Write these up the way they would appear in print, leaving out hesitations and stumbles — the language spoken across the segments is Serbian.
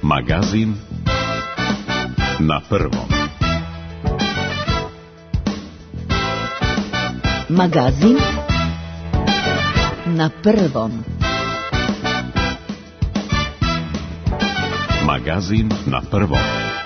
Magazin na prvom. Magazin na prvom. Magazin na prvom.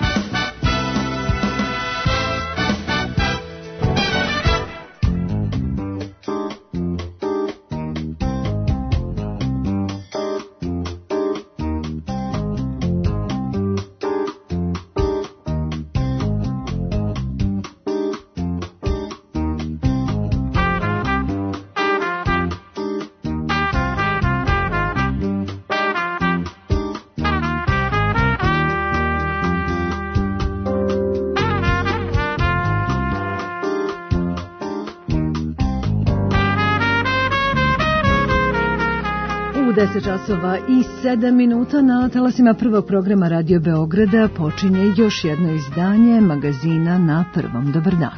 U 10 časova i 7 minuta na talasima prvog programa Radio Beograda počinje još jedno izdanje magazina na prvom. Dobar dan.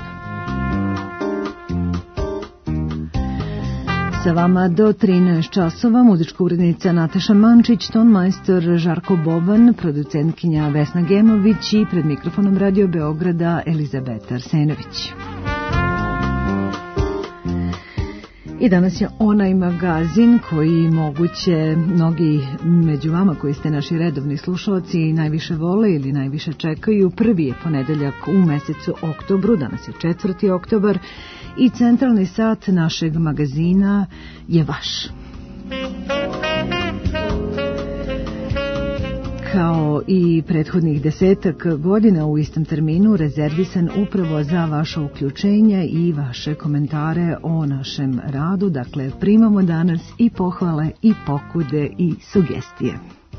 Sa vama do 13 časova muzička urednica Nataša Mančić, tonmajstor Žarko Boban, producentkinja Vesna Gemović i pred mikrofonom Radio Beograda Elizabeta Arsenović. I danas je onaj magazin koji moguće mnogi među vama koji ste naši redovni slušalci najviše vole ili najviše čekaju. Prvi je ponedeljak u mesecu oktobru, danas je 4. oktobar i centralni sat našeg magazina je vaš. Kao i prethodnih 10 godina u istom terminu rezervisan upravo za vaše uključenje i vaše komentare o našem radu. Dakle, primamo danas i pohvale i pokude i sugestije.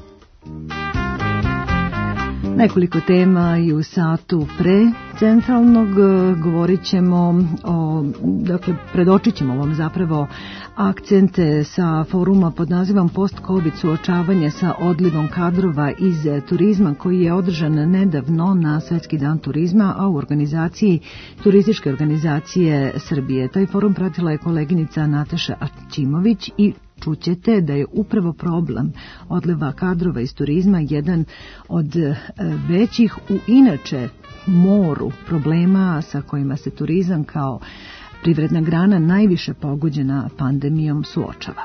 Nekoliko tema i u satu pre centralnog govorit ćemo predočit ćemo vam zapravo akcente sa foruma pod nazivom Post-Covid suočavanje sa odlivom kadrova iz turizma koji je održan nedavno na Svetski dan turizma, a u organizaciji Turističke organizacije Srbije. Taj forum pratila je koleginica Nataša Aćimović i čućete da je upravo problem odliva kadrova iz turizma jedan od većih u inače moru problema sa kojima se turizam kao privredna grana najviše pogođena pandemijom suočava.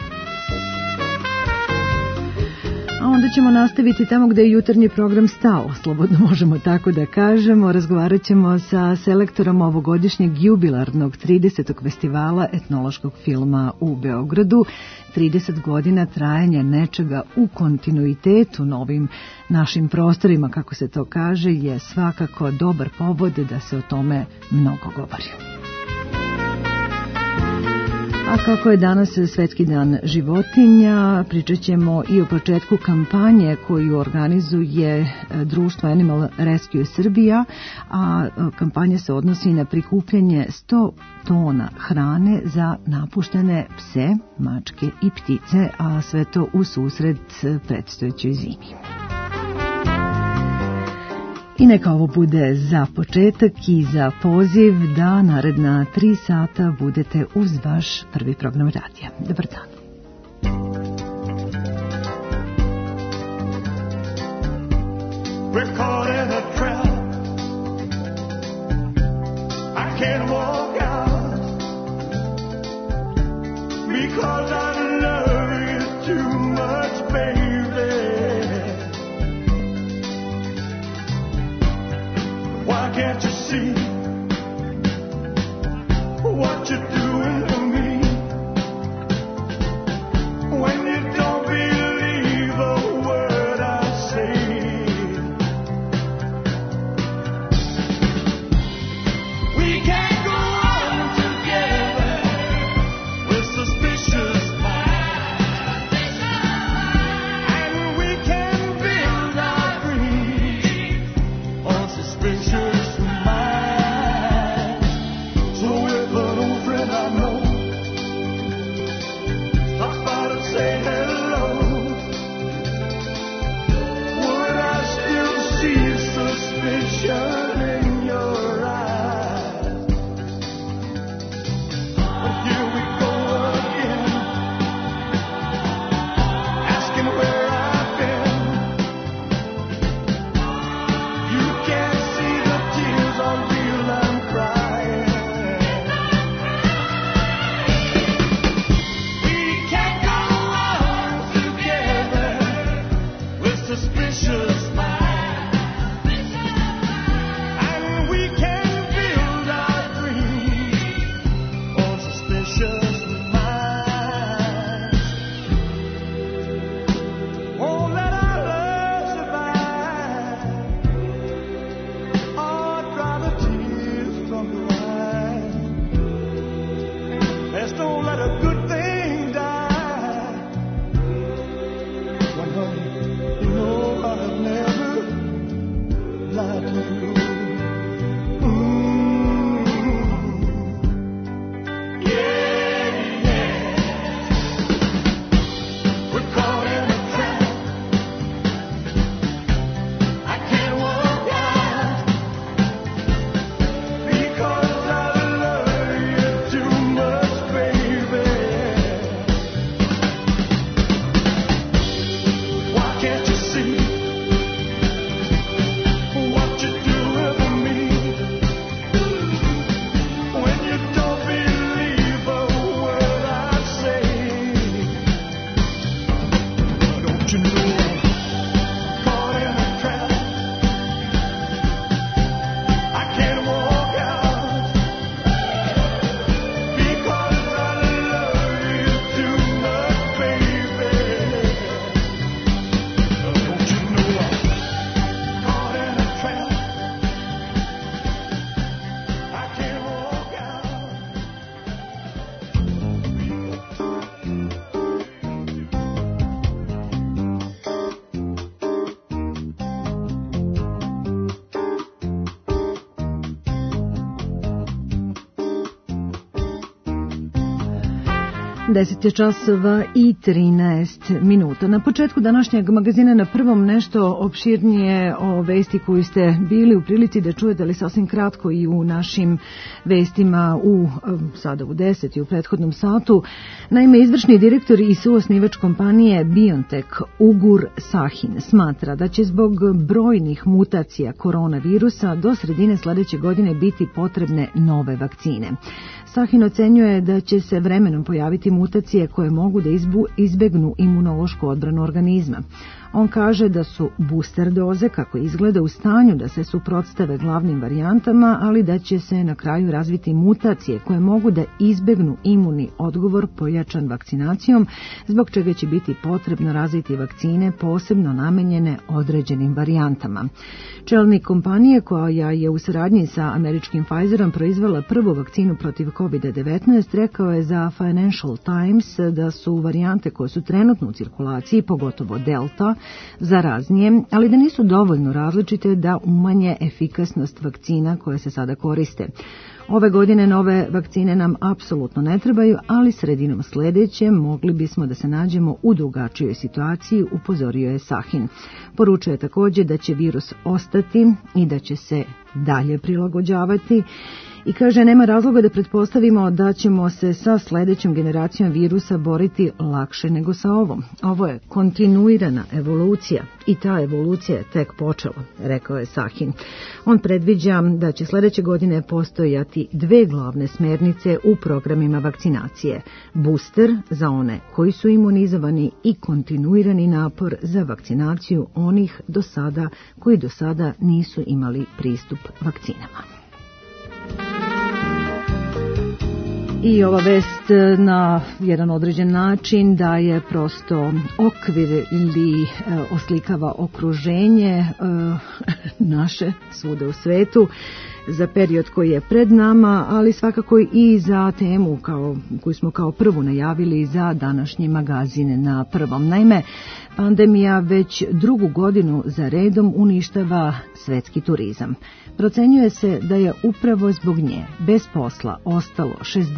A onda ćemo nastaviti tamo gde je jutarnji program stao, slobodno možemo tako da kažemo. Razgovarat ćemo sa selektorom ovogodišnjeg jubilarnog 30. festivala etnološkog filma u Beogradu. 30 godina trajanja nečega u kontinuitetu na ovim našim prostorima, kako se to kaže, je svakako dobar povod da se o tome mnogo govori. A kako je danas Svetski dan životinja, pričat ćemo i o početku kampanje koju organizuje društvo Animal Rescue Srbija, a kampanja se odnosi na prikupljanje 100 tona hrane za napuštene pse, mačke i ptice, a sve to u susret predstojećoj zimi. I neka ovo bude za početak i za poziv da naredna 3 sata budete uz vaš prvi program radija. Dobar dan. We're caught in a trap. I can't walk out because I love you too much, baby. Why can't you see what you're doing to me? When you don't believe a word I say. We can't go on together with suspicious minds. 10 je časova i 13 minuta. Na početku današnjeg magazina Na prvom nešto opširnije o vesti koju ste bili u prilici da čujete, ali sasvim kratko i u našim vestima sada u 10 i u prethodnom satu. Naime, izvršni direktor i suosnivač kompanije BioNTech Ugur Sahin smatra da će zbog brojnih mutacija koronavirusa do sredine sledeće godine biti potrebne nove vakcine. Sahin ocenjuje da će se vremenom pojaviti mutacije koje mogu da izbegnu imunološku odbranu organizma. On kaže da su booster doze, kako izgleda, u stanju da se suprotstave glavnim varijantama, ali da će se na kraju razviti mutacije koje mogu da izbegnu imuni odgovor pojačan vakcinacijom, zbog čega će biti potrebno razviti vakcine posebno namenjene određenim varijantama. Čelnik kompanije, koja je u saradnji sa američkim Pfizerom proizvela prvu vakcinu protiv COVID-19, rekao je za Financial Times da su varijante koje su trenutno u cirkulaciji, pogotovo Delta, zaraznije, ali da nisu dovoljno različite da umanje efikasnost vakcina koje se sada koriste. Ove godine nove vakcine nam apsolutno ne trebaju, ali sredinom sledeće mogli bismo da se nađemo u drugačijoj situaciji, upozorio je Sahin. Poručuje također da će virus ostati i da će se dalje prilagođavati. I kaže, nema razloga da pretpostavimo da ćemo se sa sledećom generacijom virusa boriti lakše nego sa ovom. Ovo je kontinuirana evolucija i ta evolucija je tek počela, rekao je Sahin. On predviđa da će sledeće godine postojati dve glavne smernice u programima vakcinacije. Booster za one koji su imunizovani i kontinuirani napor za vakcinaciju onih koji do sada nisu imali pristup vakcinama. I ova vest na jedan određen način daje prosto okvir ili oslikava okruženje naše svuda u svetu za period koji je pred nama, ali svakako i za temu koju smo kao prvu najavili za današnji magazin Na prvom. Naime, pandemija već drugu godinu za redom uništava svetski turizam. Procenjuje se da je upravo zbog nje bez posla ostalo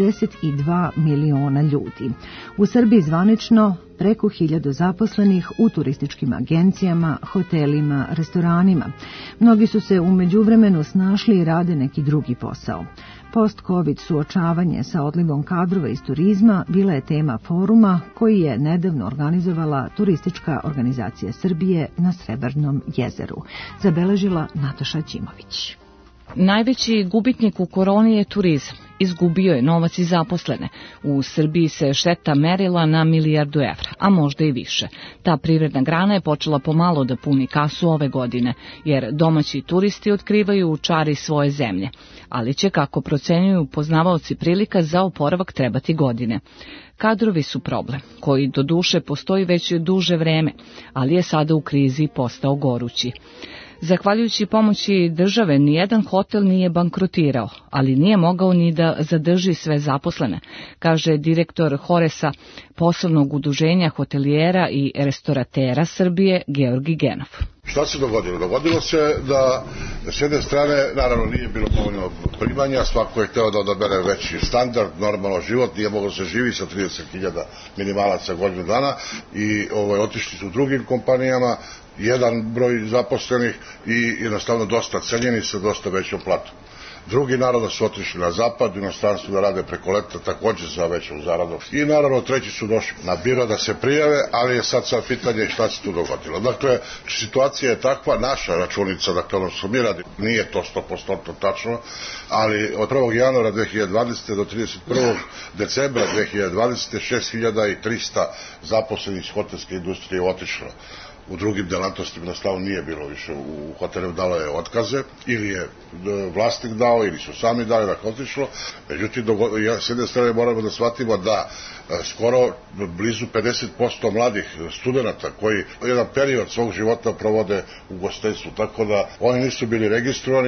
62 miliona ljudi. U Srbiji zvanično preko 1000 zaposlenih u turističkim agencijama, hotelima, restoranima. Mnogi su se u međuvremenu snašli i rade neki drugi posao. Post-Covid suočavanje sa odlivom kadrova iz turizma bila je tema foruma koji je nedavno organizovala Turistička organizacija Srbije na Srebrnom jezeru. Zabeležila Nataša Ćimović. Najveći gubitnik u koroni je turizam. Izgubio je novac i zaposlene. U Srbiji se šteta merila na $1 milijardu, a možda i više. Ta privredna grana je počela pomalo da puni kasu ove godine, jer domaći turisti otkrivaju u čari svoje zemlje. Ali će, kako procenjuju poznavaoci prilika, za oporavak trebati godine. Kadrovi su problem, koji do duše postoji već duže vreme, ali je sada u krizi postao gorući. Zahvaljujući pomoći države, nijedan hotel nije bankrotirao, ali nije mogao ni da zadrži sve zaposlene, kaže direktor Horesa, poslovnog udruženja hotelijera i restoratera Srbije, Georgi Genov. Šta se dogodilo? Dogodilo se da s jedne strane, naravno, nije bilo dovoljno primanja, svako je hteo da odabere veći standard, normalno život, nije moglo se živi sa 30.000 minimalaca godinu dana i otišli su u drugim kompanijama, jedan broj zaposlenih i jednostavno dosta cenjeni sa dosta većom platom. Drugi naravno su otišli na zapad, u inostranstvu da rade preko leta također za većom zaradom. I naravno treći su došli na biro da se prijave, ali je sad pitanje šta se tu dogodilo. Dakle, situacija je takva, naša računica, dakle ono što mi radi, nije to 100% tačno, ali od 1. januara 2020. do 31. decembra 2020. 6300 zaposlenih iz hotelske industrije otišlo. U drugim delatnostima jednostavno nije bilo više, u hotelu dalo je otkaze, ili je vlasnik dao, ili su sami dali da je otišlo. Međutim, s jedne strane moramo da shvatimo da skoro blizu 50% mladih studenta koji jedan period svog života provode u ugostiteljstvu, tako da oni nisu bili registrovani,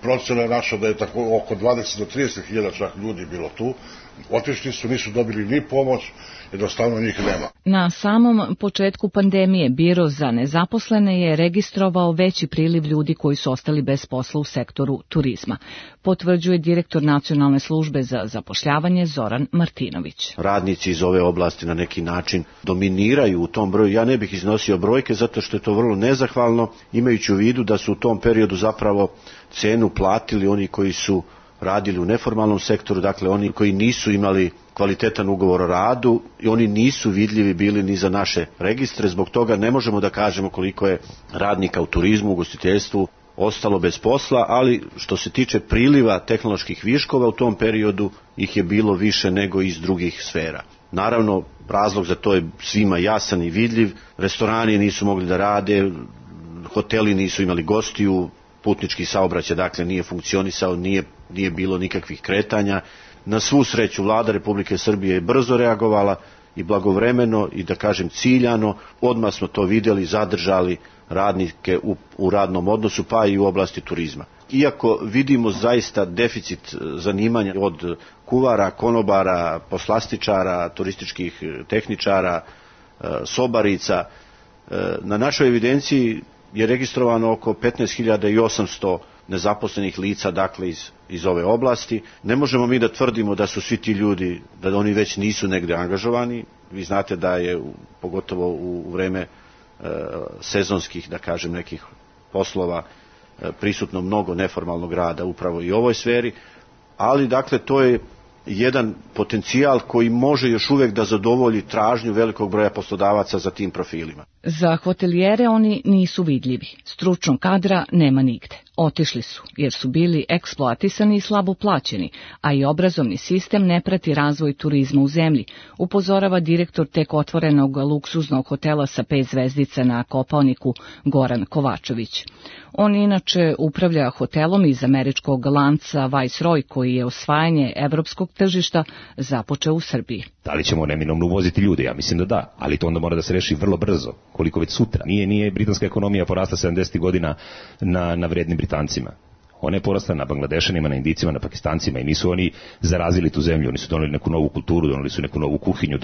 procena je naša da je tako oko 20 do 30 hiljada čak ljudi bilo tu. Otišli su, nisu dobili ni pomoć, jednostavno njih nema. Na samom početku pandemije Biro za nezaposlene je registrovao veći priliv ljudi koji su ostali bez posla u sektoru turizma, potvrđuje direktor Nacionalne službe za zapošljavanje Zoran Martinović. Radnici iz ove oblasti na neki način dominiraju u tom broju. Ja ne bih iznosio brojke zato što je to vrlo nezahvalno, imajući u vidu da su u tom periodu zapravo cenu platili oni koji su radili u neformalnom sektoru, dakle oni koji nisu imali kvalitetan ugovor o radu i oni nisu vidljivi bili ni za naše registre, zbog toga ne možemo da kažemo koliko je radnika u turizmu, u ugostiteljstvu ostalo bez posla, ali što se tiče priliva tehnoloških viškova u tom periodu ih je bilo više nego iz drugih sfera. Naravno, razlog za to je svima jasan i vidljiv, restorani nisu mogli da rade, hoteli nisu imali gostiju, putnički saobraćaj dakle nije funkcionisao, nije bilo nikakvih kretanja. Na svu sreću Vlada Republike Srbije je brzo reagovala i blagovremeno i da kažem ciljano, odmah smo to vidjeli, zadržali radnike u radnom odnosu pa i u oblasti turizma. Iako vidimo zaista deficit zanimanja od kuvara, konobara, poslastičara, turističkih tehničara, sobarica, na našoj evidenciji je registrovano oko 15.800 nezaposlenih lica, dakle iz ove oblasti. Ne možemo mi da tvrdimo da su svi ti ljudi, da oni već nisu negde angažovani. Vi znate da je, pogotovo u vreme sezonskih, da kažem, nekih poslova prisutno mnogo neformalnog rada upravo i u ovoj sferi, ali dakle to je jedan potencijal koji može još uvijek da zadovolji tražnju velikog broja poslodavaca za tim profilima. Za hotelijere oni nisu vidljivi. Stručnog kadra nema nigde. Otišli su, jer su bili eksploatisani i slabo plaćeni, a i obrazovni sistem ne prati razvoj turizma u zemlji, upozorava direktor tek otvorenog luksuznog hotela sa 5 zvezdica na Kopaoniku Goran Kovačević. On inače upravlja hotelom iz američkog lanca Viceroy, koji je osvajanje evropskog tržišta započeo u Srbiji. Da li ćemo neminovno uvoziti ljude? Ja mislim da, ali to onda mora da se reši vrlo brzo, koliko već sutra. Nije britanska ekonomija porasla 70 godina na vrednim Britancima. Ona je porasla na Bangladešanima, na Indicima, na Pakistancima i nisu oni zarazili tu zemlju. Oni su doneli neku novu kulturu, doneli su neku novu kuhinju,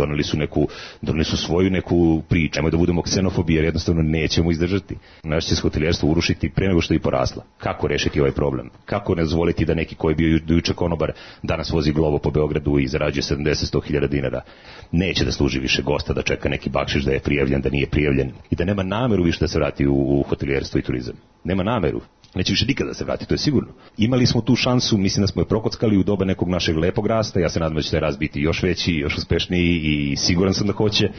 doneli su svoju neku priču. Nemoj da budemo ksenofobi jer jednostavno nećemo izdržati. Naše će se hotelijerstvo urušiti pre nego što je porasla. Kako rešiti ovaj problem? Kako ne dozvoliti da neki koji je bio juče konobar danas vozi Glovo po Beogradu i zarađuje 70-100 hiljada dinara? Neće da služi više gosta, da čeka neki bakšiš da je prijavljen, da nije prijavljen i da nema nameru više da se vrati u hotelijerstvo i turizam. Nema nameru. Neće više nikada da se vrati, to je sigurno. Imali smo tu šansu, mislim da smo je prokockali u doba nekog našeg lepog rasta, ja se nadam da će taj rast biti još veći, još uspešniji i siguran sam da hoće,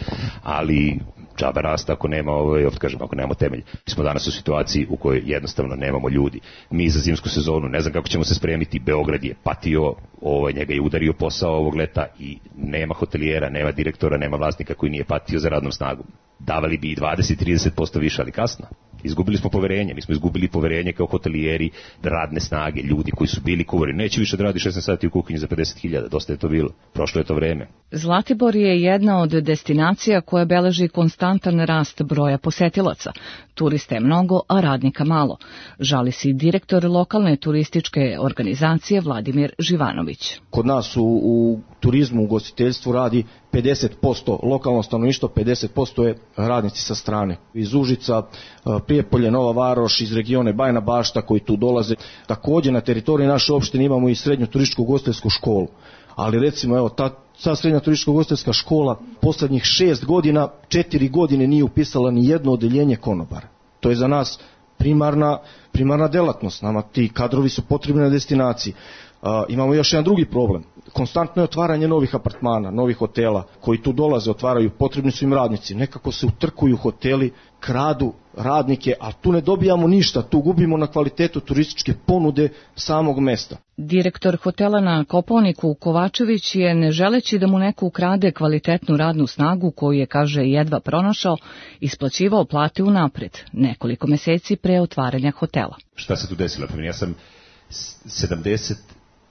ali džaba rasta ako nema, ako nemamo temelj. Mi smo danas u situaciji u kojoj jednostavno nemamo ljudi. Mi za zimsku sezonu, ne znam kako ćemo se spremiti, Beograd je patio, njega je udario posao ovog leta i nema hotelijera, nema direktora, nema vlasnika koji nije patio za radnom snagom. Davali bi i 20-30% više, ali kasno. Izgubili smo poverenje, mi smo izgubili poverenje kao hotelijeri, radne snage, ljudi koji su bili kuvari. Neće više da radi 16 sati u kuhinji za 50.000, dosta je to bilo, prošlo je to vreme. Zlatibor je jedna od destinacija koja beleži konstantan rast broja posetilaca. Turista je mnogo, a radnika malo. Žali se i direktor lokalne turističke organizacije Vladimir Živanović. Kod nas u turizmu, u ugostiteljstvu radi 50% lokalno stanovništvo, 50% je radnici sa strane. Iz Užica, Prijepolje, Nova Varoš, iz regione Bajina Bašta koji tu dolaze. Također na teritoriji naše opštine imamo i srednju turističku ugostiteljsku školu. Ali recimo evo ta srednja turistička ugostiteljska škola poslednjih 6 godina, 4 godine nije upisala ni jedno odeljenje konobara. To je za nas primarna delatnost. Nama ti kadrovi su potrebni na destinaciji. Imamo još jedan drugi problem. Konstantno je otvaranje novih apartmana, novih hotela koji tu dolaze, otvaraju, potrebni su im radnici. Nekako se utrkuju hoteli, kradu radnike, a tu ne dobijamo ništa, tu gubimo na kvalitetu turističke ponude samog mesta. Direktor hotela na Kopaoniku Kovačević je, ne želeći da mu neko ukrade kvalitetnu radnu snagu koju je, kaže, jedva pronašao, isplaćivao plate unapred, nekoliko meseci pre otvaranja hotela. Šta se tu desilo? Ja sam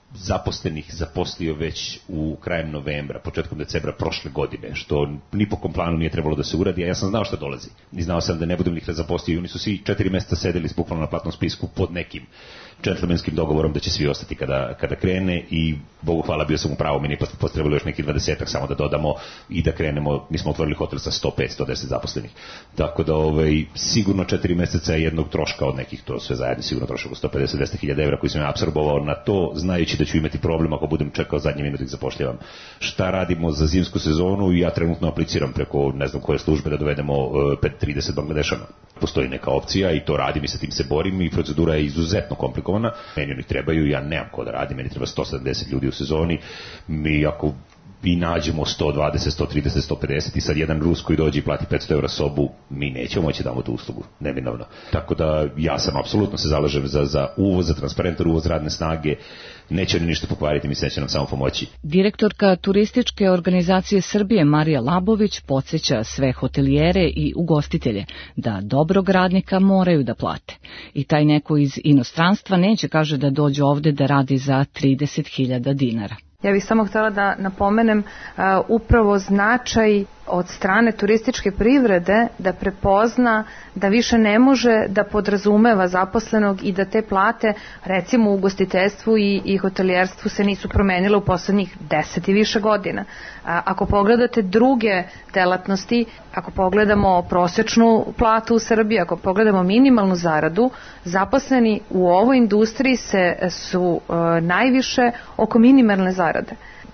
zaposlenih zaposlio već u krajem novembra, početkom decembra prošle godine, što ni po kom planu nije trebalo da se uradi, a ja sam znao šta dolazi. I znao sam da ne budem ih zaposlio i oni su svi 4 meseca sedeli bukvalno na platnom spisku pod nekim džentlmenskim dogovorom da će svi ostati kada krene i Bogu hvala bio sam u pravu, mi nije potrebalo još neki 20-ak samo da dodamo i da krenemo, mi smo otvorili hotel sa 105-110 zaposlenih. Tako da sigurno 4 meseca je jednog troška od nekih, to sve zajedno sigurno troška oko 150-200 hiljada evra koji sam ja apsorbovao na to, znajući da ću imati problem ako budem čekao zadnji minut ih zapošljavam. Šta radimo za zimsku sezonu? Ja trenutno apliciram preko ne znam koje službe da dovedemo 30 Bangladešana. Postoji neka opcija i to radim i sa tim se borim i procedura je izuzetno komplikovana. Meni oni trebaju, ja nemam ko da radim, meni treba 170 ljudi u sezoni. Mi ako i nađemo 120, 130, 150 i sad jedan Rus koji dođe i plati 500 € sobu, mi nećemo moći damo tu uslugu, neminovno. Tako da ja sam apsolutno se zalažem za uvoz, za transparentan uvoz radne snage, neće oni ništa pokvariti, mislim da će nam samo pomoći. Direktorka Turističke organizacije Srbije Marija Labović podsjeća sve hotelijere i ugostitelje da dobrog radnika moraju da plate. I taj neko iz inostranstva neće, kaže, da dođe ovde da radi za 30.000 dinara. Ja bih samo htjela da napomenem upravo značaj od strane turističke privrede da prepozna da više ne može da podrazumeva zaposlenog i da te plate recimo u ugostiteljstvu i hotelijerstvu se nisu promenile u poslednjih 10 i više godina. Ako pogledate druge delatnosti, ako pogledamo prosječnu platu u Srbiji, ako pogledamo minimalnu zaradu, zaposleni u ovoj industriji su najviše oko minimalne zarade.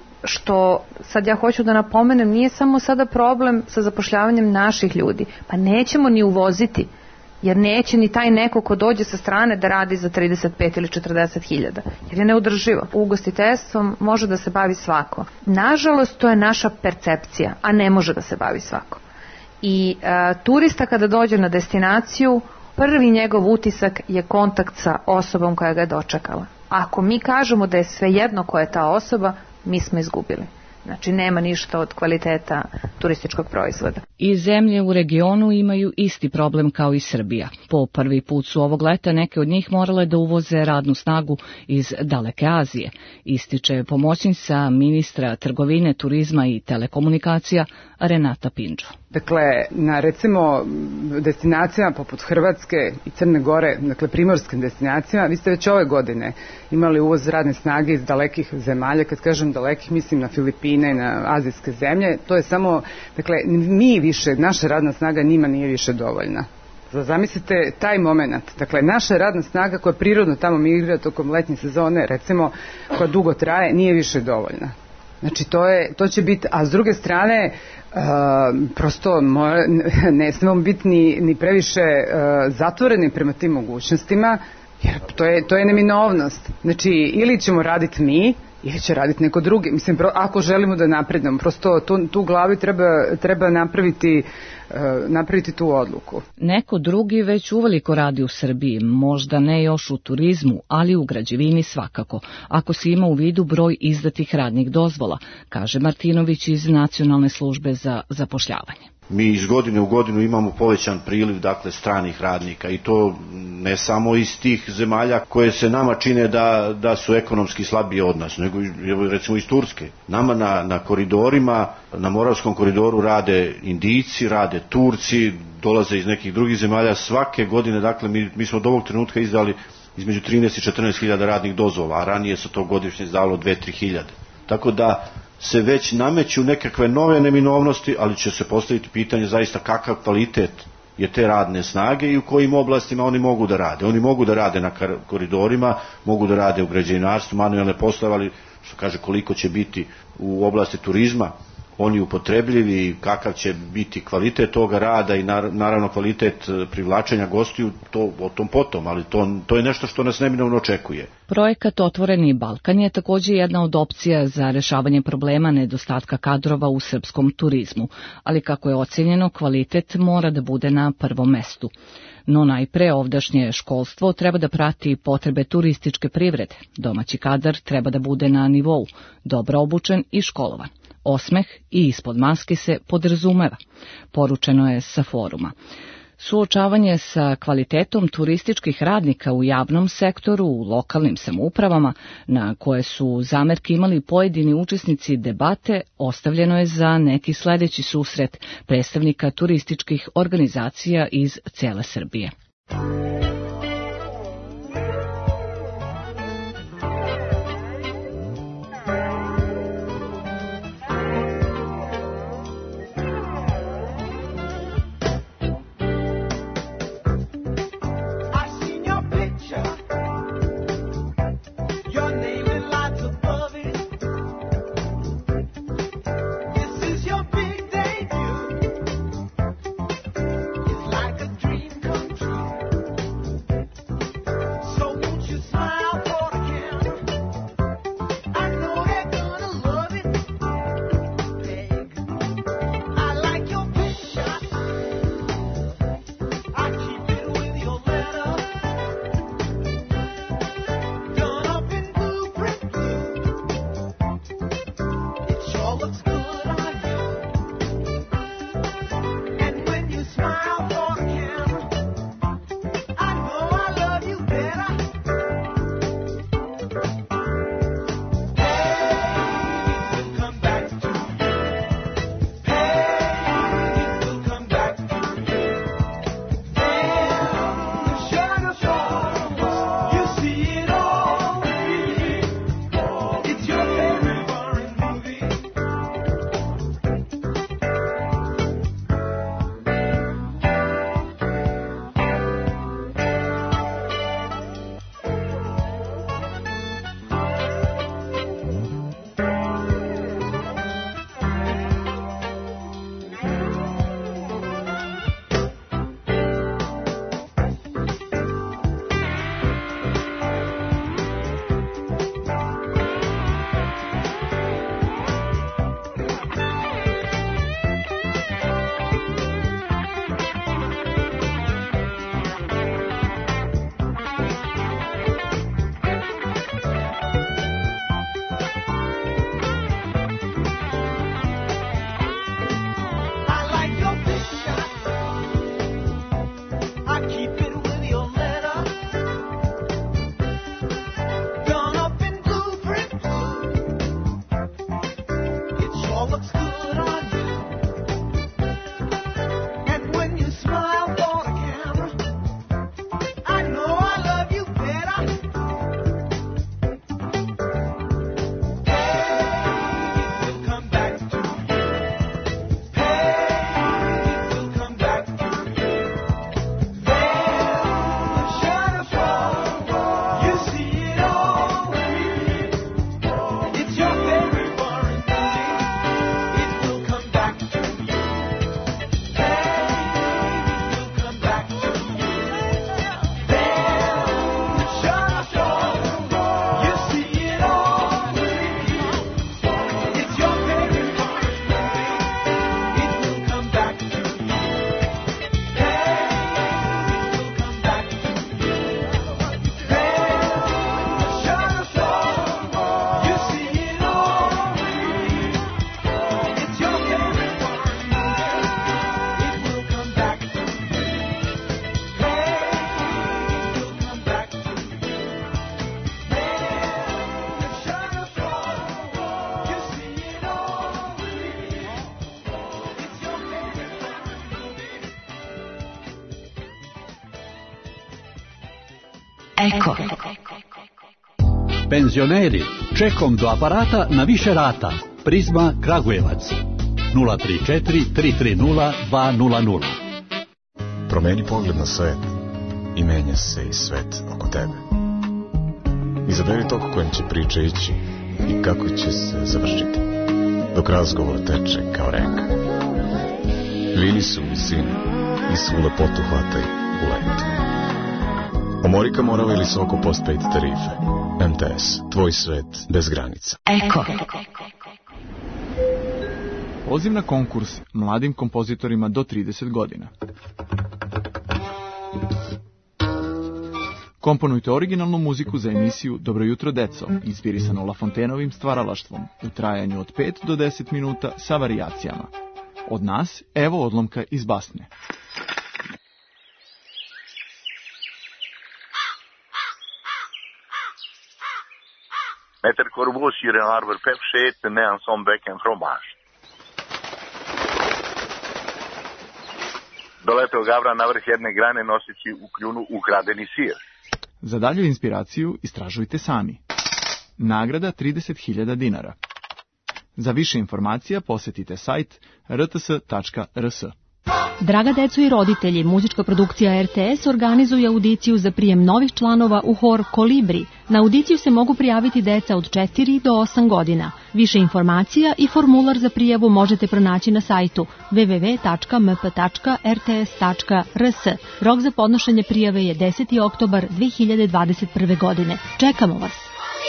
Što sad ja hoću da napomenem, nije samo sada problem sa zapošljavanjem naših ljudi, pa nećemo ni uvoziti, jer neće ni taj neko ko dođe sa strane da radi za 35 ili 40 hiljada, jer je neudrživo. Ugostiteljstvom može da se bavi svako. Nažalost, to je naša percepcija, a ne može da se bavi svako. I turista kada dođe na destinaciju, prvi njegov utisak je kontakt sa osobom koja ga je dočekala. Ako mi kažemo da je svejedno ko je ta osoba, mi smo izgubili. Znači, nema ništa od kvaliteta turističkog proizvoda. I zemlje u regionu imaju isti problem kao i Srbija. Po prvi put su ovog leta neke od njih morale da uvoze radnu snagu iz daleke Azije, ističe pomoćnica ministra trgovine, turizma i telekomunikacija Renata Pindžo. Dakle, na recimo destinacijama poput Hrvatske i Crne Gore, dakle primorskim destinacijama, vi ste već ove godine imali uvoz radne snage iz dalekih zemalja. Kad kažem dalekih, mislim na Filipine i na azijske zemlje. To je samo, dakle, naša radna snaga njima nije više dovoljna. Zamislite taj moment, dakle naša radna snaga koja prirodno tamo migrira tokom letnje sezone, recimo koja dugo traje, nije više dovoljna. Znači to će biti, a s druge strane prosto ne smemo biti ni previše zatvoreni prema tim mogućnostima, jer to je neminovnost. Znači ili ćemo raditi mi, ili će raditi neko drugi. Mislim, ako želimo da naprednemo, prosto tu u glavi treba napraviti tu odluku. Neko drugi već uveliko radi u Srbiji, možda ne još u turizmu, ali u građevini svakako, ako se ima u vidu broj izdatih radnih dozvola, kaže Martinović iz Nacionalne službe za zapošljavanje. Mi iz godine u godinu imamo povećan priliv, dakle, stranih radnika i to ne samo iz tih zemalja koje se nama čine da su ekonomski slabije od nas, nego recimo iz Turske. Nama na koridorima, na Moravskom koridoru rade Indijci, rade Turci, dolaze iz nekih drugih zemalja svake godine, dakle mi smo od ovog trenutka izdali između 13 i 14 hiljada radnih dozvola, a ranije se to godišnje izdalo 2-3 hiljade. Tako da se već nameću nekakve nove neminovnosti, ali će se postaviti pitanje zaista kakav kvalitet je te radne snage i u kojim oblastima oni mogu da rade. Oni mogu da rade na koridorima, mogu da rade u građevinarstvu, manuelne poslove, ali što kaže koliko će biti u oblasti turizma oni upotrebljivi, kakav će biti kvalitet toga rada i naravno kvalitet privlačenja gostiju, to o tom potom, ali to je nešto što nas neminovno očekuje. Projekat Otvoreni Balkan je također jedna od opcija za rešavanje problema nedostatka kadrova u srpskom turizmu, ali kako je ocenjeno, kvalitet mora da bude na prvom mestu. No najpre ovdašnje školstvo treba da prati potrebe turističke privrede. Domaći kadar treba da bude na nivou, dobro obučen i školovan. Osmeh i ispod maske se podrazumeva, poručeno je sa foruma. Suočavanje sa kvalitetom turističkih radnika u javnom sektoru, u lokalnim samoupravama, na koje su zamerke imali pojedini učesnici debate, ostavljeno je za neki sledeći susret predstavnika turističkih organizacija iz cele Srbije. Eko. Penzioneri, čekom do aparata na više rata. Prizma Kragujevac. 034 330 200. Promeni pogled na svet i menja se i svet oko tebe. Izaberi tok kojim će priča ići i kako će se završiti, dok razgovor teče kao reka. Vini su u visini i svu lepotu hvataj u letu. Omorika Morava ili Soko postpaid tarife. MTS, tvoj svet bez granica. Eko. Poziv na konkurs mladim kompozitorima do 30 godina. Komponujte originalnu muziku za emisiju Dobro jutro deco, inspirisanu Lafontenovim stvaralaštvom, u trajanju od 5 do 10 minuta sa varijacijama. Od nas, evo odlomka iz basne. Peter Corbeau sur un arbre perché tenait en son bec un fromage. Doleteo Gavra na vrh jedne grane noseći u kljunu ukradeni sir. Za dalju inspiraciju istražujte sami. Nagrada 30.000 dinara. Za više informacija posjetite sajt rts.rs. Draga deco i roditelji, muzička produkcija RTS organizuje audiciju za prijem novih članova u hor Kolibri. Na audiciju se mogu prijaviti deca od 4 do 8 godina. Više informacija i formular za prijavu možete pronaći na sajtu www.mp.rts.rs. Rok za podnošenje prijave je 10. oktobar 2021. godine. Čekamo vas!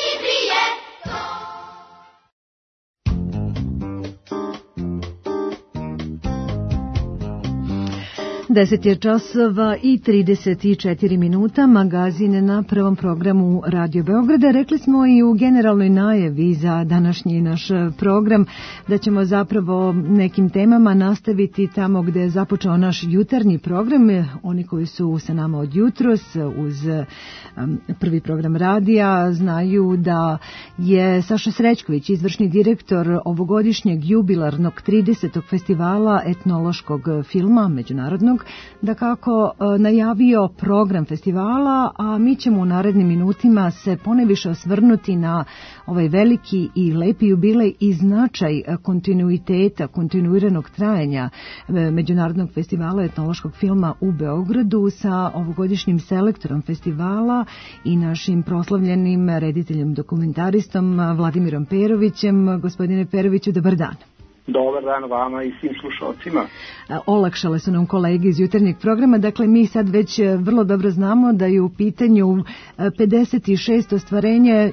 10 je časova i 34 minuta, magazin na prvom programu Radio Beograda. Rekli smo i u generalnoj najavi za današnji naš program da ćemo zapravo nekim temama nastaviti tamo gde je započeo naš jutarnji program. Oni koji su sa nama od jutros uz prvi program radija znaju da je Saša Srećković, izvršni direktor ovogodišnjeg jubilarnog 30. festivala etnološkog filma međunarodnog, da kako najavio program festivala, a mi ćemo u narednim minutima se poneviše osvrnuti na ovaj veliki i lepi jubilej i značaj kontinuiteta, kontinuiranog trajanja Međunarodnog festivala etnološkog filma u Beogradu sa ovogodišnjim selektorom festivala i našim proslavljenim rediteljem dokumentaristom Vladimirom Perovićem. Gospodine Peroviću, dobar dan. Dobar dan vama i svim slušalcima. Olakšale su nam kolege iz jutarnjeg programa, dakle mi sad već vrlo dobro znamo da je u pitanju 56 ostvarenja,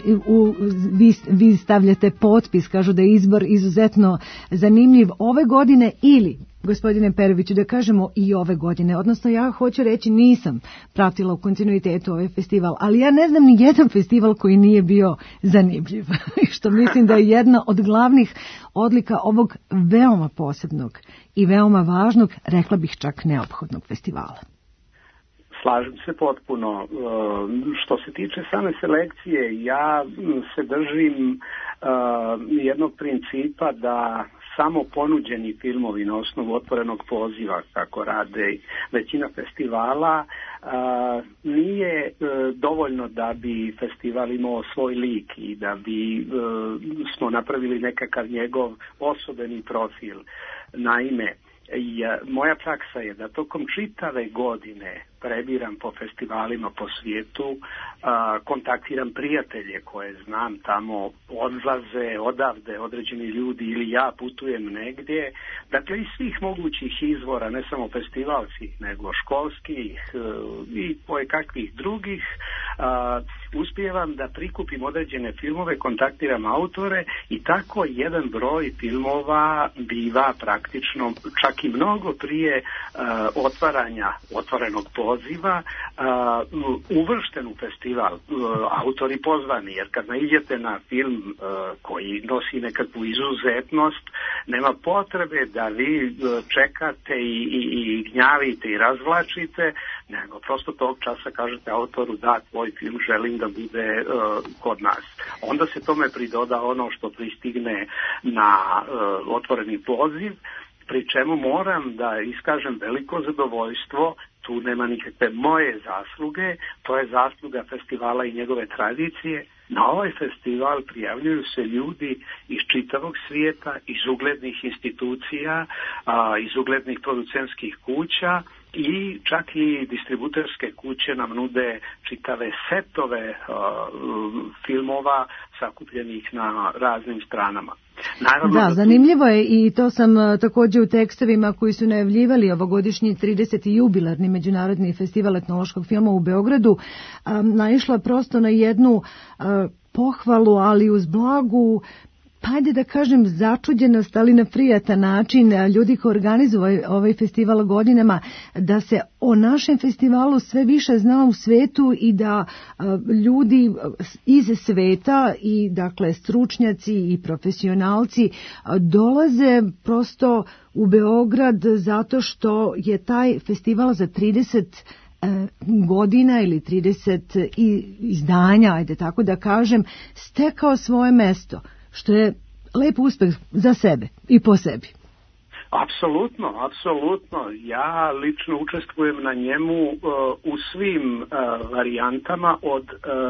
vi stavljate potpis, kažu da je izbor izuzetno zanimljiv ove godine ili, gospodine Peroviću, da kažemo i ove godine, odnosno ja hoću reći nisam pratila u kontinuitetu ovaj festival, ali ja ne znam ni jedan festival koji nije bio zanimljiv, što mislim da je jedna od glavnih odlika ovog veoma posebnog i veoma važnog, rekla bih čak neophodnog festivala. Slažem se potpuno. Što se tiče same selekcije, ja se držim jednog principa da samo ponuđeni filmovi na osnovu otvorenog poziva, kako rade većina festivala, nije dovoljno da bi festival imao svoj lik i da bi smo napravili nekakav njegov osobeni profil. Naime, moja praksa je da tokom čitave godine prebiram po festivalima po svijetu, kontaktiram prijatelje koje znam, tamo odlaze odavde određeni ljudi ili ja putujem negdje, dakle iz svih mogućih izvora, ne samo festivalskih nego školskih i kakvih drugih, uspijevam da prikupim određene filmove, kontaktiram autore i tako jedan broj filmova biva praktično čak i mnogo prije otvaranja otvorenog poziva uvršten u festival, autori pozvani, jer kad naiđete na film koji nosi nekakvu izuzetnost, nema potrebe da vi čekate i gnjavite i razvlačite, nego prosto tog časa kažete autoru da, tvoj film želim da bude kod nas. Onda se tome pridoda ono što pristigne na otvoreni poziv, pri čemu moram da iskažem veliko zadovoljstvo, tu nema nikakve moje zasluge, to je zasluga festivala i njegove tradicije. Na ovaj festival prijavljuju se ljudi iz čitavog svijeta, iz uglednih institucija, iz uglednih producentskih kuća i čak i distributerske kuće nam nude čitave setove filmova sakupljenih na raznim stranama. Naravno, da, zanimljivo je i to sam također u tekstovima koji su najavljivali ovogodišnji 30. jubilarni Međunarodni festival etnološkog filma u Beogradu naišla prosto na jednu pohvalu, ali uz blagu, pa ajde da kažem začuđenost, ali na prijatan način ljudi koji organizuju ovaj festival godinama, da se o našem festivalu sve više zna u svetu i da ljudi iz sveta i dakle stručnjaci i profesionalci dolaze prosto u Beograd zato što je taj festival za 30 godina ili 30 izdanja, ajde tako da kažem, stekao svoje mesto, što je lep uspeh za sebe i po sebi. Apsolutno, apsolutno. Ja lično učestvujem na njemu u svim varijantama od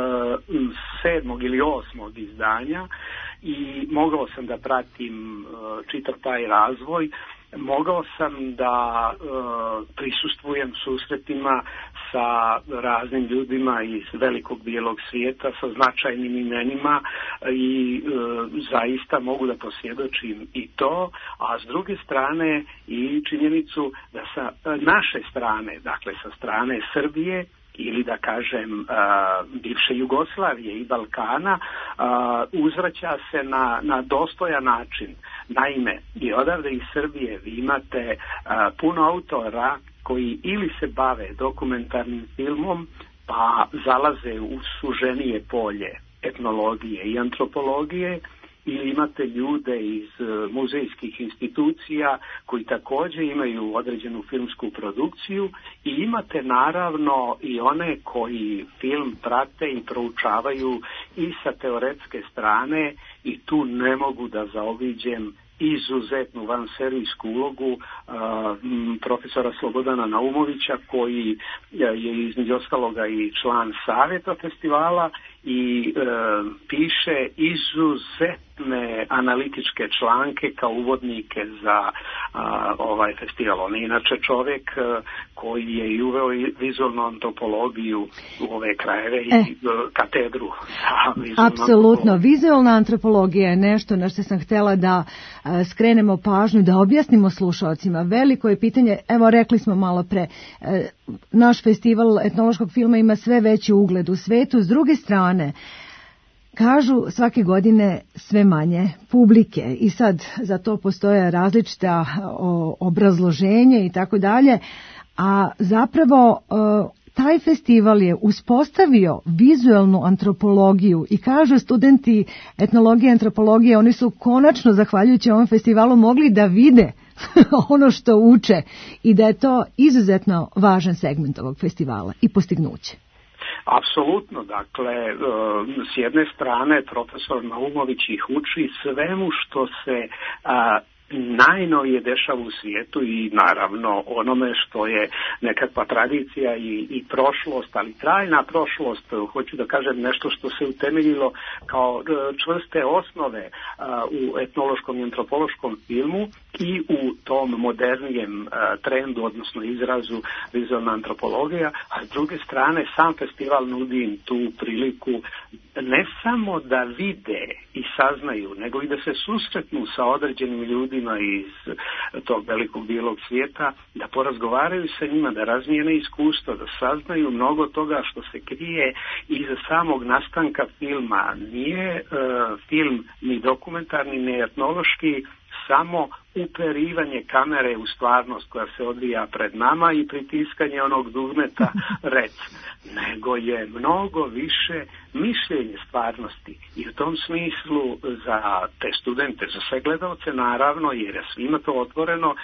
7. ili 8. izdanja i mogao sam da pratim čitav taj razvoj. Mogao sam da prisustvujem susretima sa raznim ljudima iz velikog bijelog svijeta, sa značajnim imenima i zaista mogu da posvjedočim i to, a s druge strane i činjenicu da sa naše strane, dakle sa strane Srbije ili da kažem bivše Jugoslavije i Balkana, uzvraća se na dostojan način. Naime, i odavde iz Srbije vi imate puno autora koji ili se bave dokumentarnim filmom pa zalaze u suženije polje etnologije i antropologije, ili imate ljude iz muzejskih institucija koji također imaju određenu filmsku produkciju i imate naravno i one koji film prate i proučavaju i sa teoretske strane i tu ne mogu da zaobiđem izuzetnu vanserijsku ulogu profesora Slobodana Naumovića koji je između ostaloga i član savjeta festivala i piše izuzetne analitičke članke kao uvodnike za ovaj festival. On je inače čovjek koji je i uveo vizualnu antropologiju u ove krajeve i katedru. Apsolutno. Vizualna antropologija je nešto na što sam htjela da skrenemo pažnju, da objasnimo slušalcima. Veliko je pitanje, evo rekli smo malo pre, naš festival etnološkog filma ima sve veći ugled u svetu. S druge strane, kažu svake godine sve manje publike i sad za to postoje različita obrazloženje i tako dalje, a zapravo taj festival je uspostavio vizualnu antropologiju i kažu studenti etnologije i antropologije, oni su konačno zahvaljujući ovom festivalu mogli da vide ono što uče i da je to izuzetno važan segment ovog festivala i postignuće. Apsolutno, dakle, s jedne strane profesor Naumović ih uči svemu što se najnovije dešava u svijetu i naravno onome što je nekakva tradicija i prošlost, ali trajna prošlost, hoću da kažem nešto što se utemeljilo kao čvrste osnove u etnološkom i antropološkom filmu i u tom modernijem trendu, odnosno izrazu vizualna antropologija, a s druge strane sam festival nudi im tu priliku ne samo da vide i saznaju, nego i da se susretnu sa određenim ljudima iz tog velikog bijelog svijeta, da porazgovaraju sa njima, da razmijene iskustva, da saznaju mnogo toga što se krije iza samog nastanka filma. Nije film ni dokumentarni, ni etnološki, samo uperivanje kamere u stvarnost koja se odvija pred nama i pritiskanje onog dugmeta rec, nego je mnogo više mišljenje stvarnosti i u tom smislu za te studente, za sve gledalce naravno, jer je svima to otvoreno,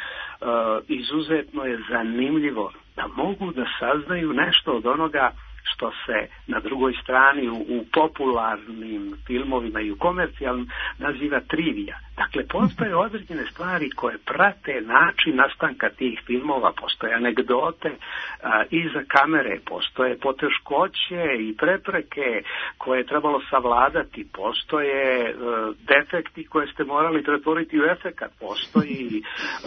izuzetno je zanimljivo da mogu da saznaju nešto od onoga što se na drugoj strani u popularnim filmovima i u komercijalnim naziva trivija. Dakle, postoje određene stvari koje prate način nastanka tih filmova, postoje anegdote iza kamere, postoje poteškoće i prepreke koje je trebalo savladati, postoje defekti koje ste morali pretvoriti u efekat, postoji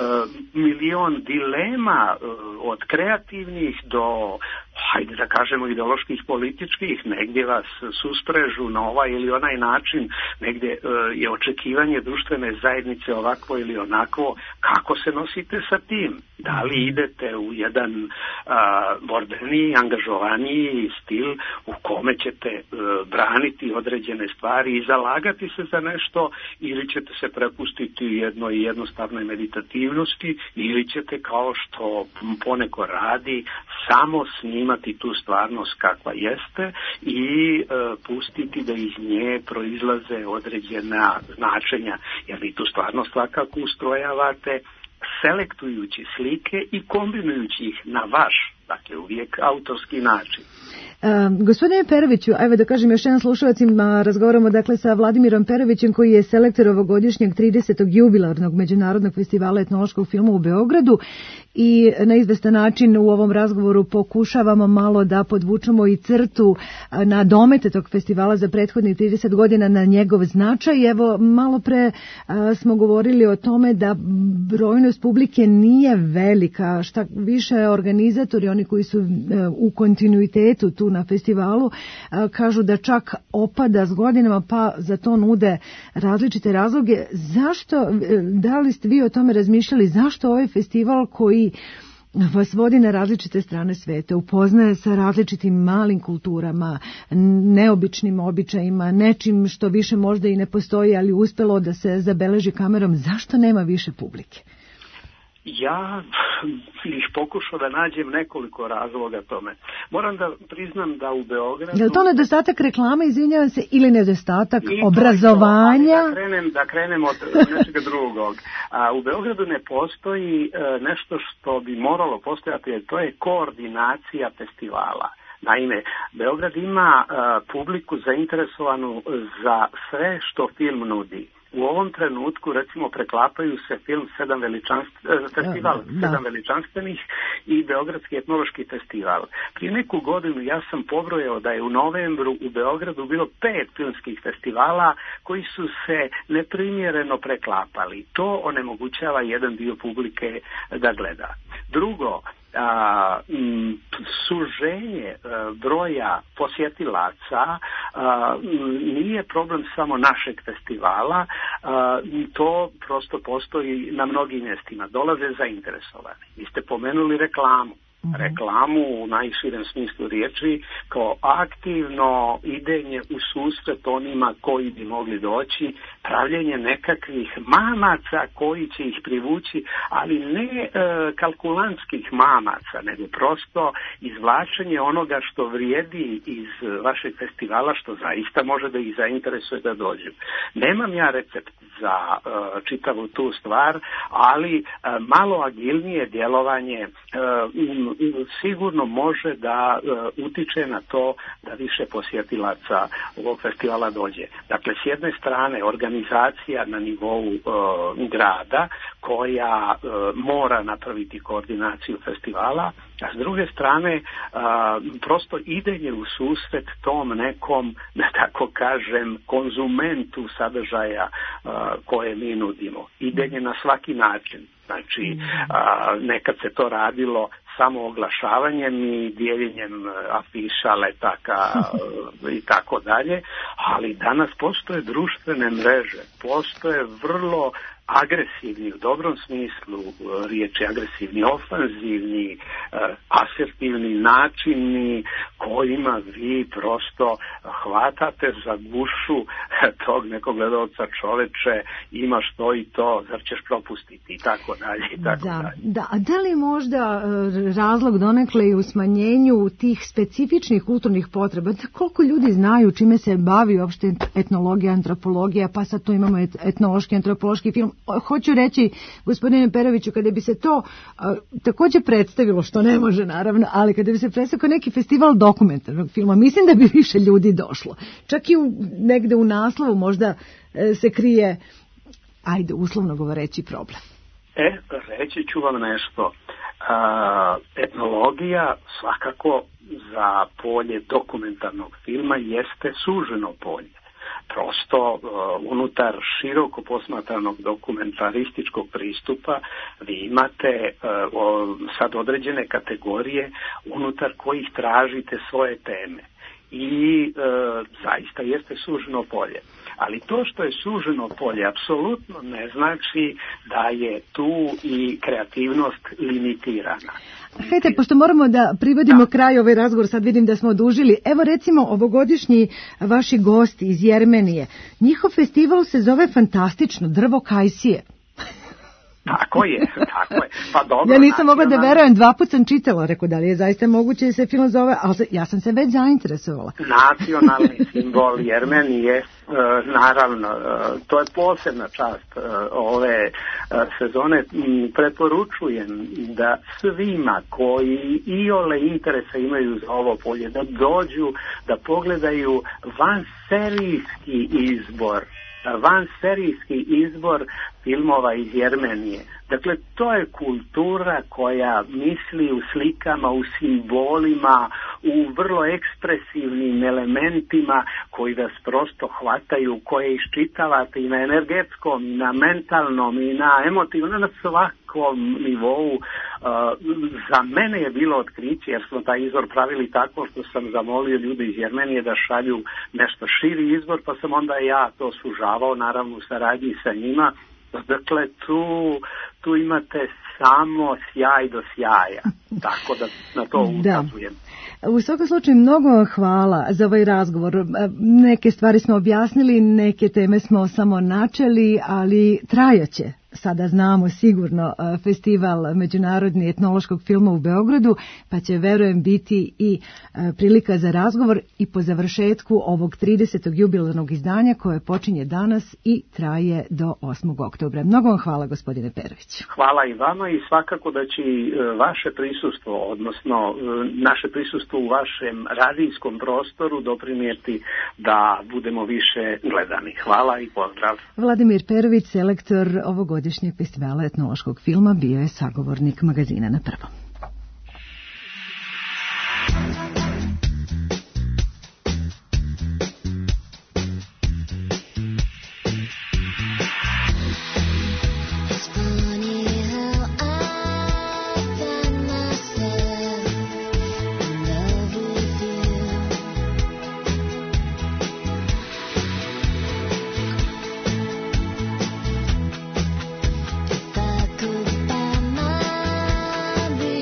milion dilema od kreativnih do, hajde da kažemo, ideoloških, političkih, negdje vas susprežu na ovaj ili onaj način, negdje je očekivanje društvene zajednice ovako ili onako, kako se nosite sa tim? Da li idete u jedan borbeniji, angažovaniji stil u kome ćete braniti određene stvari i zalagati se za nešto, ili ćete se prepustiti jednoj jednostavnoj meditativnosti, ili ćete, kao što poneko radi, samo snimati tu stvarnost kakva jeste i pustiti da iz nje proizlaze određena značenja, jer vi tu stvarnost svakako ustrojavate selektujući slike i kombinujući ih na vaš dakle uvijek autorski način. Gospodine Peroviću, evo da kažem još jedan slušalacima, razgovaramo dakle sa Vladimirom Perovićem koji je selektor ovogodišnjeg 30. jubilarnog Međunarodnog festivala etnološkog filma u Beogradu i na izvestan način u ovom razgovoru pokušavamo malo da podvučemo i crtu na domete tog festivala za prethodnih 30 godina, na njegov značaj. Evo, malo pre smo govorili o tome da brojnost publike nije velika, šta više organizatori, oni koji su u kontinuitetu tu na festivalu, kažu da čak opada s godinama, pa za to nude različite razloge. Zašto, da li ste vi o tome razmišljali, zašto ovaj festival koji vas vodi na različite strane sveta, upoznaje sa različitim malim kulturama, neobičnim običajima, nečim što više možda i ne postoji, ali uspelo da se zabeleži kamerom, zašto nema više publike? Ja ih pokušao da nađem nekoliko razloga tome. Moram da priznam da u Beogradu... Je li to nedostatak reklame, izvinjavam se, ili nedostatak obrazovanja? Da krenem od nečega drugog. U Beogradu ne postoji nešto što bi moralo postojati, jer to je koordinacija festivala. Naime, Beograd ima publiku zainteresovanu za sve što film nudi. U ovom trenutku, recimo, preklapaju se film festival Sedam veličanstvenih i Beogradski etnološki festival. Prije neku godinu ja sam pobrojao da je u novembru u Beogradu bilo 5 filmskih festivala koji su se neprimjereno preklapali. To onemogućava jedan dio publike da gleda. Drugo, suženje broja posjetilaca nije problem samo našeg festivala, to prosto postoji na mnogim mjestima, dolaze zainteresovani. Vi ste pomenuli reklamu. Reklamu u najširem smislu riječi kao aktivno idenje u susret onima koji bi mogli doći, pravljenje nekakvih mamaca koji će ih privući, ali ne kalkulantskih mamaca, nego prosto izvlačenje onoga što vrijedi iz vašeg festivala, što zaista može da ih zainteresuje da dođu. Nemam ja recept za čitavu tu stvar, ali malo agilnije djelovanje sigurno može da utiče na to da više posjetilaca ovog festivala dođe. Dakle, s jedne strane organizacija na nivou grada koja mora napraviti koordinaciju festivala, a s druge strane prosto idenje u susret tom nekom, da tako kažem, konzumentu sadržaja koje mi nudimo. Idenje na svaki način. Znači, nekad se to radilo samo oglašavanjem i dijeljenjem afiša, letaka i tako dalje, ali danas postoje društvene mreže, postoje vrlo agresivni, u dobrom smislu riječi, agresivni, ofanzivni, asertivni načini kojima vi prosto hvatate za gušu tog nekog gledalca, čoveče, imaš to i to, zar ćeš propustiti i tako dalje i tako dalje. Da, a da li možda razlog donekle i u smanjenju tih specifičnih kulturnih potreba, da koliko ljudi znaju čime se bavi uopšte etnologija, antropologija, pa sad tu imamo etnološki, antropološki film. Hoću reći, gospodine Peroviću, kada bi se to također predstavilo, što ne može naravno, ali kada bi se predstavilo neki festival dokumentarnog filma, mislim da bi više ljudi došlo. Čak i negde u naslovu možda se krije, ajde, uslovno govoreći, problem. Reći ću vam nešto. Etnologija svakako za polje dokumentarnog filma jeste suženo polje. Prosto unutar široko posmatranog dokumentarističkog pristupa vi imate sad određene kategorije unutar kojih tražite svoje teme i zaista jeste suženo polje. Ali to što je suženo polje apsolutno ne znači da je tu i kreativnost limitirana. Hajde, pošto moramo da privodimo kraj ovaj razgovor, sad vidim da smo odužili. Evo recimo ovogodišnji vaši gosti iz Jermenije. Njihov festival se zove fantastično, Drvo Kajsije. Tako je. Pa dobro. Ja nisam mogla da verujem, 2 puta sam čitala, rekao da li je zaista moguće da se film zove, ali ja sam se već zainteresovala. Nacionalni simbol Jermenije, naravno, to je posebna čast ove sezone. Preporučujem da svima koji iole interesa imaju za ovo polje, da dođu, da pogledaju vanserijski izbor filmova iz Jermenije. Dakle, to je kultura koja misli u slikama, u simbolima, u vrlo ekspresivnim elementima koji vas prosto hvataju, koje iščitavate i na energetskom, i na mentalnom, i na emotivnom, na svakom nivou. Za mene je bilo otkriće, jer smo taj izbor pravili tako što sam zamolio ljude iz Jermenije da šalju nešto širi izbor, pa sam onda ja to sužavao, naravno u saradnji sa njima. Dakle, tu imate samo sjaj do sjaja, tako da na to ukazujem. U svakom slučaju mnogo hvala za ovaj razgovor. Neke stvari smo objasnili, neke teme smo samo načeli, ali trajaće. Sada znamo sigurno festival međunarodni etnološkog filma u Beogradu, pa će, verujem, biti i prilika za razgovor i po završetku ovog 30. jubilarnog izdanja koje počinje danas i traje do 8. oktobra. Mnogo vam hvala, gospodine Perović. Hvala i vama i svakako da će vaše prisustvo, odnosno naše prisustvo u vašem radijskom prostoru doprinijeti da budemo više gledani. Hvala i pozdrav. Vladimir Perović, selektor ovogodišnjeg festivala etnološkog filma, bio je sagovornik magazina Na prvom. Be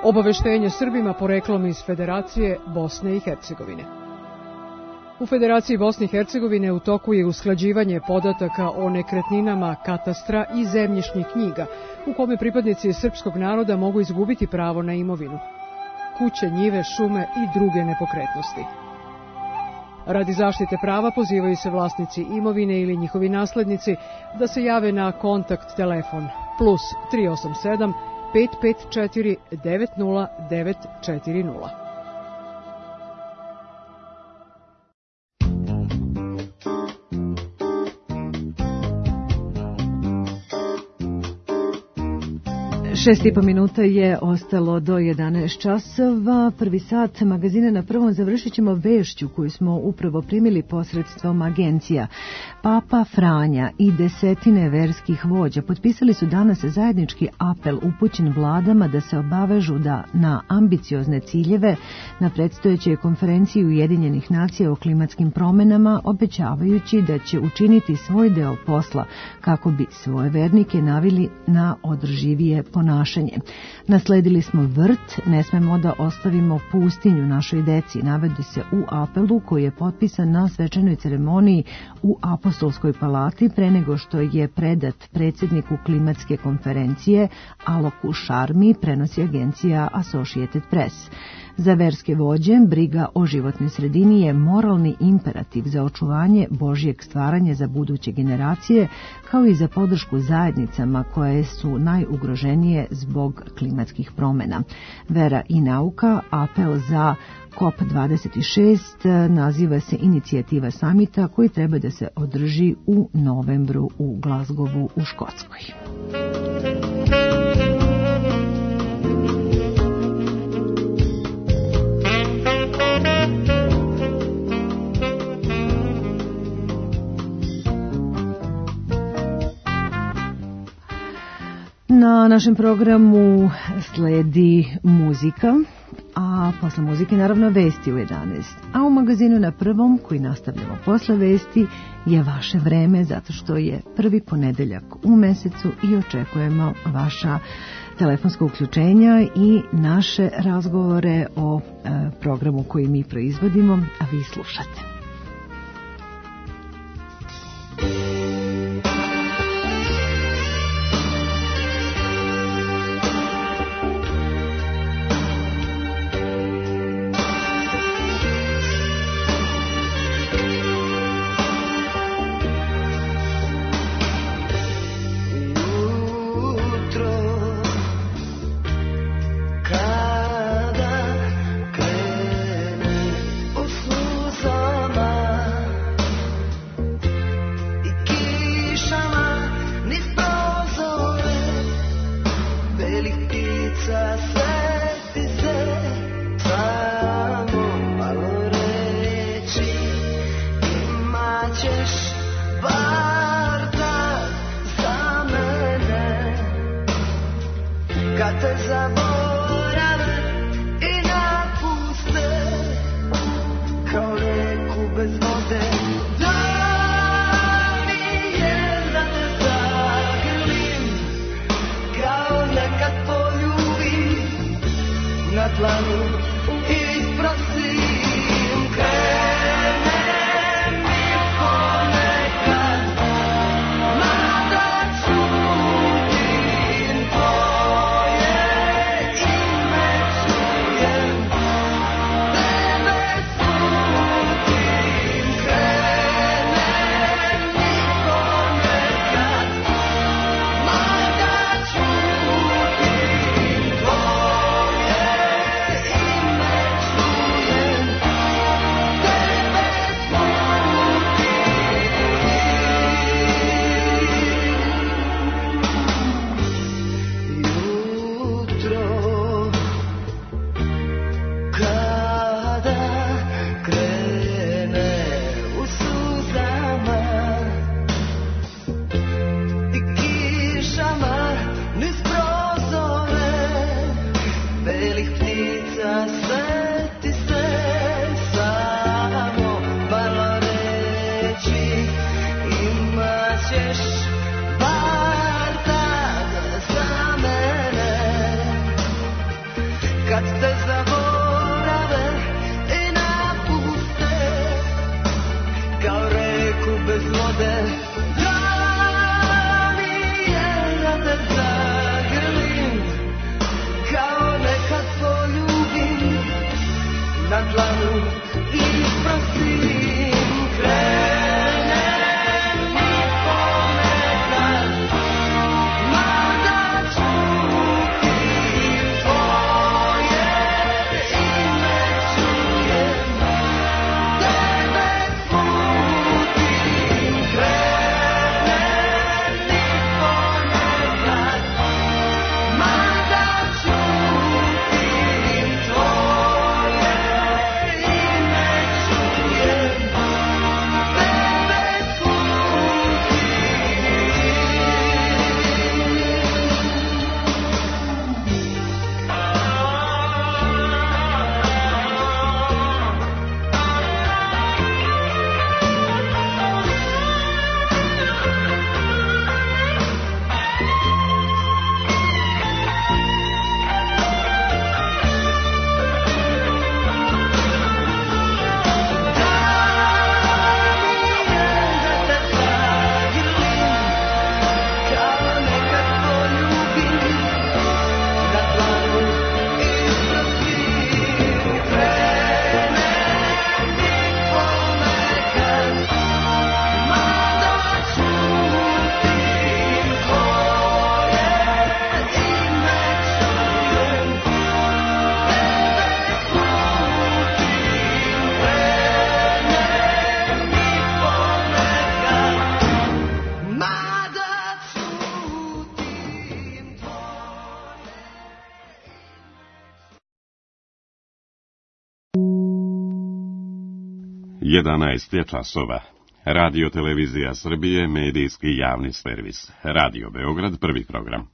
Obaveštenje Srbima poreklom iz Federacije Bosne i Hercegovine. U Federaciji Bosne i Hercegovine u toku je usklađivanje podataka o nekretninama, katastra i zemljišnih knjiga, u kome pripadnici srpskog naroda mogu izgubiti pravo na imovinu, kuće, njive, šume i druge nepokretnosti. Radi zaštite prava pozivaju se vlasnici imovine ili njihovi naslednici da se jave na kontakt telefon plus 387 554 90940. Šest i po minuta je ostalo do 11 časova. Prvi sat magazina Na prvom završit ćemo vešću koju smo upravo primili posredstvom agencija. Papa Franja i desetine verskih vođa potpisali su danas zajednički apel upućen vladama da se obavežu da na ambiciozne ciljeve na predstojećoj konferenciji Ujedinjenih nacija o klimatskim promenama, obećavajući da će učiniti svoj deo posla kako bi svoje vernike navili na održivije ponašanje. Nasledili smo vrt, ne smemo da ostavimo pustinju našoj deci, navodi se u apelu koji je potpisan na svečanoj ceremoniji u Apostolskoj palati pre nego što je predat predsjedniku klimatske konferencije Aloku Šarmi, prenosi agencija Associated Press. Za verske vođe, briga o životnoj sredini je moralni imperativ za očuvanje Božjeg stvaranja za buduće generacije, kao i za podršku zajednicama koje su najugroženije zbog klimatskih promjena. Vera i nauka, apel za COP26 naziva se inicijativa samita koji treba da se održi u novembru u Glasgowu u Škotskoj. Na našem programu sledi muzika, a posle muzike naravno vesti u 11. A u magazinu Na prvom, koji nastavljamo posle vesti, je vaše vreme, zato što je prvi ponedeljak u mesecu i očekujemo vaša telefonska uključenja i naše razgovore o programu koji mi proizvodimo, a vi slušate. kad te zaborave i napuste, kao reku bez vode. Da mi je da te zagrlim, kao nekad poljubim, na dlanu i prosim. Krenem i ponekad, mada čutim tvoje ime, čujem tebe putim. Krenem i ponekad, mada čutim tvoje ime, čujem tebe Jedanaest je časova. Radio Televizija Srbije, medijski javni servis. Radio Beograd, prvi program.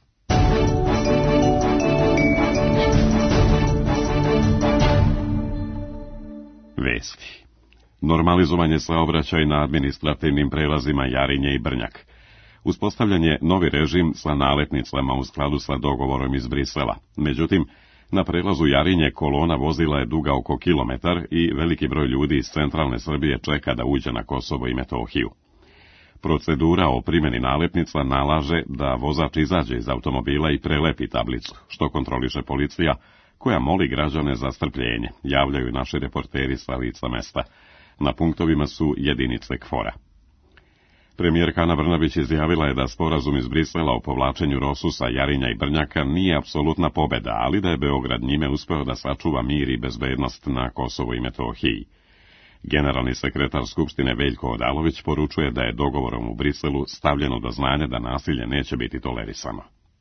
Vesti. Normalizovanje saobraćaja na administrativnim prelazima Jarinje i Brnjak. Uspostavljanje novi režim sa naletnicama u skladu sa dogovorom iz Brisela. Međutim, na prelazu Jarinje kolona vozila je duga oko kilometar i veliki broj ljudi iz centralne Srbije čeka da uđe na Kosovo i Metohiju. Procedura o primjeni nalepnica nalaže da vozač izađe iz automobila i prelepi tablicu, što kontroliše policija, koja moli građane za strpljenje, javljaju naši reporteri sa lica mesta. Na punktovima su jedinice KFOR-a. Premijerka Ana Brnabić izjavila je da sporazum iz Brisela o povlačenju Rosusa, Jarinja i Brnjaka nije apsolutna pobeda, ali da je Beograd njime uspeo da sačuva mir i bezbednost na Kosovu i Metohiji. Generalni sekretar Skupštine Veljko Odalović poručuje da je dogovorom u Briselu stavljeno do znanja da nasilje neće biti tolerisano.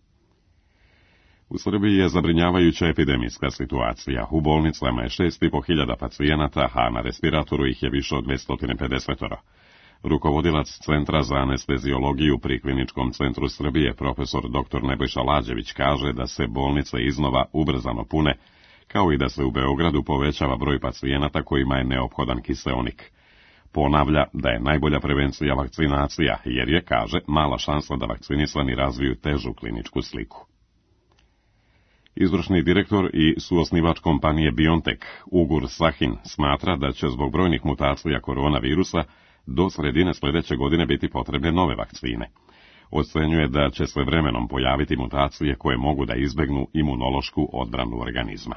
U Srbiji je zabrinjavajuća epidemijska situacija. U bolnicama je 6.500 pacijenata, a na respiratoru ih je više od 250. Rukovodilac Centra za anesteziologiju pri Kliničkom centru Srbije, profesor dr. Nebojša Lađević, kaže da se bolnice iznova ubrzano pune, kao i da se u Beogradu povećava broj pacijenata kojima je neophodan kiseonik. Ponavlja da je najbolja prevencija vakcinacija, jer je, kaže, mala šansa da vakcinisani razviju težu kliničku sliku. Izvršni direktor i suosnivač kompanije BioNTech, Ugur Sahin, smatra da će zbog brojnih mutacija koronavirusa do sredine sljedeće godine biti potrebne nove vakcine. Ocenjuje da će se vremenom pojaviti mutacije koje mogu da izbegnu imunološku odbranu organizma.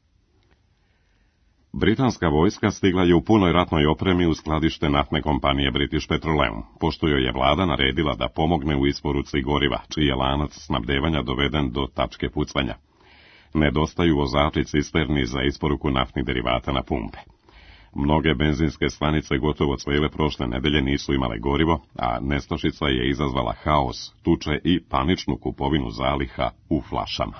Britanska vojska stigla je u punoj ratnoj opremi u skladište naftne kompanije British Petroleum, pošto joj je vlada naredila da pomogne u isporuci goriva, čiji je lanac snabdevanja doveden do tačke pucanja. Nedostaju vozači cisterni za isporuku naftnih derivata na pumpe. Mnoge benzinske stanice gotovo cijele prošle nedelje nisu imale gorivo, a nestašica je izazvala haos, tuče i paničnu kupovinu zaliha u flašama.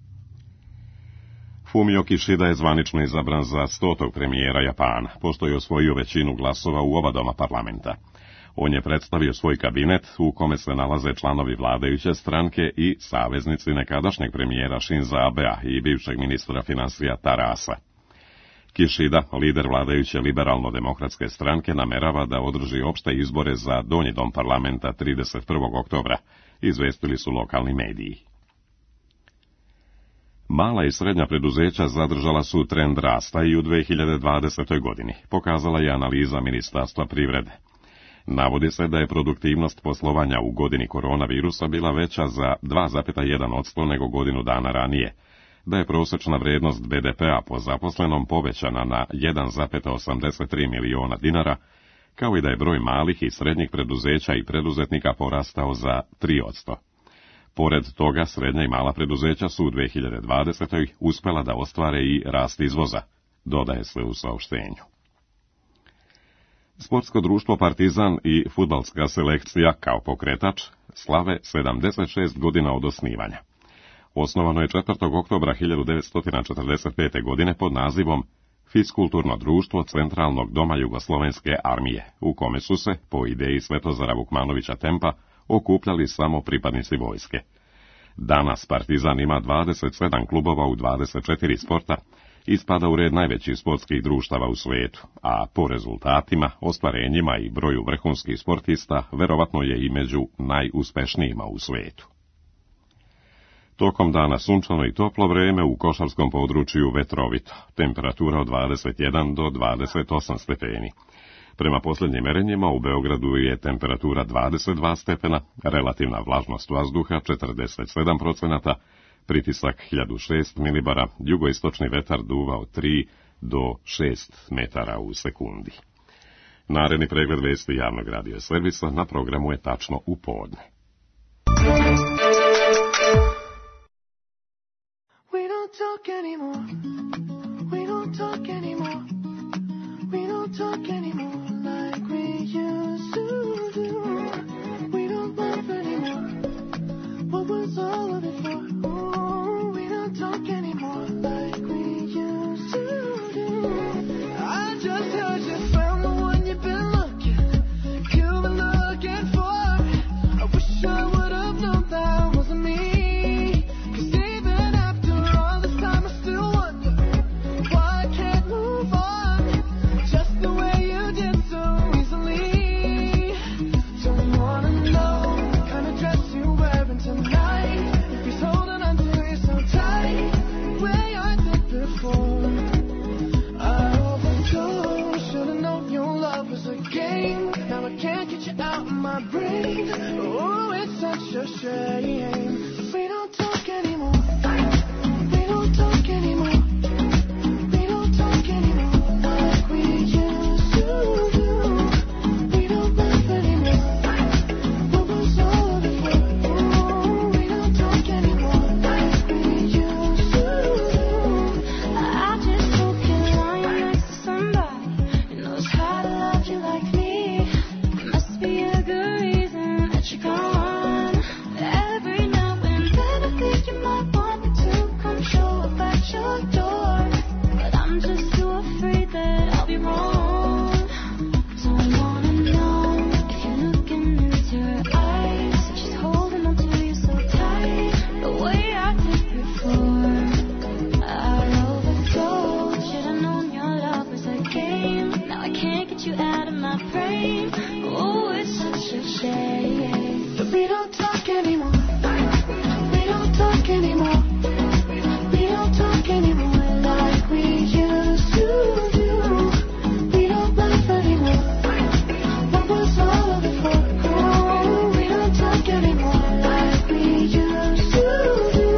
Fumio Kishida je zvanično izabran za 100. premijera Japana, pošto je osvojio većinu glasova u oba doma parlamenta. On je predstavio svoj kabinet u kome se nalaze članovi vladajuće stranke i saveznici nekadašnjeg premijera Shinza Abea i bivšeg ministra financija Tara Asa. Kishida, lider vladajuće liberalno-demokratske stranke, namerava da održi opšte izbore za donji dom parlamenta 31. oktobra, izvestili su lokalni mediji. Mala i srednja preduzeća zadržala su trend rasta i u 2020. godini, pokazala je analiza Ministarstva privrede. Navodi se da je produktivnost poslovanja u godini koronavirusa bila veća za 2,1% nego godinu dana ranije, da je prosječna vrednost BDP-a po zaposlenom povećana na 1,83 miliona dinara, kao i da je broj malih i srednjih preduzeća i preduzetnika porastao za 3%. Pored toga, srednja i mala preduzeća su u 2020. uspjela da ostvare i rast izvoza, dodaje se u saopštenju. Sportsko društvo Partizan i fudbalska selekcija kao pokretač slave 76 godina od osnivanja. Osnovano je 4. oktobra 1945. godine pod nazivom Fiskulturno društvo Centralnog doma Jugoslovenske armije, u kome su se, po ideji Svetozara Vukmanovića Tempa, okupljali samo pripadnici vojske. Danas Partizan ima 27 klubova u 24 sporta i spada u red najvećih sportskih društava u svijetu, a po rezultatima, ostvarenjima i broju vrhunskih sportista, verovatno je i među najuspešnijima u svijetu. Tokom dana sunčano i toplo vreme, u košarskom području vetrovito, temperatura od 21 do 28 stepeni. Prema posljednjim merenjima u Beogradu je temperatura 22 stepena, relativna vlažnost vazduha 47%, pritisak 1006 milibara, jugoistočni vetar duva od 3 do 6 metara u sekundi. Naredni pregled vesti javnog radio servisa na programu je tačno u podne. We don't talk anymore. We don't talk anymore. We don't talk anymore like we used to do. We don't laugh anymore. What was all of it for? Ooh, we don't talk anymore like we used to do. I just heard you found the one you've been looking for. I wish I would have known that wasn't me. Oh, it's such a shame. We don't talk anymore. We don't talk anymore. We don't talk anymore like we used to do. We don't laugh anymore. What was all of it for? Oh, we don't talk anymore like we used to do. I just hope you're lying next to somebody who knows how to love you like me. It must be a good reason that you're gone. Every now and then I think you might want me to come show up at your door, but I'm just too afraid that I'll be wrong. Don't wanna know if you're looking into her eyes, she's holding on to you so tight, the way I did before. I overdosed, should've known your love was a game. Now I can't get you out of my brain. Oh, it's such a shame. But we don't talk anymore. We don't talk anymore. We don't talk anymore like we used to do. We don't laugh anymore. What was all of it for? Oh, we don't talk anymore like we used to do.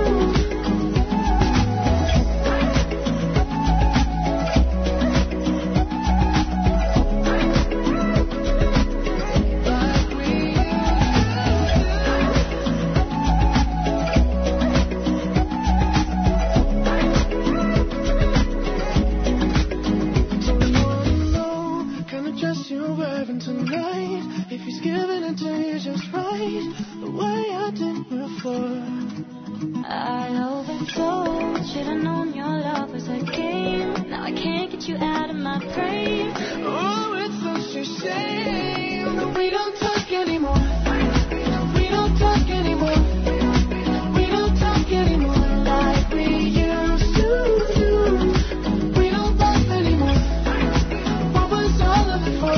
Tonight, if he's giving it to you just right, the way I did before. I overdosed, should've known your love was a game. Now I can't get you out of my brain. Oh, it's such a shame that we don't talk anymore. We don't talk anymore. We don't talk anymore like we used to do. We don't laugh anymore. What was all of it for?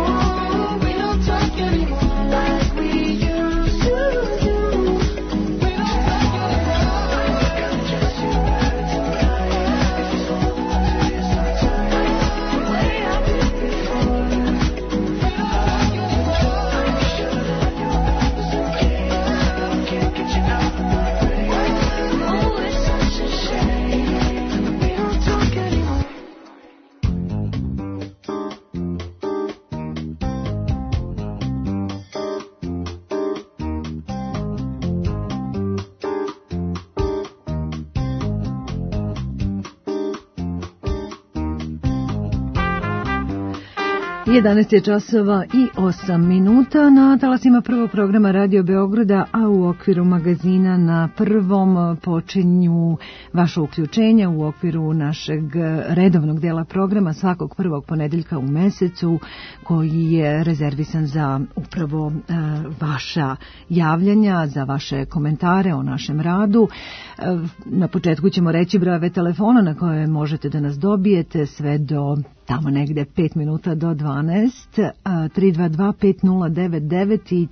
Anymore like we used to do. We don't talk anymore. 11 je časova i 8 minuta na talasima prvog programa Radio Beograda, a u okviru magazina Na prvom počinju vaše uključenja u okviru našeg redovnog dela programa svakog prvog ponedeljka u mesecu, koji je rezervisan za upravo vaša javljanja, za vaše komentare o našem radu. Na početku ćemo reći brojeve telefona na koje možete da nas dobijete sve do tamo negde 5 minuta do 12, 322-5099 i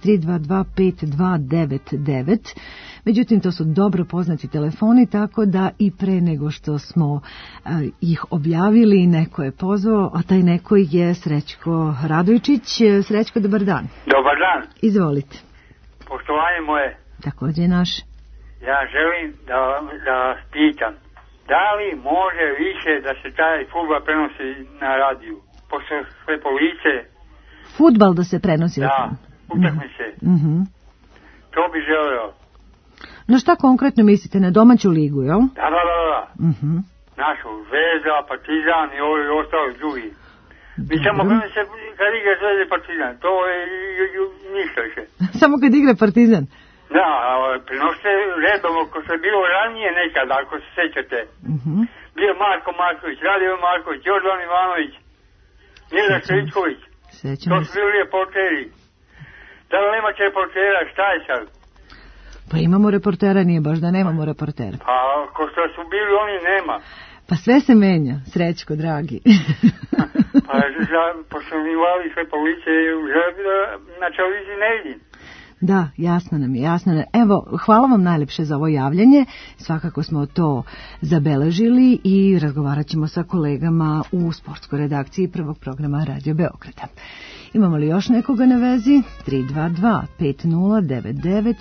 322-5299. Međutim, to su dobro poznati telefoni, tako da i pre nego što smo ih objavili, neko je pozvao, a taj neko je Srećko Radojčić. Srećko, dobar dan. Dobar dan. Izvolite. Poštovanje moje. Također naše. Ja želim da pitam, da li može više da se taj fudbal prenosi na radiju? Pošto sve police... Fudbal da se prenosi? Da, utakmice. To bi želeo. Na šta konkretno mislite? Na domaću ligu, jel? Da. Našu Zvezda, Partizan i ovi ostali drugi. Mi samo kad igra Zvezda i Partizan, to je ništa više. Samo kad igra Partizan? Da, prenosite redovno, ko se bilo ranije nekad, ako se sećate. Bio Marko Marković, Radio Marković, Jordan Ivanović, Mira Štričković. To su bili reporteri. Da li nemate reportera, šta je sad? Pa imamo reportera, nije baš da nemamo reportera. Pa, ko što su bili, oni nema. Pa sve se menja, Srećko, dragi. Pa, pošto mi vali sve police, na televiziji ne vidim. Da, jasno nam je. Evo, hvala vam najlepše za ovo javljanje. Svakako smo to zabeležili i razgovarat ćemo sa kolegama u sportskoj redakciji prvog programa Radio Beograda. Imamo li još nekoga na vezi? 322-5099,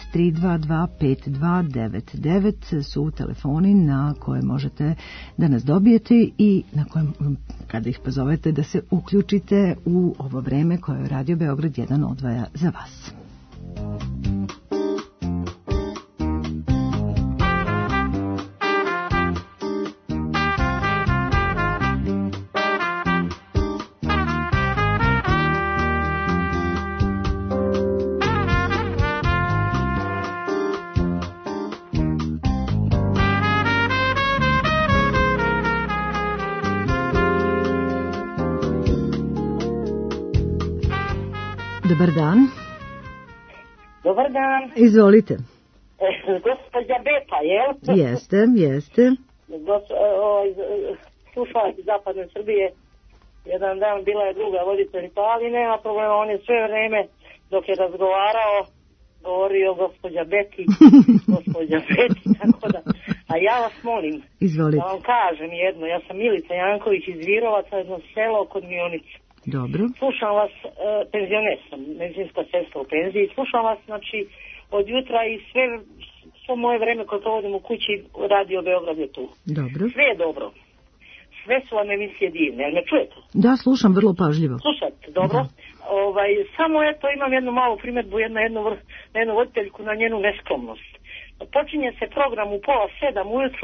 322-5299 su telefoni na koje možete da nas dobijete i na kojem, kada ih pozovete, da se uključite u ovo vreme koje Radio Beograd 1 odvaja za vas. Dobar dan. Dobar dan. Izvolite. Gospođa Beta, jel? Jeste. Slušala iz zapadne Srbije. Jedan dan bila je druga voditeljica, ali nema problema, on je sve vreme dok je razgovarao govorio gospođa Beti, tako da. A ja vas molim, izvolite, da vam kažem jedno, ja sam Milica Janković iz Virovaca, jedno selo kod Mionice. Dobro. Slušam vas, penzioner sam, medicinska sestra u penziji, slušam vas, znači, od jutra i svo moje vreme koje provodim u kući, Radio Beograd je tu. Dobro. Sve je dobro. Sve su vam emisije divne, jel me čujete? Da, slušam vrlo pažljivo. Slušajte, dobro. Da. Samo eto imam jednu malu primjedbu, na jednu voditeljku, na njenu neskromnost. Počinje se program u 6:30 ujutru,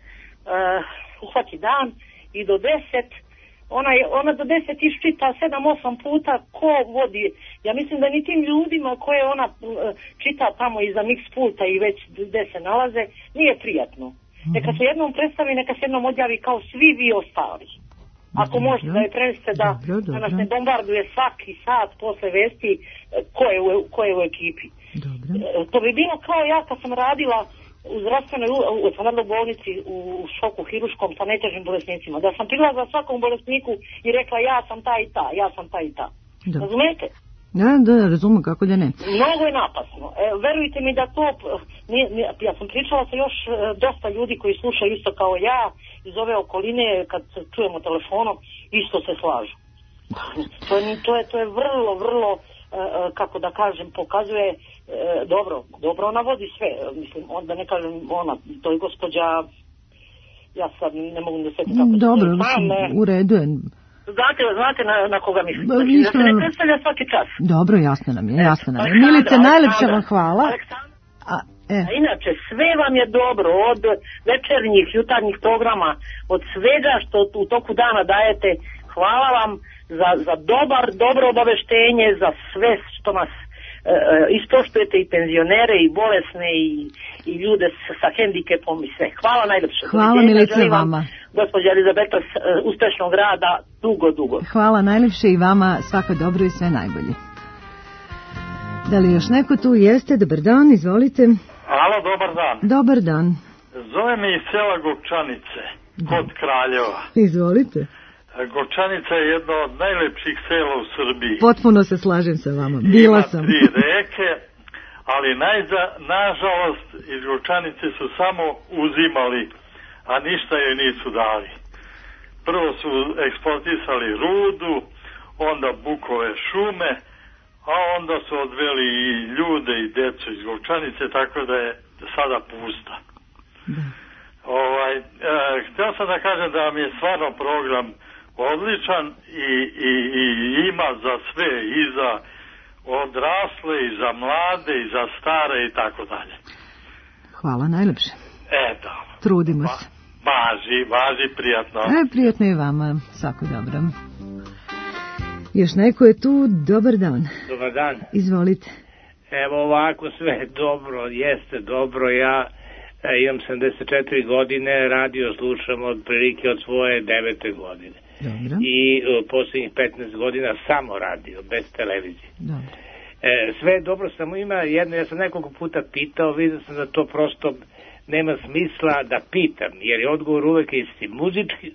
uhvati dan i do 10. Ona do 10 iščita 7-8 puta ko vodi. Ja mislim da ni tim ljudima koje ona čita tamo iza mix pulta i već gde se nalaze, nije prijatno. Neka se jednom predstavi, neka se jednom odjavi kao svi vi ostali. Ako možete da je prenesete da nas ne bombarduje svaki sat posle vesti ko je u ekipi. To bi bilo kao ja kad sam radila u zdravstvenoj bolnici u šoku hiruškom sa najtežim bolesnicima. Da sam prilazila svakom bolesniku i rekla ja sam ta i ta. Razumete? Da, razumem, kako da ne. Mnogo je napasno. Verujte mi da to, ja sam pričala sa još dosta ljudi koji slušaju isto kao ja iz ove okoline, kad se čujemo telefonom, isto se slažu. To je vrlo, kako da kažem, pokazuje dobro ona vodi sve, mislim, onda ne kažem ona, to je gospođa, ja sad ne mogu da setim kako dobro, u redu je. Znate na koga mislim. Da se ne predstavlja svaki čas. Dobro, jasno nam je. Milice, najlepša vam hvala. A inače, sve vam je dobro, od večernjih, jutarnjih programa, od svega što u toku dana dajete, hvala vam za dobro obaveštenje, za sve što nas ispoštujete, i penzionere, i bolesne, i ljude sa hendikepom i sve. Hvala najlepše. Hvala Milice vama. Gospođa Elizabeta, uspešnog rada dugo. Hvala najlepše i vama, svako dobro i sve najbolje. Da li još neko tu jeste? Dobar dan, izvolite. Alo, dobar dan. Dobar dan. Zove me iz sela Gokčanice, kod Kraljeva. Izvolite. Gokčanica je jedno od najlepših sela u Srbiji. Potpuno se slažem sa vama. Bila sam. Ima 3 reke, ali nažalost iz Gokčanice su samo uzimali, a ništa joj nisu dali. Prvo su eksploatisali rudu, onda bukove šume, a onda su odveli i ljude i decu iz Gokčanice, tako da je sada pusta. Htio sam da kažem da vam je stvarno program odličan i ima za sve, i za odrasle, i za mlade, i za stare i tako dalje. Hvala najlepše. Eto. Trudimo se. Važi, prijatno. Prijatno i vama, svako dobro. Još neko je tu, dobar dan. Dobar dan. Izvolite. Evo ovako, sve dobro, jeste dobro, ja imam 74 godine, radio slušam otprilike od svoje 9. godine. Dobro. I posljednjih 15 godina samo radio, bez televizije. Dobro. Sve je dobro, samo ima jedno, ja sam nekoliko puta pitao, vidio sam da to prosto nema smisla da pitam, jer je odgovor uvek isti. Muzički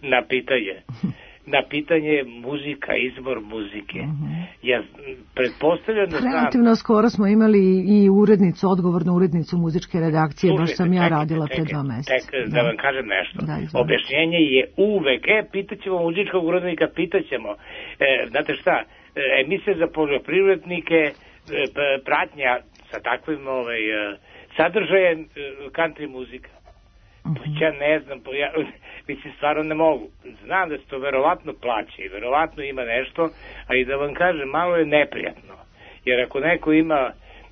na pitanje muzika, izbor muzike. Ja pretpostavljam da znam... Relativno skoro smo imali i odgovornu urednicu muzičke redakcije, baš sam ja radila pred 2 meseca. Da vam kažem nešto. Objašnjenje je uvek, pitaćemo muzičkog urednika, pitaćemo. Znate šta, emisije za poljoprivrednike, pratnja sa takvim sadržajem country muzika. Ja ne znam, mislim, stvarno ne mogu. Znam da se to verovatno plaća i verovatno ima nešto, a i da vam kažem, malo je neprijatno. Jer ako neko ima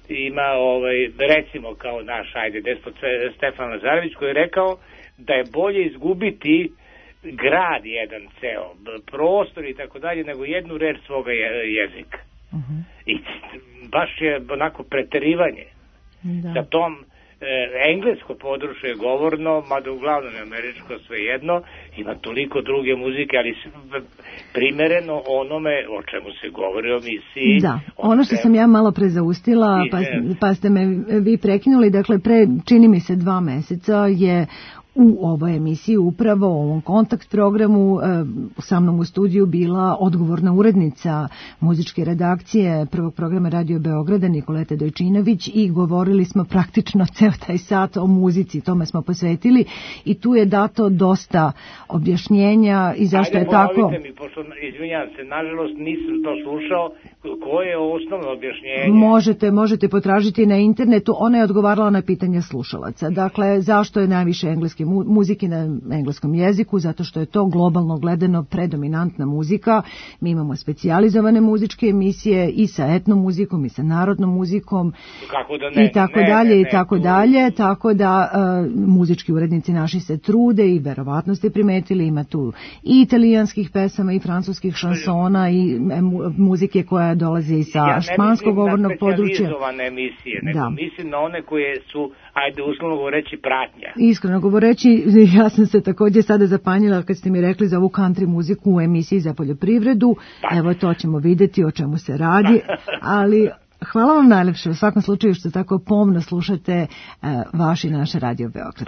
recimo kao naš, despot Stefan Lazarević, koji je rekao da je bolje izgubiti grad jedan ceo, prostor i tako dalje, nego jednu reč svoga jezika. I baš je onako preterivanje. Sa tom englesko područje je govorno, mada uglavnom je američko, svejedno, ima toliko druge muzike, ali primereno onome o čemu se govori o misiji. Da, ono što sam ja malo pre zaustila, pa ste me vi prekinuli, dakle čini mi se 2 meseca je u ovoj emisiji, upravo u ovom kontakt programu, sa mnom u studiju bila odgovorna urednica muzičke redakcije prvog programa Radio Beograda, Nikoleta Dojčinović, i govorili smo praktično ceo taj sat o muzici, tome smo posvetili, i tu je dato dosta objašnjenja i zašto je tako. Ajde, ponovite mi, pošto, izvinjam se, nažalost nisam to slušao, koje je osnovno objašnjenje? Možete potražiti na internetu, ona je odgovarala na pitanja slušalaca. Dakle, zašto je najviše engleske muzike na engleskom jeziku? Zato što je to globalno gledano predominantna muzika. Mi imamo specijalizovane muzičke emisije i sa etnom muzikom i sa narodnom muzikom i tako dalje, tako da muzički urednici naši se trude i verovatno ste primetili, ima tu i italijanskih pesama i francuskih šansona i muzike koja dolazi sa španskog govornog područja. Ja ne mislim na specijalizovane emisije, nego mislim na one koje su, uslovno govoreći, pratnja. Iskreno govoreći, ja sam se također sada zapanjila kad ste mi rekli za ovu country muziku u emisiji za poljoprivredu. Evo, to ćemo vidjeti o čemu se radi, ali hvala vam najlepše u svakom slučaju što tako pomno slušate vaš i naš Radio Beograd.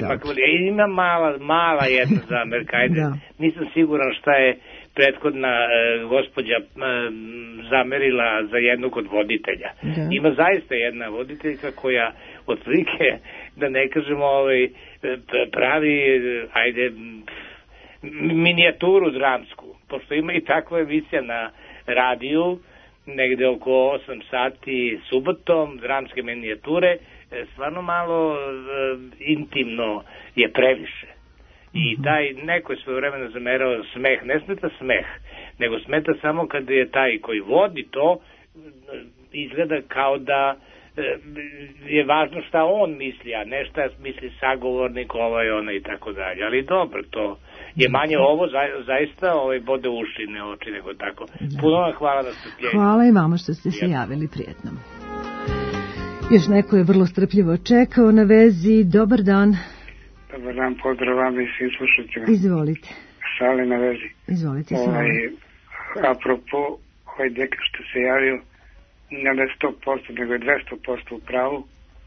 Ima mala jedna zamerka, nisam siguran šta je prethodna gospođa zamerila za jednog od voditelja. Ima zaista jedna voditeljka koja otprilike, da ne kažemo, pravi minijaturu dramsku, pošto ima i takva emisija na radiju, negde oko 8 sati subotom, dramske minijature, stvarno malo intimno je previše. I taj neko je svoje vremena zamerao smeh, ne smeta smeh, nego smeta samo kada je taj koji vodi to, izgleda kao da je važno šta on misli, a ne šta misli sagovornik, ono i tako dalje. Ali dobro, to je manje ovo, zaista bode uši, ne oči, nego tako. Puno vam hvala da ste slijedili. Hvala i vama što ste se javili, prijetno. Još neko je vrlo strpljivo čekao na vezi. Dobar dan. Dobar dan, pozdrav vam i svim slušateljima. Izvolite. Sale na vezi. Izvolite, Sale. Apropo, ovaj deka što se javio, ne da je 100%, nego je 200% u pravu.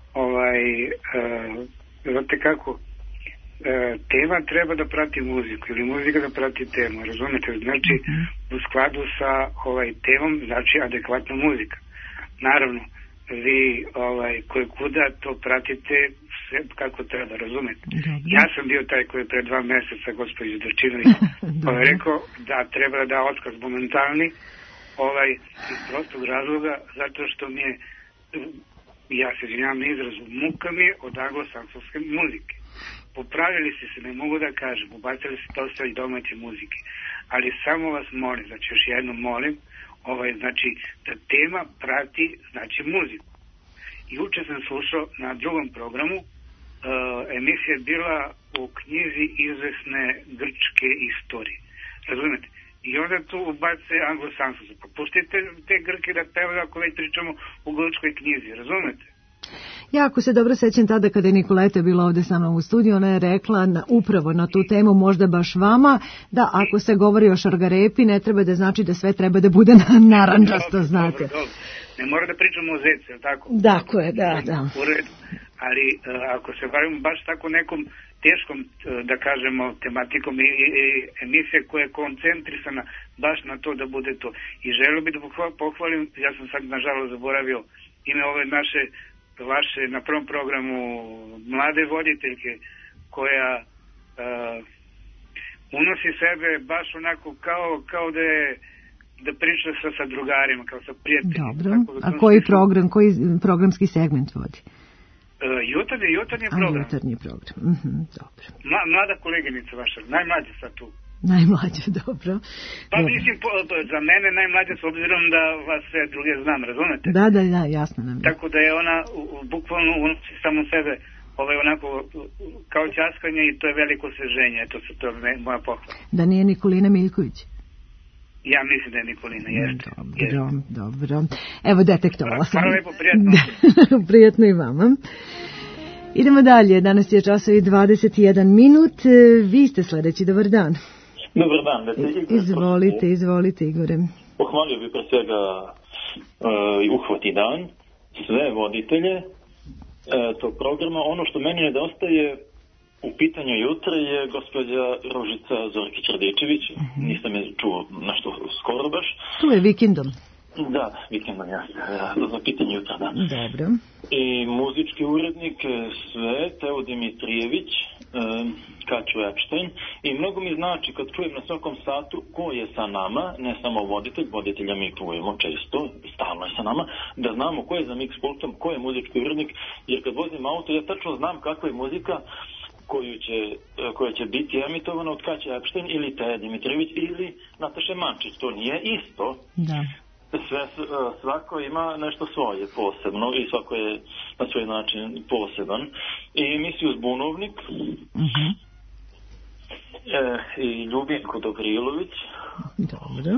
Znate kako, tema treba da prati muziku ili muzika da prati temu, razumete? Znači, u skladu sa temom, znači adekvatna muzika. Naravno, vi koji kuda to pratite sve kako treba, razumete? Ja sam bio taj koji je pre 2 meseca gospođi Drčinović rekao da treba da da otkaz momentalni iz prostog razloga zato što mi je, ja se izvinjam na izrazu, muka mi je od anglosaksonske muzike. Popravili ste se, ne mogu da kažem, ubacili ste dosta i domaće muzike, ali samo vas molim, znači još jednom molim, znači da tema prati znači muziku. Juče sam slušao na drugom programu, emisija je bila o knjizi izvesne grčke istorije, razumete? I onda tu ubace anglosaksonske, pa puštite te Grke da pevaju ako već pričamo u grčkoj knjizi, razumete? Ja ako se dobro sećam tada kada je Nikoleta bila ovde sa mnom u studiju, ona je rekla upravo na tu temu, možda baš vama, da ako se govori o šargarepi ne treba da znači da sve treba da bude narandžasto, znate. Dobro. Ne mora da pričamo o zeci, je li tako? Tako je, da. U redu. Ali ako se bavimo baš tako nekom teškom, da kažemo, tematikom i emisije koja je koncentrisana baš na to da bude to. I želio bih da pohvalim, ja sam sad nažalost zaboravio ime ove vaše na prvom programu mlade voditeljke koja unosi sebe baš onako kao da je da priča sa drugarima, kao sa prijateljima. Dobro, a koji programski segment vodi? Jutarnji program. Jutarnji program, dobro. Mlada koleginica vaša, najmlađa sad tu. Najmlađe, dobro. Pa mislim, za mene najmlađa s obzirom da vas sve druge znam, razumete? Da, jasno nam je. Tako da je ona bukvalno unosi samo sebe onako kao ćaskanje i to je veliko osveženje, to je moja pohvala. Da nije Nikolina Miljković? Ja mislim da je Nikolina, jeste. Dobro. Evo, detektovala sam. Hvala lepo, prijatno. Prijatno i vama. Idemo dalje, danas je časovi 21 minut, vi ste sledeći, dobar dan. Dobar dan, Izvolite Igore. Pohvalio bih pre svega uhvati dan, sve voditelje tog programa. Ono što meni nedostaje u pitanju jutra je gospođa Ružica Zorkić-Radičević, nisam je čuo nešto skoro baš. Tu je vikendom. Da, vikendom, za pitanje jutra, da. Dobro. I muzički urednik sve, Teo Dimitrijević, Kaću Epstein, i mnogo mi znači kad čujem na svakom satu ko je sa nama, ne samo voditelja mi čujemo često, stalno je sa nama, da znamo ko je za mix pultom, ko je muzički urednik, jer kad vozim auto ja tačno znam kakva je muzika koja će biti emitovana od Kaće Epstein ili Teja Dimitrijević ili Nataše Mančić, to nije isto. Da. Svako ima nešto svoje posebno i svako je na svoj način poseban. I emisiju Zbunovnik i Ljubinko Dobrilović. Dobro.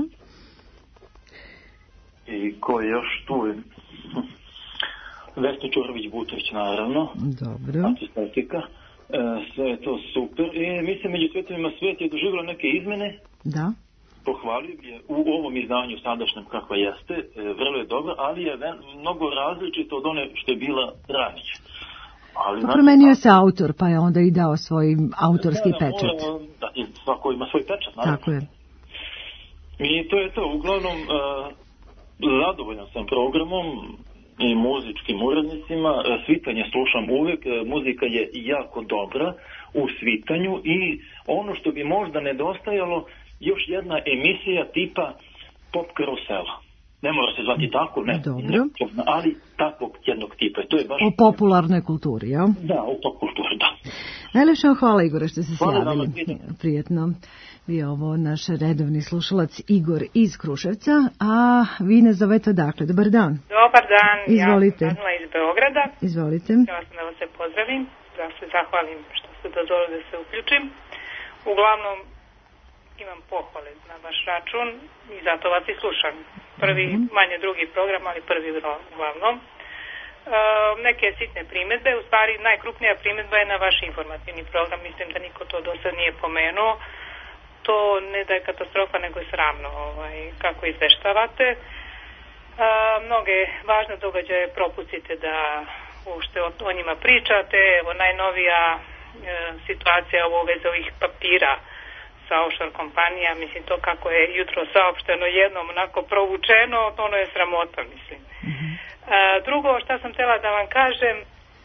I ko je još tu? Vesna Čorović-Butović, naravno. Dobro. Asistentika. Sve je to super. I mislim, među svetovima svijet je doživjela neke izmene. Da. Pohvalio je u ovom izdanju sadašnjem kakva jeste, vrlo je dobro, ali je mnogo različito od one što je bila ranije. Promenio se autor, pa je onda i dao svoj autorski pečat. Da, svako ima svoj pečat, naravno. Tako je. I to je to. Uglavnom, zadovoljan sam programom i muzičkim urednicima. Svitanje slušam uvijek, muzika je jako dobra u svitanju i ono što bi možda nedostajalo, još jedna emisija tipa Pop Karusela. Ne mora se zvati tako, ne. Dobro. Ali takvog jednog tipa. To je baš... O popularnoj kulturi, jel? Da, o pop kulturi, da. Najlepše vam hvala, Igore, što ste se javili. Prijetno. Bio ovo naš redovni slušalac Igor iz Kruševca, a vi ne zovete odakle. Dobar dan. Dobar dan. Izvolite. Ja sam iz Beograda. Izvolite. Htjela sam da vas se pozdravim, da se zahvalim što ste dozvolili da se uključim. Uglavnom, imam pohvale na vaš račun i zato vas i slušam. Prvi, manje drugi program, ali prvi uglavnom. Neke sitne primjedbe, u stvari najkrupnija primjedba je na vaš informativni program, mislim da niko to do sad nije pomenuo. To ne da je katastrofa, nego je sramno kako izveštavate. Mnoge važne događaje propustite da uopšte o njima pričate. Evo najnovija situacija u vezi ovih papira sa offshore kompanija, mislim to kako je jutro saopšteno jednom onako provučeno, ono je sramota, mislim. Drugo što sam htjela da vam kažem,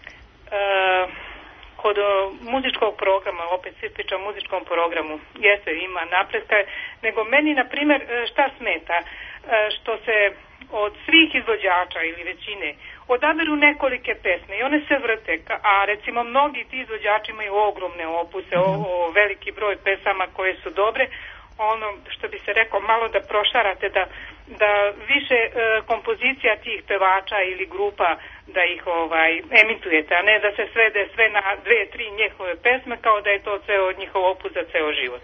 kod muzičkog programa, opet svi priča o muzičkom programu, jeste ima napretka, nego meni, na primjer, šta smeta? Što se od svih izvođača ili većine odaberu nekolike pesme i one se vrte, a recimo mnogi ti izvođači imaju ogromne opuse, veliki broj pesama koje su dobre, ono što bi se rekao malo da prošarate, da više kompozicija tih pevača ili grupa da ih emitujete, a ne da se svede sve na 2-3 njihove pesme kao da je to ceo njihov opus za ceo život.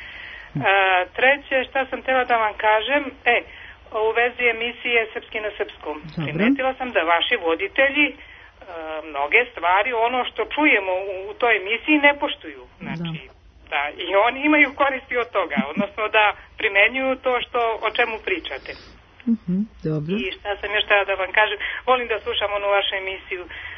Treće, šta sam htjela da vam kažem, u vezi emisije Srpski na srpskom. Primetila sam da vaši voditelji mnoge stvari, ono što čujemo u toj emisiji, ne poštuju. Znači, da, i oni imaju koristi od toga, odnosno da primenjuju to o čemu pričate. Dobro. I šta sam još htjela da vam kažem, volim da slušam onu vašu emisiju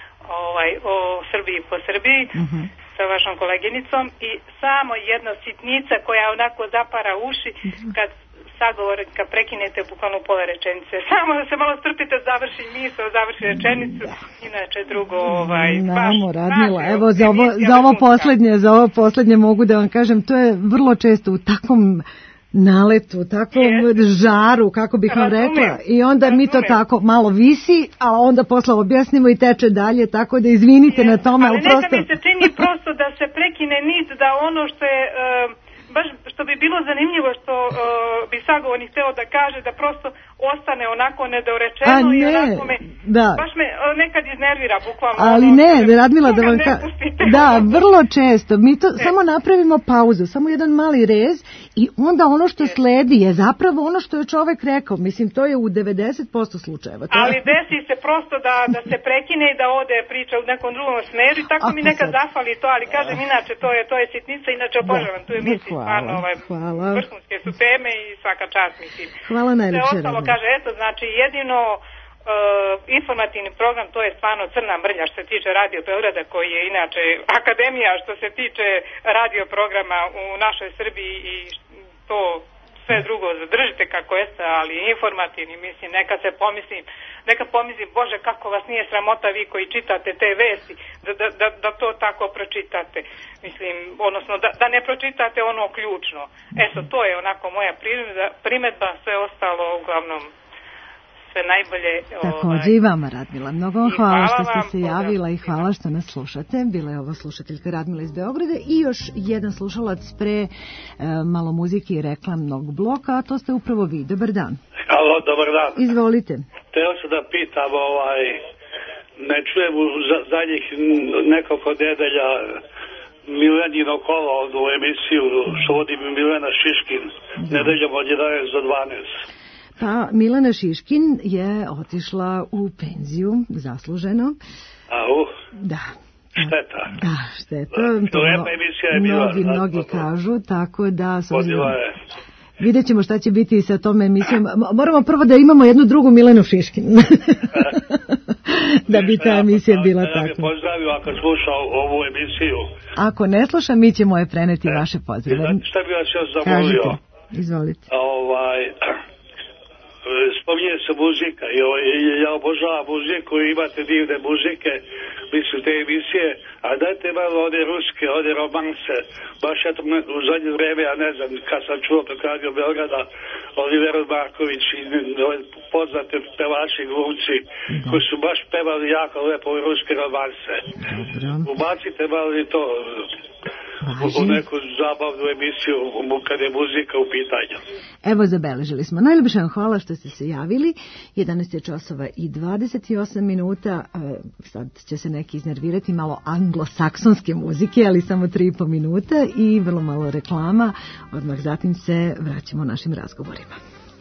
o Srbiji po Srbiji sa vašom koleginicom i samo jedna sitnica koja onako zapara uši kad sagovornika prekinete bukvalno pola rečenice. Samo da se malo strpite, završi misao, završi rečenicu, inače drugo Namo, Radmila, evo za ovo posljednje mogu da vam kažem, to je vrlo često u takvom naletu, takvom žaru, kako bih vam rekla, i onda mi to tako malo visi, a onda posle objasnimo i teče dalje, tako da izvinite na tome, ali prosto... Neka mi se čini prosto da se prekine nit, da ono što je... baš što bi bilo zanimljivo što bi sagovornik hteo da kaže da prosto ostane onako nedorečeno i onako me, baš me nekad iznervira bukvalno. Ali Radmila, da vam da, vrlo često mi to samo napravimo pauzu, samo jedan mali rez i onda ono što sledi je zapravo ono što je čovek rekao, mislim to je u 90% slučajeva. Ali desi se prosto da se prekine i da ode priča u nekom drugom smeru i tako mi nekad zafali to, ali kažem inače to je sitnica, inače obožavam tu emisiju. Hvala. Vrhunske su teme i svaka čast, mislim. Hvala najlepše. Sve ostalo kaže, eto, znači jedino informativni program, to je stvarno crna mrlja što se tiče Radio Beograda, koji je inače akademija što se tiče radio programa u našoj Srbiji i to sve drugo zadržite kako jeste, ali informativni, mislim, neka pomislim, Bože, kako vas nije sramota vi koji čitate te vesti, da to tako pročitate. Mislim, odnosno, da ne pročitate ono ključno. Eto, to je onako moja primedba, sve ostalo uglavnom sve najbolje. Takođe i vama, Radmila. Mnogo vam hvala što ste se javila i hvala što nas slušate. Bila je ovo slušateljka Radmila iz Beograda i još jedan slušalac pre malo muzike i reklamnog bloka, a to ste upravo vi. Dobar dan. Halo, dobar dan. Izvolite. Hteo sam da pitam, ne čujem u zadnjih nekoliko nedelja Milenino kolo u emisiju što vodi Milena Šiškin nedeljom od 11 do 12. Pa Milena Šiškin je otišla u penziju, zasluženo. Da. Šteta. Da, šteta. Mnogi kažu, tako da... Vidjet ćemo šta će biti sa tom emisijom. Moramo prvo da imamo jednu drugu Milenu Šiškin. Da bi ta emisija bila takva. Ja bih pozdravio ako sluša ovu emisiju. Ako ne sluša, mi ćemo je preneti vaše pozdrave. Šta bi vas još zamolio? Kažite, izvolite. spominje se muzika i ja obožavam muziku i imate divne muzike, mislim te emisije, a dajte malo one ruske, one romanse, baš eto u zadnje vreme, ja ne znam, kad sam čuo preko Radio Beograda, Oliver Marković i poznate pevači glumci, koji su baš pevali jako lepo ruske romanse. Ubacite malo i to u neku zabavnu emisiju kad je muzika u pitanju. Evo, zabeležili smo. Najljepše vam hvala što ste se javili. 11 časova i 28 minuta. Sad će se neki iznervirati, malo anglosaksonske muzike, ali samo 3,5 minuta i vrlo malo reklama. Odmah zatim se vraćamo našim razgovorima.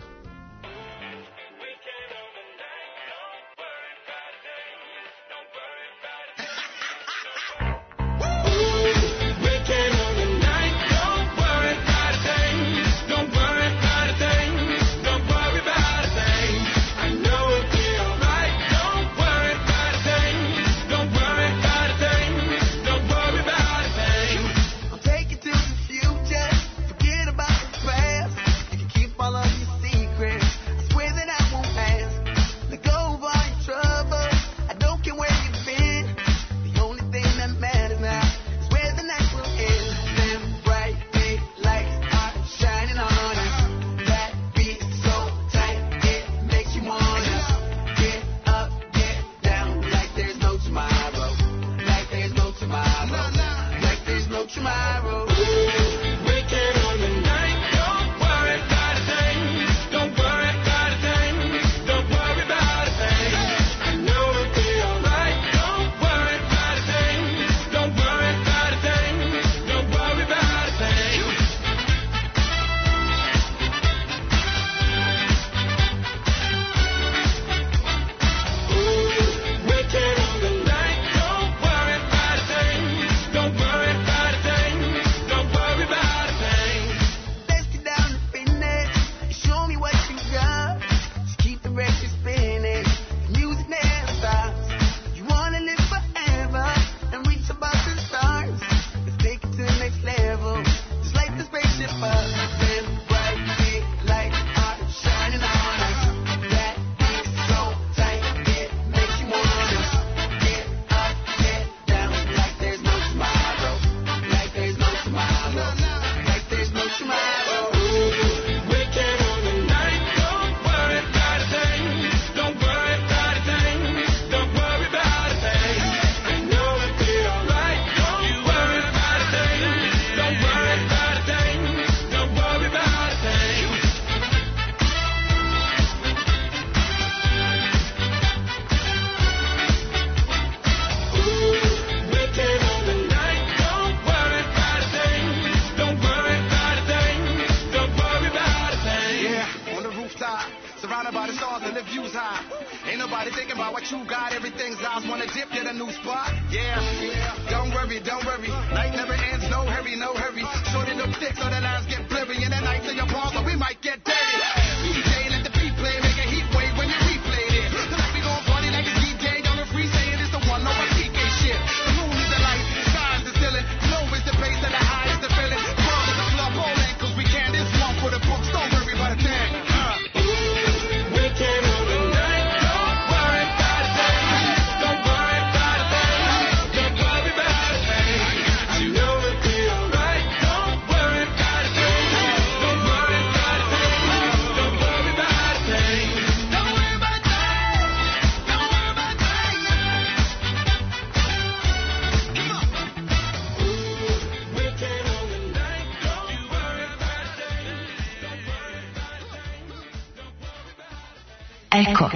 Eko.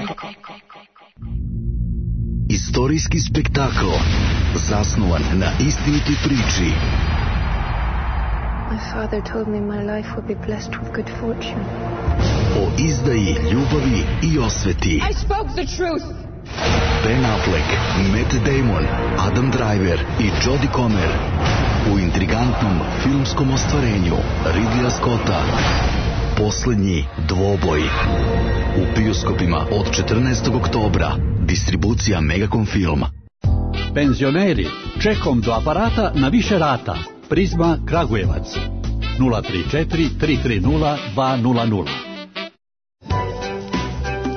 Istorijski spektakl zasnovan na istinitoj priči. My father told me my life would be blessed with good fortune. O izdaji, ljubavi i osveti. I spoke the truth. Ben Affleck, Matt Damon, Adam Driver i Jodie Comer u intrigantnom filmskom ostvarenju Ridleya Scotta Poslednji dvoboj. U bioskopima od 14. oktobra. Distribucija Megacom Film. Penzioneri, čekom do aparata na više rata. Prizma Kragujevac. 034 330 200.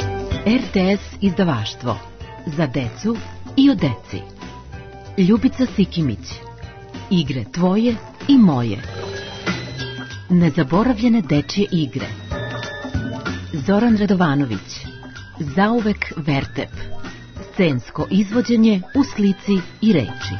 RTS izdavaštvo. Za decu i o deci. Ljubica Sikimić. Igre tvoje i moje. Nezaboravljene dečje igre. Zoran Radovanović. Zauvek Vertep. Scensko izvođenje u slici i reči.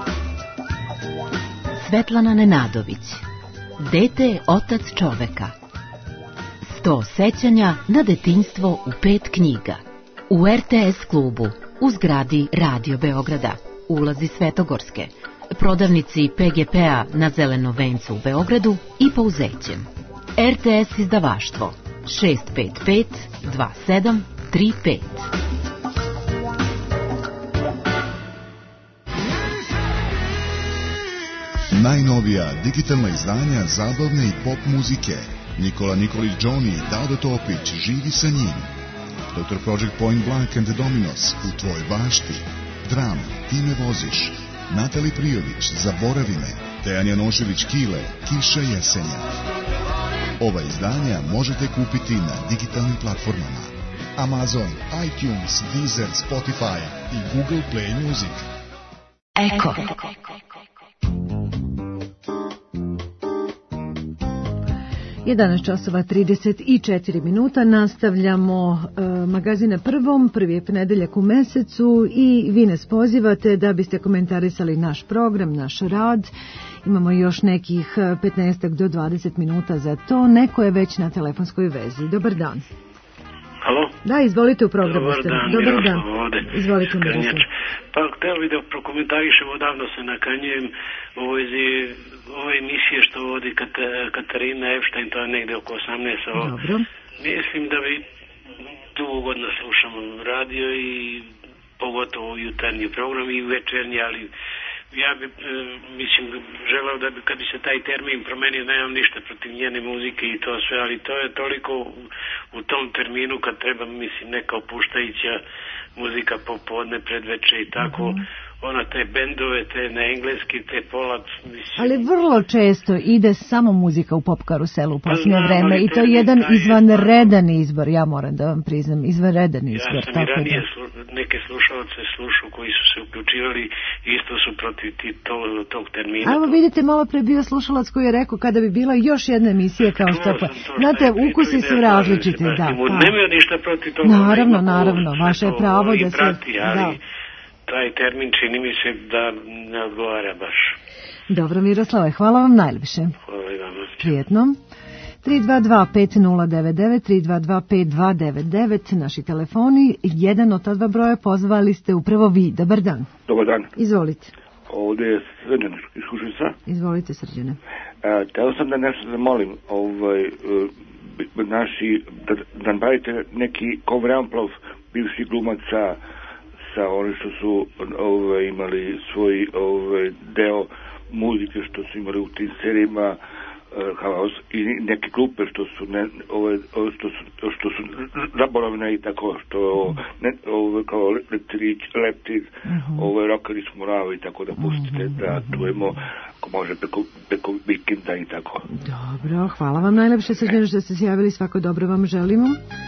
Svetlana Nenadović. Dete je otac čoveka. 100 sećanja na detinjstvo u 5 knjiga. U RTS klubu, u zgradi Radio Beograda, ulazi Svetogorske, prodavnici PGP-a na Zelenom vencu u Beogradu i Pouzećem. RTS izdavaštvo 655 2735. Najnovija digitalna izdanja zabavne i pop muzike. Nikola Nikolić Johnny, Dado Topić, Živi sa njim. Dr. Project Point Blank and the Dominos, U tvoj bašti. Dram, Ti me voziš. Natali Prijović, Zaboravi me. Dejan Janošević Kile, Kiša jesenja. Ova izdanja možete kupiti na digitalnim platformama Amazon, iTunes, Deezer, Spotify i Google Play Music. Eko. 11 časova 34 minuta, nastavljamo magazine prvom, prvi je ponedeljak u mesecu i vi nas pozivate da biste komentarisali naš program, naš rad. Imamo još nekih 15 do 20 minuta za to. Neko je već na telefonskoj vezi. Dobar dan. Halo? Da, izvolite u programu. Dobar dan, ovde. Izvolite Miroslav. Pa hteo bih da prokomentarišem, odavno se nakanjujem u vezi ove emisije što vodi Katarina Epstein, to je negde oko 18 sati. Dobro. Mislim da bi dugo godina slušam radio i pogotovo jutarnji program i večernji, ali ja bi, mislim, želeo da bi, kad bi se taj termin promenio, nemam ništa protiv njene muzike i to sve, ali to je toliko u tom terminu kad treba, mislim, neka opuštajuća muzika popodne, predveče i tako, ona te bendove, te na engleski, te pola, mislim. Ali vrlo često ide samo muzika u pop karuselu u posljednje vreme i to je jedan izvanredan izbor, ja moram da vam priznam, izvanredan izbor. Ja sam i ranije neke slušalce slušao koji su se uključivali i isto su protiv tog termina. Evo vidite, malo pre bio slušalac koji je rekao kada bi bila još jedna emisija kao što... Znate, ukusi su različiti, da. Nema ništa protiv toga. Naravno, vaše je pravo da se... Taj termin čini mi se da ne odgovara baš. Dobro, Miroslave, hvala vam najljepše. Hvala i vam. Prijetno. 322-5099, naši telefoni, jedan od ta dva broja pozvali ste upravo vi. Dobar dan. Dobar dan. Izvolite. Ovdje je Srđan iz Kruševca. Izvolite, Srđane. Teo sam da nešto zamolim, da nabavite neki cover amplov bivših glumaca sa oni što su imali svoj deo muzike što su imali u tim serijima i neke grupe što su zaboravne i tako što kao Leptir, Rockeri su morali i tako da pustite da čujemo ako može preko vikenda i tako. Dobro, hvala vam najlepše Srđane što ste se javili, svako dobro vam želimo.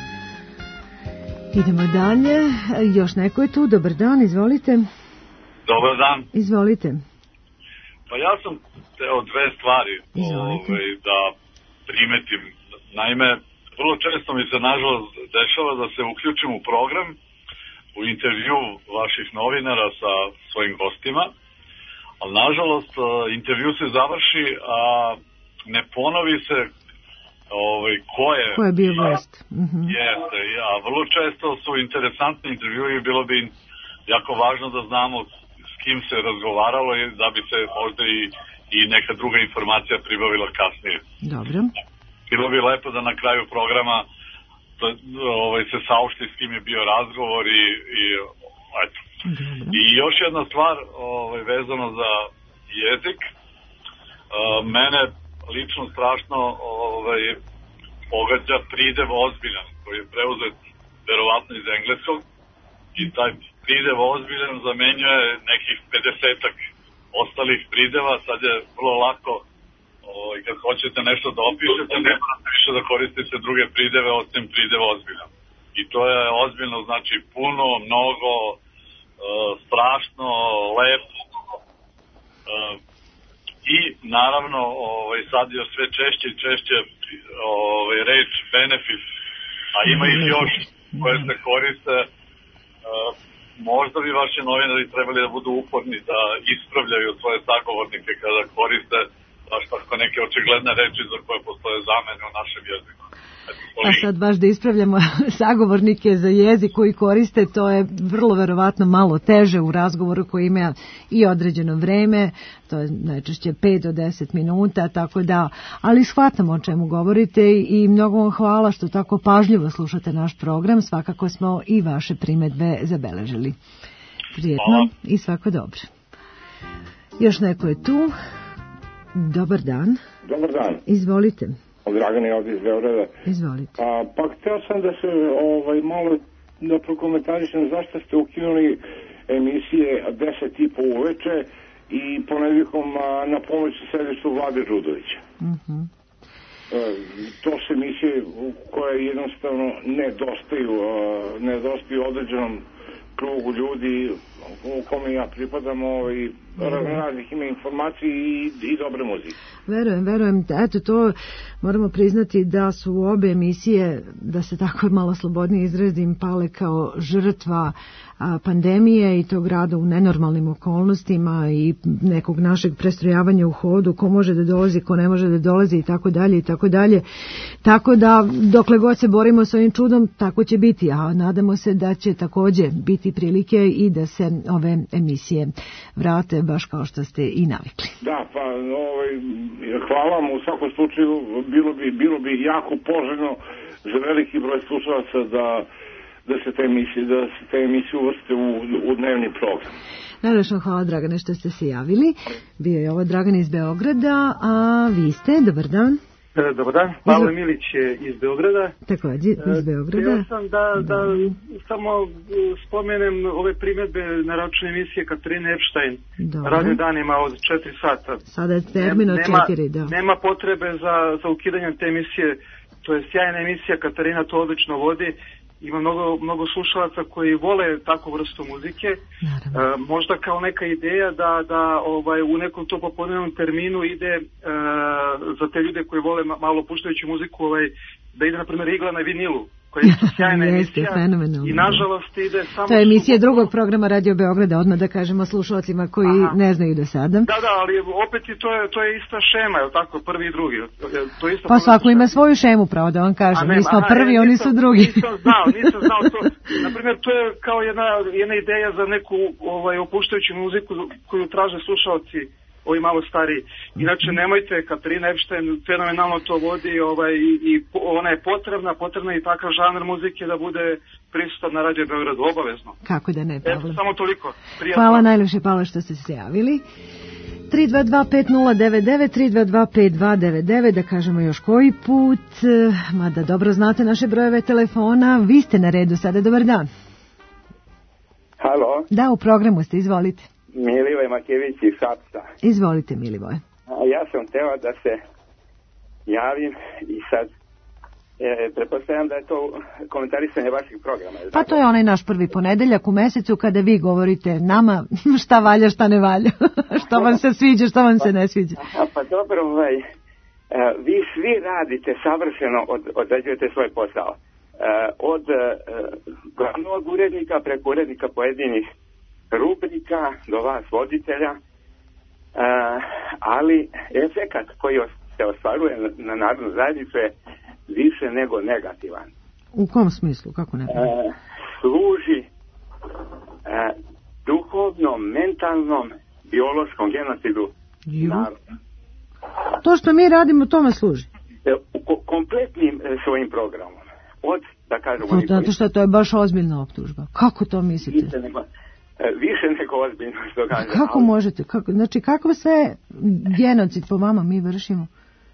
Idemo dalje, još neko je tu, dobar dan, izvolite. Dobar dan. Izvolite. Pa ja sam teo dve stvari da primetim. Naime, vrlo često mi se nažalost dešava da se uključim u program, u intervju vaših novinara sa svojim gostima, ali nažalost intervju se završi, a ne ponovi se ko je bio gost. Jeste, a vrlo često su interesantni intervjui, bilo bi jako važno da znamo s kim se razgovaralo i da bi se možda i neka druga informacija pribavila kasnije. Dobro. Bilo bi lepo da na kraju programa se saopšti s kim je bio razgovor i eto. I još jedna stvar vezano za jezik, mene lično strašno pogađa pridev ozbiljan koji je preuzet verovatno iz engleskog i taj pridev ozbiljan zamenjuje nekih 50-ak ostalih prideva. Sad je vrlo lako kad hoćete nešto da opišete, ne morate više da koristite druge prideve osim pridev ozbiljan. i to je ozbiljno, znači puno, mnogo, strašno, lepo. I naravno sad je sve češće i češće reč benefit, a ima ih još koje se koriste. Možda bi vaši novinari trebali da budu uporni da ispravljaju svoje sagovornike kada koriste baš tako neke očigledne reči za koje postoje zamene u našem jeziku. A sad baš da ispravljamo sagovornike za jezik koji koriste, to je vrlo verovatno malo teže u razgovoru koji ima i određeno vreme, to je najčešće 5 do 10 minuta, tako da, ali shvatamo o čemu govorite i mnogo vam hvala što tako pažljivo slušate naš program, svakako smo i vaše primedbe zabeležili. Prijetno i svako dobro. Još neko je tu. Dobar dan. Dobar dan. Izvolite. Dragan je ovdje iz Beograda. Izvolite. Pa htio sam da se malo da prokomentarišem zašto ste ukinuli emisije 10:30 uveče i ponedjeljkom na pomoći središtu Vlade Žudovića. To su emisije koje jednostavno nedostaju određenom krugu ljudi u kome ja pripadam i raznih ima informacije i dobre muzike. Verujem. Eto, to moramo priznati da su obe emisije, da se tako malo slobodnije izrazim, pale kao žrtva pandemije i tog rada u nenormalnim okolnostima i nekog našeg prestrojavanja u hodu, ko može da dolazi, ko ne može da dolazi i tako dalje i tako dalje. Tako da dokle god se borimo s ovim čudom, tako će biti, a nadamo se da će također biti prilike i da se ove emisije vrate baš kao što ste i navikli. Da, pa hvala vam u svakom slučaju, bilo bi jako poželjno za veliki broj slušalaca da se te emisije uvrste u dnevni program. Najlepše hvala, Dragane, što ste se javili. Bio je ovo Dragan iz Beograda, a vi ste, dobar dan. Dobar dan, Pavle Milić je iz Beograda. Također, iz Beograda. Htio sam da samo spomenem ove primjedbe na račun emisije Katarine Epstein. Radio danima od 4 sata. Sada je termin od 4, da. Nema potrebe za ukidanjem te emisije. To je sjajna emisija, Katarina to odlično vodi. Ima mnogo slušalaca koji vole takvu vrstu muzike. Možda kao neka ideja da u nekom to popodnevnom terminu ide za te ljude koji vole malo puštajuću muziku, da ide na primjer igla na vinilu, koja je sjajna emisija i nažalost ide samo... To je emisija drugog programa Radio Beograda, odmah da kažemo slušalcima koji ne znaju do sada. Da, ali opet to je ista šema, je tako, prvi i drugi. To je isto pa svako ima svoju šemu, pravo da vam kažem. Mi smo prvi, oni su drugi. Nisam znao to. Naprimjer, to je kao jedna ideja za neku opuštajuću muziku koju traže slušalci, ovi malo stariji. Inače, nemojte, Katarina Epstein fenomenalno to vodi i ona je potrebna i takav žanr muzike da bude prisutan na Radio Beogradu, obavezno. Kako da ne, Pavle. Samo toliko. Prijatno. Hvala najljepše, Pavle, što ste se javili. 322-5099, 322-5299, da kažemo još koji put, mada dobro znate naše brojeve telefona. Vi ste na redu sada, dobar dan. Halo. Da, u programu ste, izvolite. Milivoj Makević iz Šapca. Izvolite, Milivoj. Ja sam teo da se javim i sad pretpostavljam da je to komentarisanje vaših programa. Pa to je onaj naš prvi ponedeljak u mesecu kada vi govorite nama šta valja, šta ne valja, što vam se sviđa, što vam se ne sviđa. Pa dobro, vi svi radite savršeno, odrađujete svoj posao. Od glavnog urednika preko urednika pojedinih rubrika do vas voditelja, ali efekat koji se ostvaruje na narodnu zajednicu je više nego negativan. U kom smislu? Kako ne? Služi duhovnom, mentalnom, biološkom genocidu naroda. To što mi radimo, tome služi? Kompletnim svojim programom. Od, da kažemo... Zato što to je baš ozbiljna optužba. Kako to mislite? Više nego ozbiljno što kaže. Kako možete? Znači, kako sve genocid po vama mi vršimo?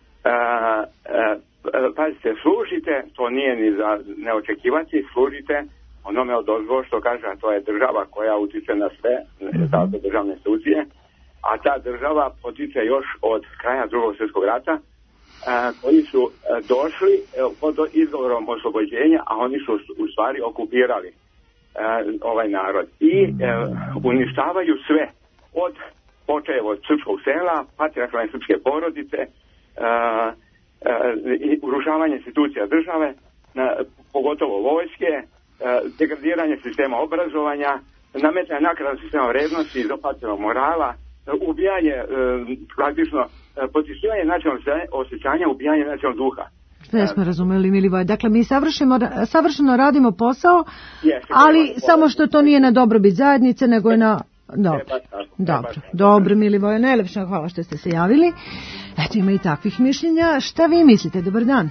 Pazite, služite, to nije ni za neočekivati, služite onome odozgo što kaže, a to je država koja utiče na sve, zato državne institucije, a ta država potiče još od kraja Drugog svjetskog rata koji su došli pod izgovorom oslobođenja, a oni su u stvari okupirali ovaj narod i uništavaju sve počev od srpskog sela, patrijarhalne srpske porodice, i urušavanje institucija države, pogotovo vojske, degradiranje sistema obrazovanja, nametanje nakrada sistema vrednosti, izopačenog morala, ubijanje, praktično potiskivanje nacionalnog osjećanja, ubijanje nacionalnog duha. Sve smo razumeli, Milivoje. Dakle, mi savršeno radimo posao, ali samo što to nije na dobrobit zajednice, nego je na... Dobro, Milivoje, najlepša hvala što ste se javili. Eto, ima i takvih mišljenja. Šta vi mislite? Dobar dan.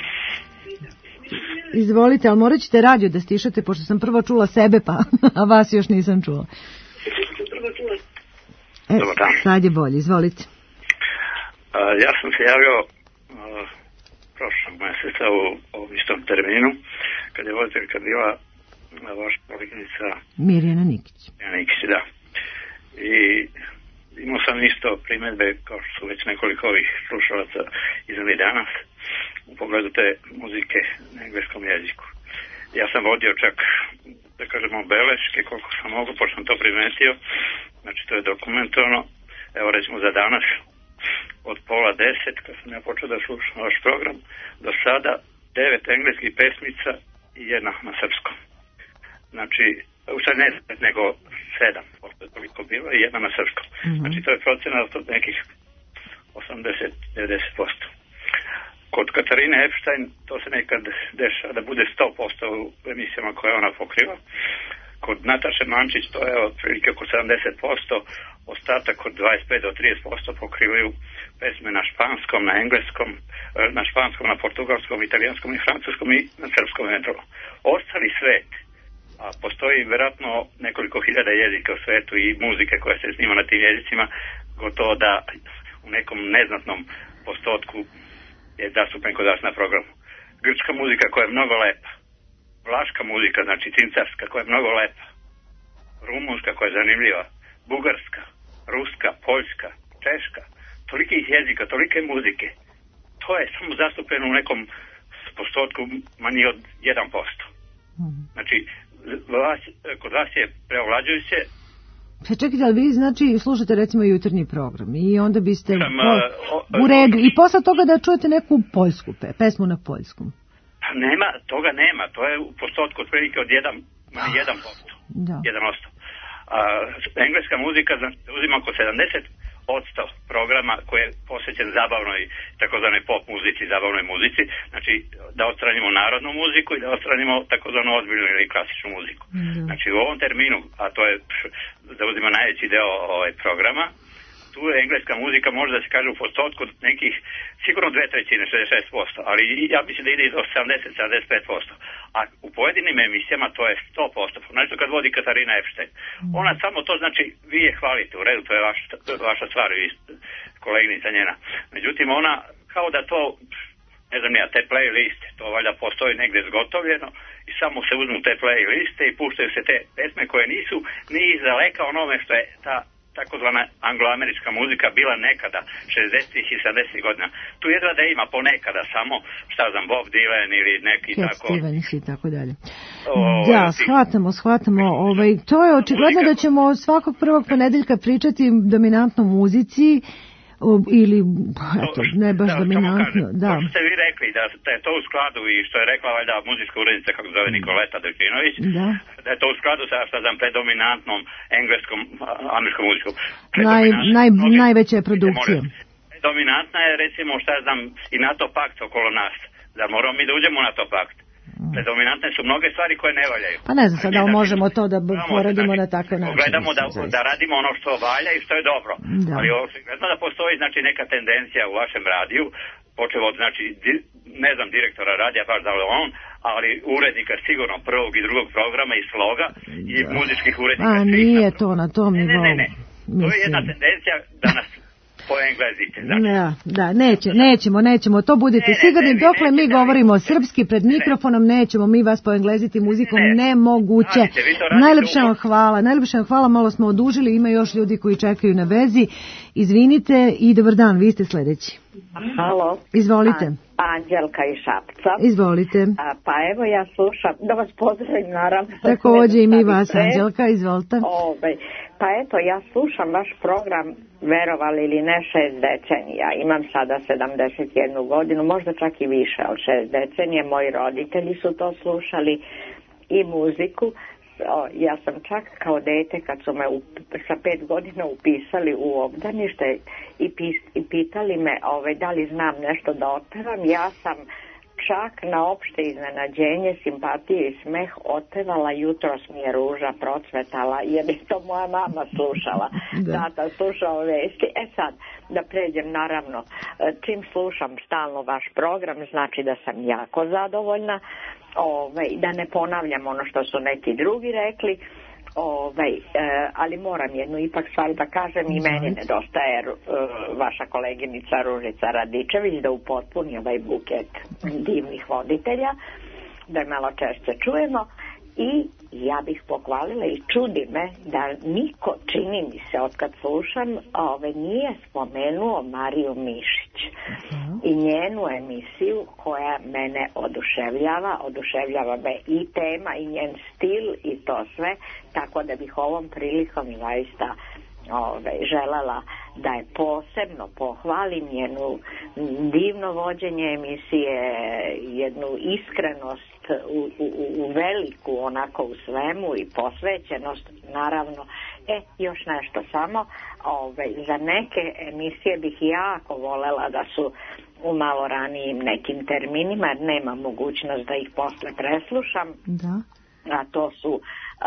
Izvolite, ali morat ćete radio da stišate, pošto sam prvo čula sebe, a vas još nisam čula. Dobar dan. Sad je bolje, izvolite. Ja sam se javio prošlog mjeseca u istom terminu, kad je voditeljka bila vaša koleginica Mirjana Nikić. Da. I imao sam isto primjedbe, kao što su već nekoliko ovih slušalaca iznali danas, u pogledu te muzike na engleskom jeziku. Ja sam vodio čak, da kažemo, beleške koliko sam mogu, pošto sam to primetio, znači to je dokumentovano. Evo recimo za danas, od 9:30, kad sam ja počeo da slušam vaš program, do sada 9 engleskih pesmica i 1 na srpskom. Znači, sad ne, nego 7, pošto je toliko bilo, i 1 na srpskom. Znači, to je procenat od nekih 80-90%. Kod Katarine Epstein to se nekad dešava da bude 100% u emisijama koje ona pokriva. Kod Nataše Mančić to je otprilike oko 70%, ostatak od 25 do 30% pokrivaju pesme na španskom, na engleskom, na španskom, na portugalskom, italijanskom i francuskom i na srpskom eventualno. Ostali svet, a postoji vjerojatno nekoliko hiljada jezika u svetu i muzike koja se snima na tim jezicima, gotovo da u nekom neznatnom postotku je zastupen kod vas na programu. Grčka muzika koja je mnogo lepa, vlaška muzika, znači cincarska, koja je mnogo lepa, rumunska koja je zanimljiva, bugarska, ruska, poljska, češka, tolikih jezika, tolike muzike, to je samo zastupljeno u nekom postotku manji od 1%. Znači, kod vas je preovlađujuće. Čekajte, ali vi znači slušate recimo jutarnji program i onda biste u redu i posle toga da čujete neku poljsku pesmu na poljskom. Nema, toga nema, to je u postotku otprilike od 1%. Da. 1%. Engleska muzika uzima oko 70% programa koji je posvećen zabavnoj, takozvanoj pop muzici, zabavnoj muzici, znači da odstranimo narodnu muziku i da odstranimo takozvanu ozbiljnu ili klasičnu muziku. Znači u ovom terminu, a to je da uzima najveći deo programa, tu je engleska muzika može da se kaže u postotku nekih sigurno 2/3, 66%, ali ja mislim da ide i do 70-75%. A u pojedinim emisijama to je 100%. Znači kad vodi Katarina Epstein, ona samo to znači, vi je hvalite, u redu, to je vaša stvar, koleginica njena. Međutim, ona kao da to, ne znam ja, te playliste, to valjda postoji negdje zgotovljeno i samo se uzmu te playliste i puštaju se te pesme koje nisu ni izdaleka onome što je ta takozvana angloamerička muzika bila nekada 60-ih i 70-ih godina. Tu jedva da ima ponekada samo, šta znam, Bob Dylan ili neki Cat tako. Stevens i tako dalje. Da, shvatamo. To je očigledno da ćemo svakog prvog ponedeljka pričati dominantno muzici, ili, eto, ne baš dominantno. Da. To ste vi rekli, da je to u skladu i što je rekla valjda muzijska urednica, kako zove Nikoleta Dojčinović, da je to u skladu sa, šta znam, predominantnom engleskom, američkom muzikom. Najveća je produkcija. Dominantna je, recimo, šta znam, i NATO pakt okolo nas. Da moramo mi da uđemo u NATO pakt. Predominantne su mnoge stvari koje ne valjaju. Pa ne znam sad da li možemo to da poradimo na takav način. Gledamo da radimo ono što valja i što je dobro. Da. Ali očigledno da postoji znači neka tendencija u vašem radiju, počeo od znači ne znam direktora radija baš da li on, ali urednika sigurno prvog i drugog programa i sloga i muzičkih urednika. A nije to na tom nivou. Ne. To je jedna tendencija da nas poenglezite. Da, nećemo, to budete sigurni, dokle mi govorimo srpski pred mikrofonom, nećemo mi vas poengleziti muzikom, nemoguće. Najlepša vam hvala, malo smo odužili, ima još ljudi koji čekaju na vezi, izvinite i dobar dan, vi ste sljedeći. Halo. Izvolite. Anđelka iz Šapca. Izvolite. Pa evo ja slušam, da vas pozdravim naravno. Također i mi vas, Anđelka, izvolite. Pa eto, ja slušam vaš program, verovali ili ne, 6 decenija. Imam sada 71 godinu, možda čak i više od 6 decenije. Moji roditelji su to slušali i muziku. Ja sam čak kao dete, kad su me sa 5 godina upisali u obdanište i pitali me da li znam nešto da otpevam, ja sam čak na opšte iznenađenje, simpatije i smeh otpevala Jutros mi je ruža procvetala, jer je to moja mama slušala. Tata slušao vesti. Sad, da pređem, naravno, čim slušam stalno vaš program, znači da sam jako zadovoljna. Da ne ponavljam ono što su neki drugi rekli, ali moram jednu ipak stvar da kažem, i meni nedostaje vaša koleginica Ružica Radičević da upotpuni ovaj buket divnih voditelja, da je malo češće čujemo. I ja bih pohvalila i čudi me da niko, čini mi se, otkad slušam, nije spomenuo Mariju Mišić i njenu emisiju koja mene oduševljava me i tema i njen stil i to sve, tako da bih ovom prilikom zaista želela da je posebno pohvalim njenu divno vođenje emisije, jednu iskrenost u veliku onako u svemu i posvećenost, naravno. Još nešto samo, za neke emisije bih jako volela da su u malo ranijim nekim terminima, jer nema mogućnost da ih posle preslušam. Da. A to su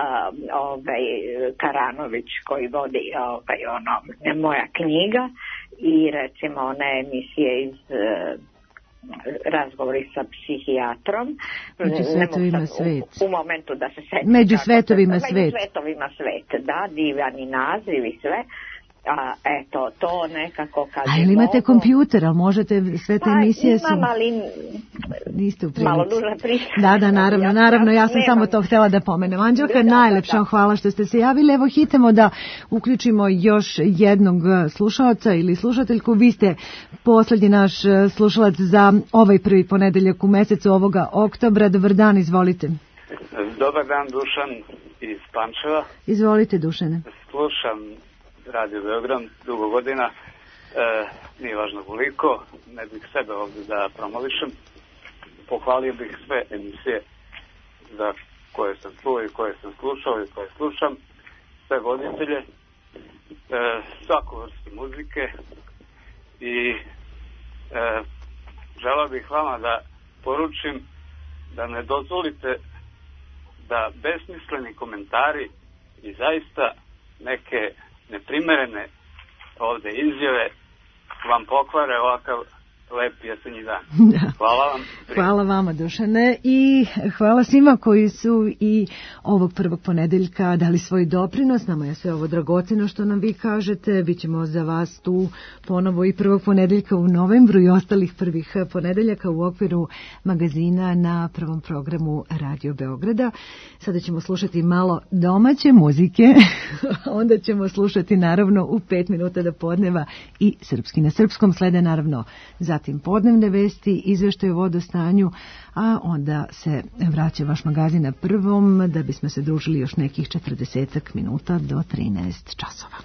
Karanović koji vodi moja knjiga i recimo one emisije iz razgovori sa psihijatrom. Među svetovima svet. U momentu da se setim. Među svetovima svet. Među svetovima svet, da, divani naziv i sve. Eto, to nekako kad... A ili imate kompjuter, ali možete sve te emisije... Pa imam, ali... Niste u prilici. Malo duže priča. Da, naravno, ja sam samo to htjela da pomenem. Anđelka, najlepša vam hvala što ste se javili. Evo, hitamo da uključimo još jednog slušalca ili slušateljku. Vi ste posljednji naš slušalac za ovaj prvi ponedeljak u mesecu ovoga oktobra. Dobar dan, izvolite. Dobar dan, Dušan iz Pančeva. Izvolite, Dušane. Slušam Radio Beograd dugo godina, nije važno koliko, ne bih sebe ovdje da promovišem. Pohvalio bih sve emisije za koje sam čuo i koje sam slušao i koje slušam, sve voditelje, svaku vrstu muzike i želeo bih vama da poručim da ne dozvolite da besmisleni komentari i zaista neke neprimerene ovdje izjave vam pokvare ovakav lep jesenji dan. Hvala vam. Hvala vama, Dušane, i hvala svima koji su i ovog prvog ponedeljka dali svoj doprinos. Nama je sve ovo dragoceno što nam vi kažete. Bićemo za vas tu ponovo i prvog ponedeljka u novembru i ostalih prvih ponedeljaka u okviru magazina na prvom programu Radio Beograda. Sada ćemo slušati malo domaće muzike, onda ćemo slušati naravno u 5 minuta do podneva i srpski na srpskom. Slede naravno zatim podnevne vesti, izveštaj o vodostanju, a onda se vraća vaš magazin na prvom da bismo se družili još nekih 40 minuta do 13 časova.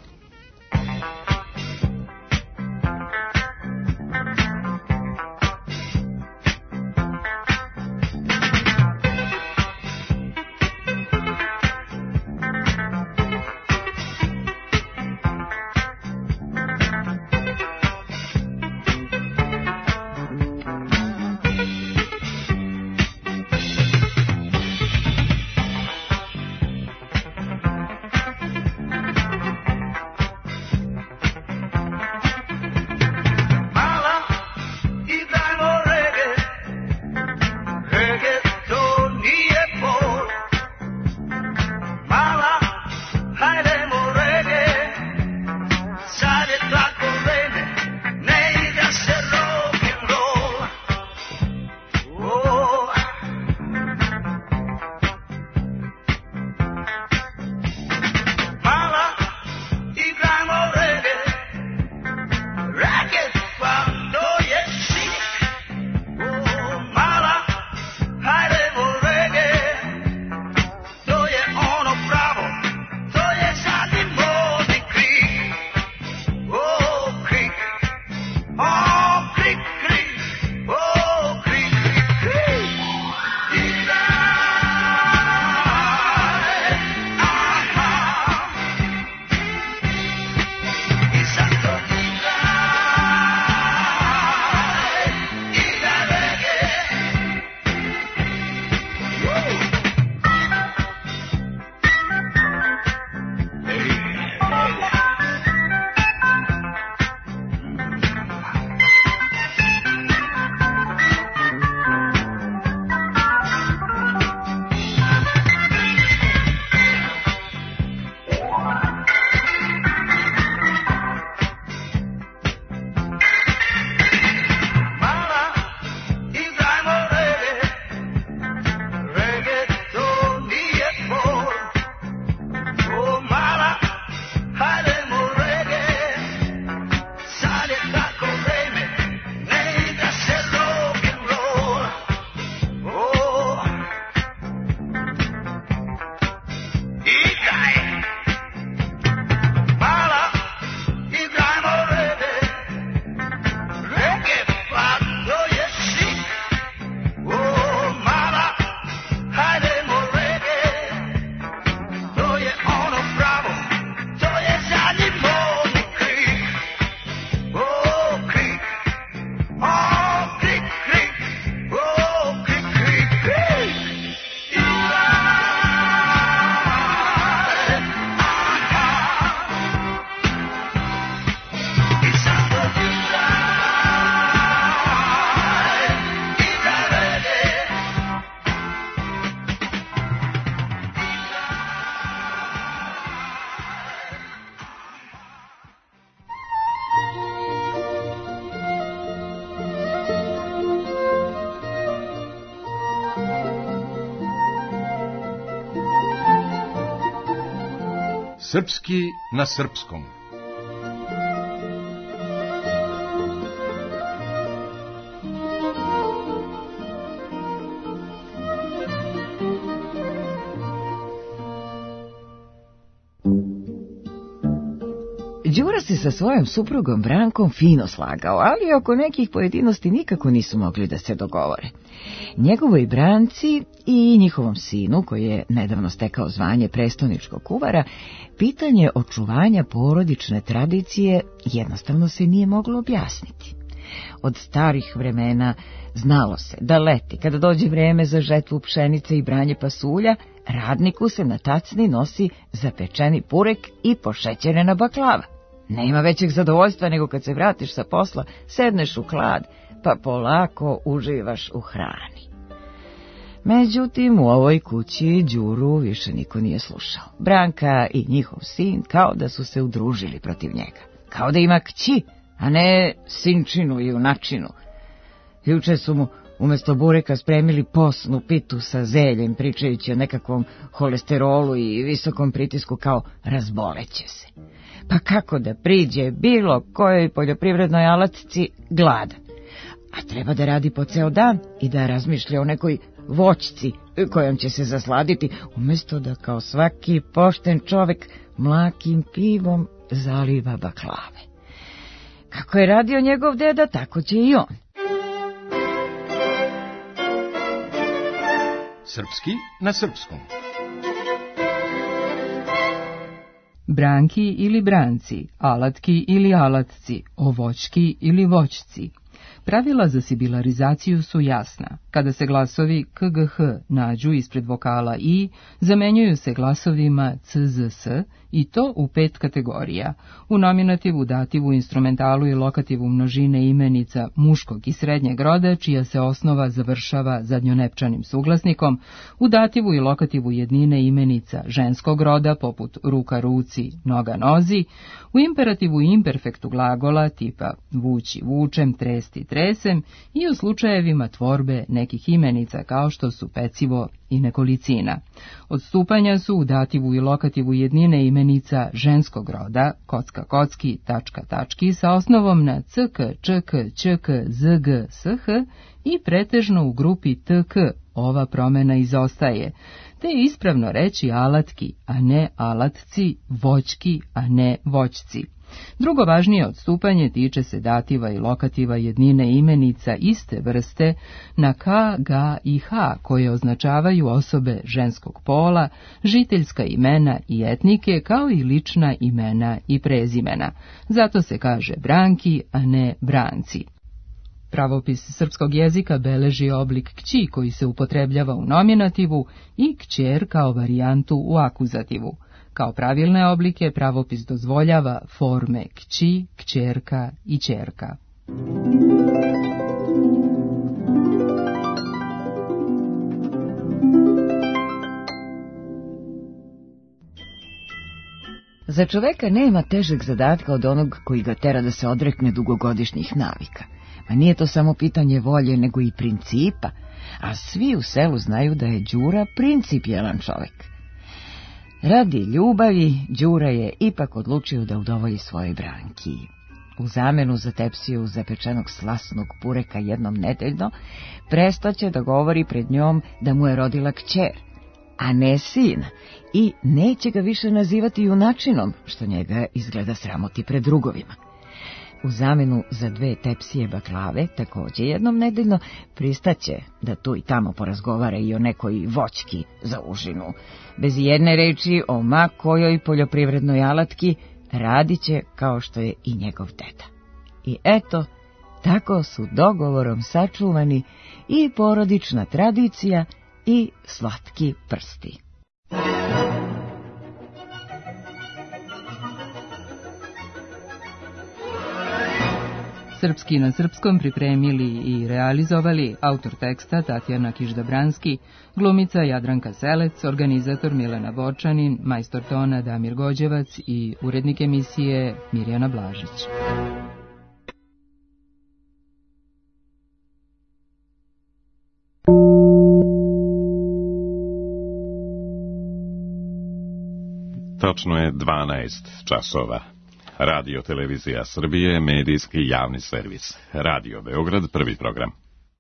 Srpski na srpskom. Đura se sa svojom suprugom Brankom fino slagao, ali oko nekih pojedinosti nikako nisu mogli da se dogovore. Njegovoj Branci i njihovom sinu, koji je nedavno stekao zvanje prestoničkog kuvara, pitanje očuvanja porodične tradicije jednostavno se nije moglo objasniti. Od starih vremena znalo se da leti, kada dođe vreme za žetvu pšenice i branje pasulja, radniku se na tacni nosi zapečeni purek i pošećerena baklava. Nema većeg zadovoljstva nego kad se vratiš sa posla, sedneš u klad, pa polako uživaš u hrani. Međutim, u ovoj kući Đuru više niko nije slušao. Branka i njihov sin kao da su se udružili protiv njega. Kao da ima kći, a ne sinčinu i junačinu. Juče su mu umjesto bureka spremili posnu pitu sa zeljem, pričajući o nekakvom holesterolu i visokom pritisku, kao razboleće se. Pa kako da priđe bilo kojoj poljoprivrednoj alatci gladan? A treba da radi po ceo dan i da razmišlja o nekoj voćci kojom će se zasladiti, umjesto da kao svaki pošten čovek mlakim pivom zaliva baklave. Kako je radio njegov deda, tako će i on. Srpski na srpskom. Branki ili branci, alatki ili alatci, ovoćki ili voćci. Pravila za sibilarizaciju su jasna. Kada se glasovi KGH nađu ispred vokala I, zamenjuju se glasovima CZS i to u 5 kategorija. U nominativu, dativu, instrumentalu i lokativu množine imenica muškog i srednjeg roda, čija se osnova završava zadnjonepčanim suglasnikom, u dativu i lokativu jednine imenica ženskog roda, poput ruka ruci, noga nozi, u imperativu i imperfektu glagola, tipa vući vučem, tresti tresem, i u slučajevima tvorbe nekih imenica kao što su pecivo i nekolicina. Odstupanja su u dativu i lokativu jednine imenica ženskog roda, kocka kocki, tačka tački, sa osnovom na ck, čk, čk, zg, sh, i pretežno u grupi tk. Ova promena izostaje, te je ispravno reći alatki, a ne alatci, voćki, a ne voćci. Drugo važnije odstupanje tiče se dativa i lokativa jednine imenica iste vrste na k, ga i h, koje označavaju osobe ženskog pola, žiteljska imena i etnike, kao i lična imena i prezimena. Zato se kaže branki, a ne branci. Pravopis srpskog jezika beleži oblik kći koji se upotrebljava u nominativu i kćer kao varijantu u akuzativu. Kao pravilne oblike pravopis dozvoljava forme kći, kćerka i ćerka. Za čoveka nema težeg zadatka od onog koji ga tera da se odrekne dugogodišnjih navika. Ma nije to samo pitanje volje, nego i principa, a svi u selu znaju da je Đura principijelan čovek. Radi ljubavi, Đura je ipak odlučio da udovolji svojoj Branki. U zamenu za tepsiju zapečenog slasnog pureka jednom nedeljno, prestaće da govori pred njom da mu je rodila kćer, a ne sin, i neće ga više nazivati junačinom, što njega izgleda sramoti pred drugovima. U zamenu za 2 tepsije baklave, takođe jednom nedeljno, pristaće da tu i tamo porazgovara i o nekoj voćki za užinu. Bez jedne reči o ma kojoj poljoprivrednoj alatki radit će kao što je i njegov deda. I eto, tako su dogovorom sačuvani i porodična tradicija i slatki prsti. Srpski na srpskom pripremili i realizovali autor teksta Tatjana Kiždabranski, glumica Jadranka Selec, organizator Milena Borčanin, majstor tona Damir Gođevac i urednik emisije Mirjana Blažić. Tačno je 12 časova. Radio Televizija Srbije, medijski javni servis. Radio Beograd, prvi program.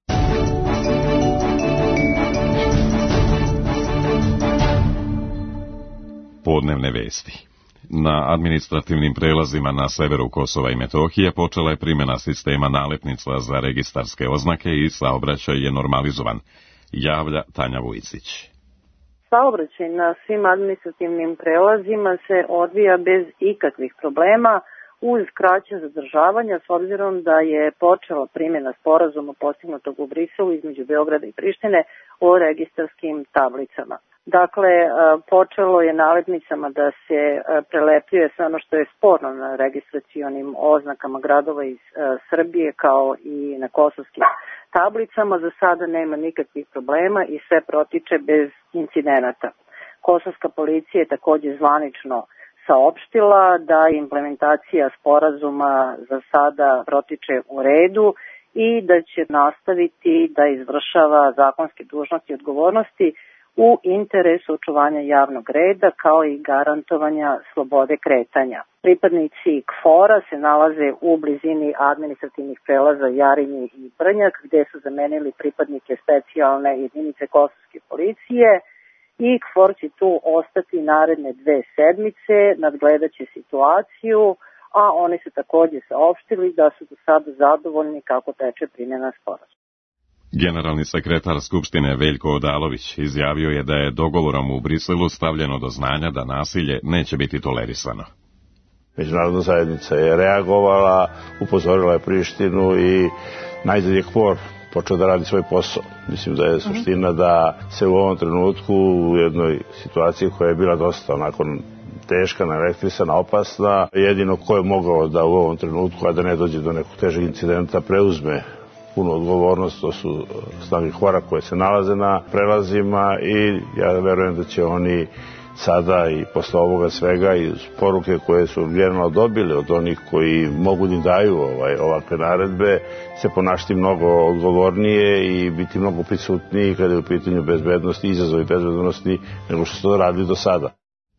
Podnevne vesti. Na administrativnim prelazima na severu Kosova i Metohije počela je primjena sistema nalepnica za registarske oznake i saobraćaj je normalizovan, javlja Tanja Vujicić. Saobraćaj na svim administrativnim prelazima se odvija bez ikakvih problema uz kraće zadržavanja, s obzirom da je počela primjena sporazuma postignutog u Briselu između Beograda i Prištine o registarskim tablicama. Dakle, počelo je nalepnicama da se prelepljuje sve ono što je sporno na registracionim oznakama gradova iz Srbije kao i na kosovskim tablicama. Za sada nema nikakvih problema i sve protiče bez incidenata. Kosovska policija je također zvanično saopštila da implementacija sporazuma za sada protiče u redu i da će nastaviti da izvršava zakonske dužnosti i odgovornosti u interesu očuvanja javnog reda kao i garantovanja slobode kretanja. Pripadnici KFOR-a se nalaze u blizini administrativnih prelaza Jarinje i Brnjak, gde su zamenili pripadnike specijalne jedinice kosovske policije i KFOR će tu ostati naredne 2 sedmice, nadgledaće situaciju, a oni su također saopštili da su do sada zadovoljni kako teče primjena sporazuma. Generalni sekretar Skupštine Veljko Odalović izjavio je da je dogovorom u Briselu stavljeno do znanja da nasilje neće biti tolerisano. Međunarodna zajednica je reagovala, upozorila je Prištinu i najzad je KFOR počeo da radi svoj posao. Mislim da je suština da se u ovom trenutku u jednoj situaciji koja je bila dosta onako teška, naelektrisana, opasna, jedino ko je mogao da u ovom trenutku, a da ne dođe do nekog težeg incidenta, preuzme punu odgovornost, to su snage KFOR-a koje se nalaze na prelazima i ja verujem da će oni sada i posle ovoga svega i poruke koje su vjerno dobili od onih koji mogu da daju ovakve naredbe se ponašati mnogo odgovornije i biti mnogo prisutniji kada je u pitanju bezbednosti, izazovi bezbednosti nego što su to radili do sada.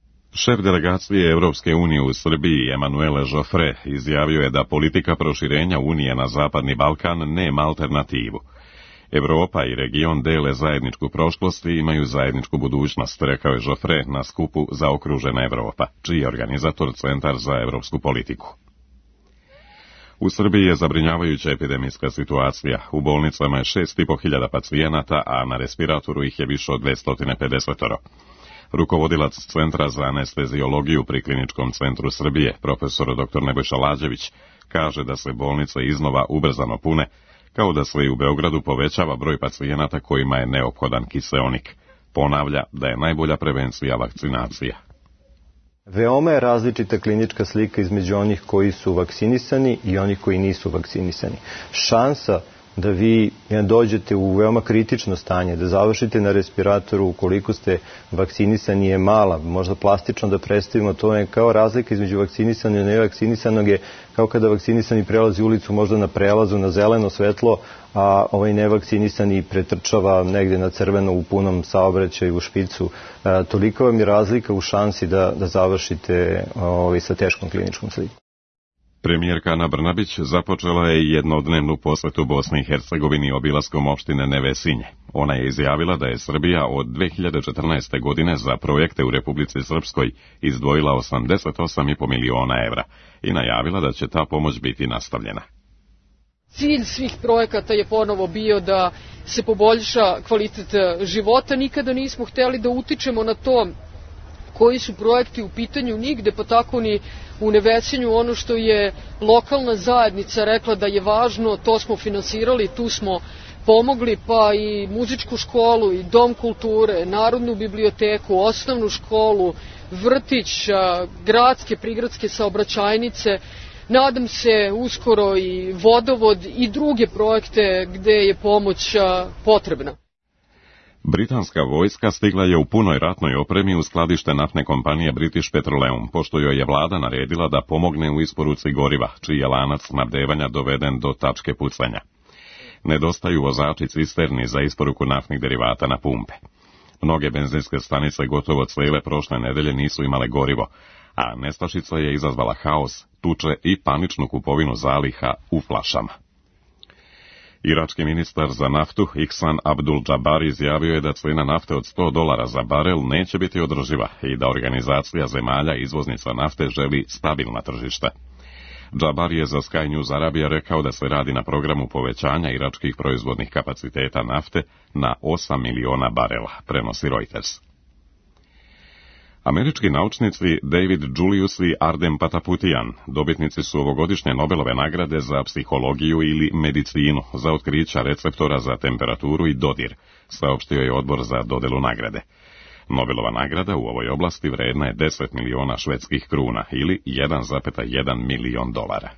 Šef delegacije Evropske unije u Srbiji, Emanuele Joffre, izjavio je da politika proširenja Unije na Zapadni Balkan nema alternativu. Evropa i region dele zajedničku prošlost i imaju zajedničku budućnost, rekao je Joffre na skupu Zaokružena Evropa, čiji je organizator Centar za evropsku politiku. U Srbiji je zabrinjavajuća epidemijska situacija. U bolnicama je 6.500 pacijenata, a na respiratoru ih je više od 250. Rukovodilac Centra za anesteziologiju pri Kliničkom centru Srbije, profesor dr. Nebojša Lađević, kaže da se bolnice iznova ubrzano pune, kao da se i u Beogradu povećava broj pacijenata kojima je neophodan kiseonik. Ponavlja da je najbolja prevencija vakcinacija. Veoma je različita klinička slika između onih koji su vakcinisani i onih koji nisu vakcinisani. Šansa da vi dođete u veoma kritično stanje, da završite na respiratoru ukoliko ste vakcinisani je mala, možda plastično da predstavimo, to je kao razlika između vakcinisanog i nevakcinisanog je kao kada vakcinisani prelazi ulicu možda na prelazu na zeleno svetlo, a ovaj nevakcinisani pretrčava negde na crveno u punom saobraćaju u špicu. Toliko vam je razlika u šansi da završite sa teškom kliničkom slikom. Premijerka Ana Brnabić započela je jednodnevnu posjetu Bosni i Hercegovini obilaskom opštine Nevesinje. Ona je izjavila da je Srbija od 2014. godine za projekte u Republici Srpskoj izdvojila 88,5 miliona evra i najavila da će ta pomoć biti nastavljena. Cilj svih projekata je ponovo bio da se poboljša kvalitet života. Nikada nismo hteli da utičemo na to koji su projekti u pitanju nigde, pa tako ni u Nevesinju. Ono što je lokalna zajednica rekla da je važno, to smo finansirali, tu smo pomogli, pa i muzičku školu, i dom kulture, narodnu biblioteku, osnovnu školu, vrtić, gradske, prigradske saobraćajnice. Nadam se uskoro i vodovod i druge projekte gde je pomoć potrebna. Britanska vojska stigla je u punoj ratnoj opremi u skladište naftne kompanije British Petroleum, pošto joj je vlada naredila da pomogne u isporuci goriva, čiji je lanac snabdevanja doveden do tačke pucanja. Nedostaju vozači cisterni za isporuku naftnih derivata na pumpe. Mnoge benzinske stanice gotovo cijele prošle nedelje nisu imale gorivo, a nestašica je izazvala haos, tuče i paničnu kupovinu zaliha u flašama. Irački ministar za naftu Ihsan Abdul Jabbar izjavio je da cijena nafte od $100 za barel neće biti održiva i da organizacija zemalja izvoznica nafte želi stabilna tržišta. Jabbar je za Sky News Arabia rekao da se radi na programu povećanja iračkih proizvodnih kapaciteta nafte na 8 miliona barela, prenosi Reuters. Američki naučnici David Julius i Ardem Pataputian dobitnici su ovogodišnje Nobelove nagrade za psihologiju ili medicinu za otkrića receptora za temperaturu i dodir, saopštio je odbor za dodelu nagrade. Nobelova nagrada u ovoj oblasti vredna je 10 miliona švedskih kruna ili 1,1 milion dolara.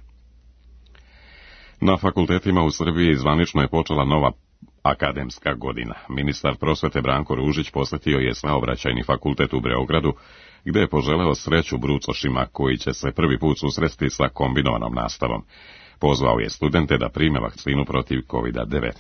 Na fakultetima u Srbiji zvanično je počela nova akademska godina. Ministar prosvete Branko Ružić posjetio je Saobraćajni fakultet u Beogradu, gdje je poželeo sreću brucošima koji će se prvi put susresti sa kombinovanom nastavom. Pozvao je studente da prime vakcinu protiv COVID-19.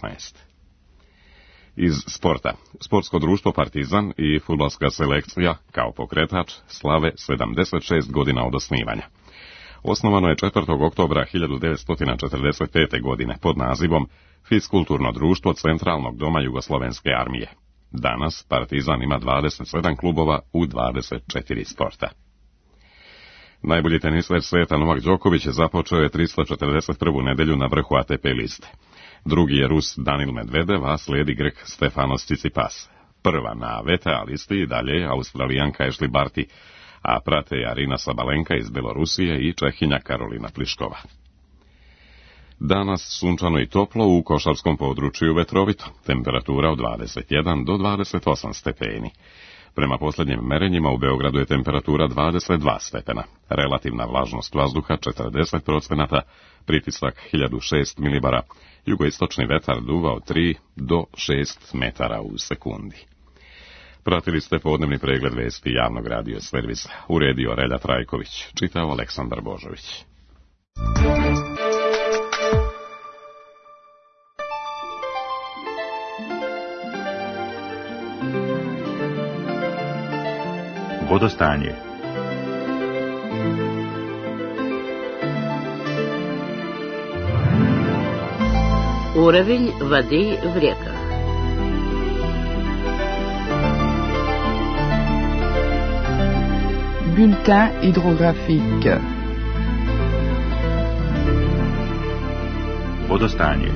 Iz sporta. Sportsko društvo Partizan i fudbalska selekcija, kao pokretač, slave 76 godina od osnivanja. Osnovano je 4. oktobra 1945. godine pod nazivom Fiskulturno društvo Centralnog doma Jugoslovenske armije. Danas Partizan ima 27 klubova u 24 sporta. Najbolji teniser sveta Novak Đoković započeo je 341. nedelju na vrhu ATP liste. Drugi je Rus Danil Medvedev, a slijedi Grk Stefanos Tsitsipas. Prva na VTA listi i dalje je Australijanka Ashley Barty, a prate je Arina Sabalenka iz Belorusije i Čehinja Karolina Pliškova. Danas sunčano i toplo, u košarskom području vetrovito, temperatura od 21 do 28 stepeni. Prema posljednjim merenjima u Beogradu je temperatura 22 stepena, relativna vlažnost vazduha 40%, pritisak 1006 milibara, jugoistočni vetar duva od 3 do 6 metara u sekundi. Pratili ste podnevni pregled vesti javnog radio servisa. Uredio Relja Trajković, čitao Aleksandar Božović. Vodostanje. Уровень воды в реках. Bulletin hydrographique. Vodostanje.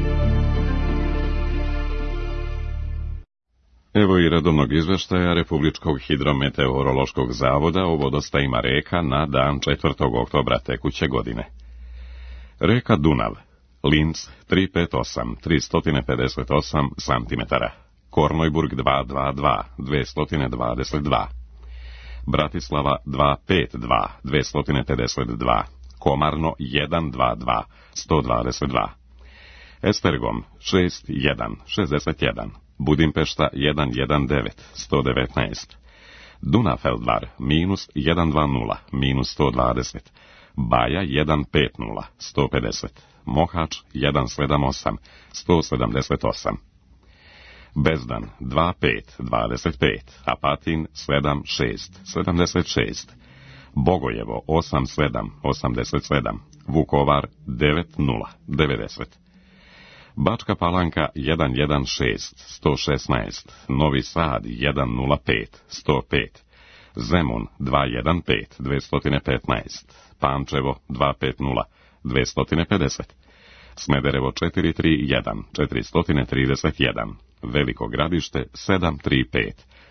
Evo i redovnog izveštaja Republičkog hidrometeorološkog zavoda o vodostajima reka na dan 4. oktobra tekuće godine. Reka Dunav, Linz 358, 358 cm, Kornojburg 222, 222, Bratislava 252, 252, Komarno 122, 122, Estergom 61, 61, Budimpešta 119, 119, Dunafeldvar minus 120, minus 120, Baja 150, 150, Mohač 178, 178, Bezdan 25, 25, Apatin 76, 76, Bogojevo 87, 87, Vukovar 90, 90, Bačka Palanka 116, 116, Novi Sad 105, 105, Zemun 215, 215, Pančevo 250, 250, Smederevo 431, 431, Veliko Gradište 735,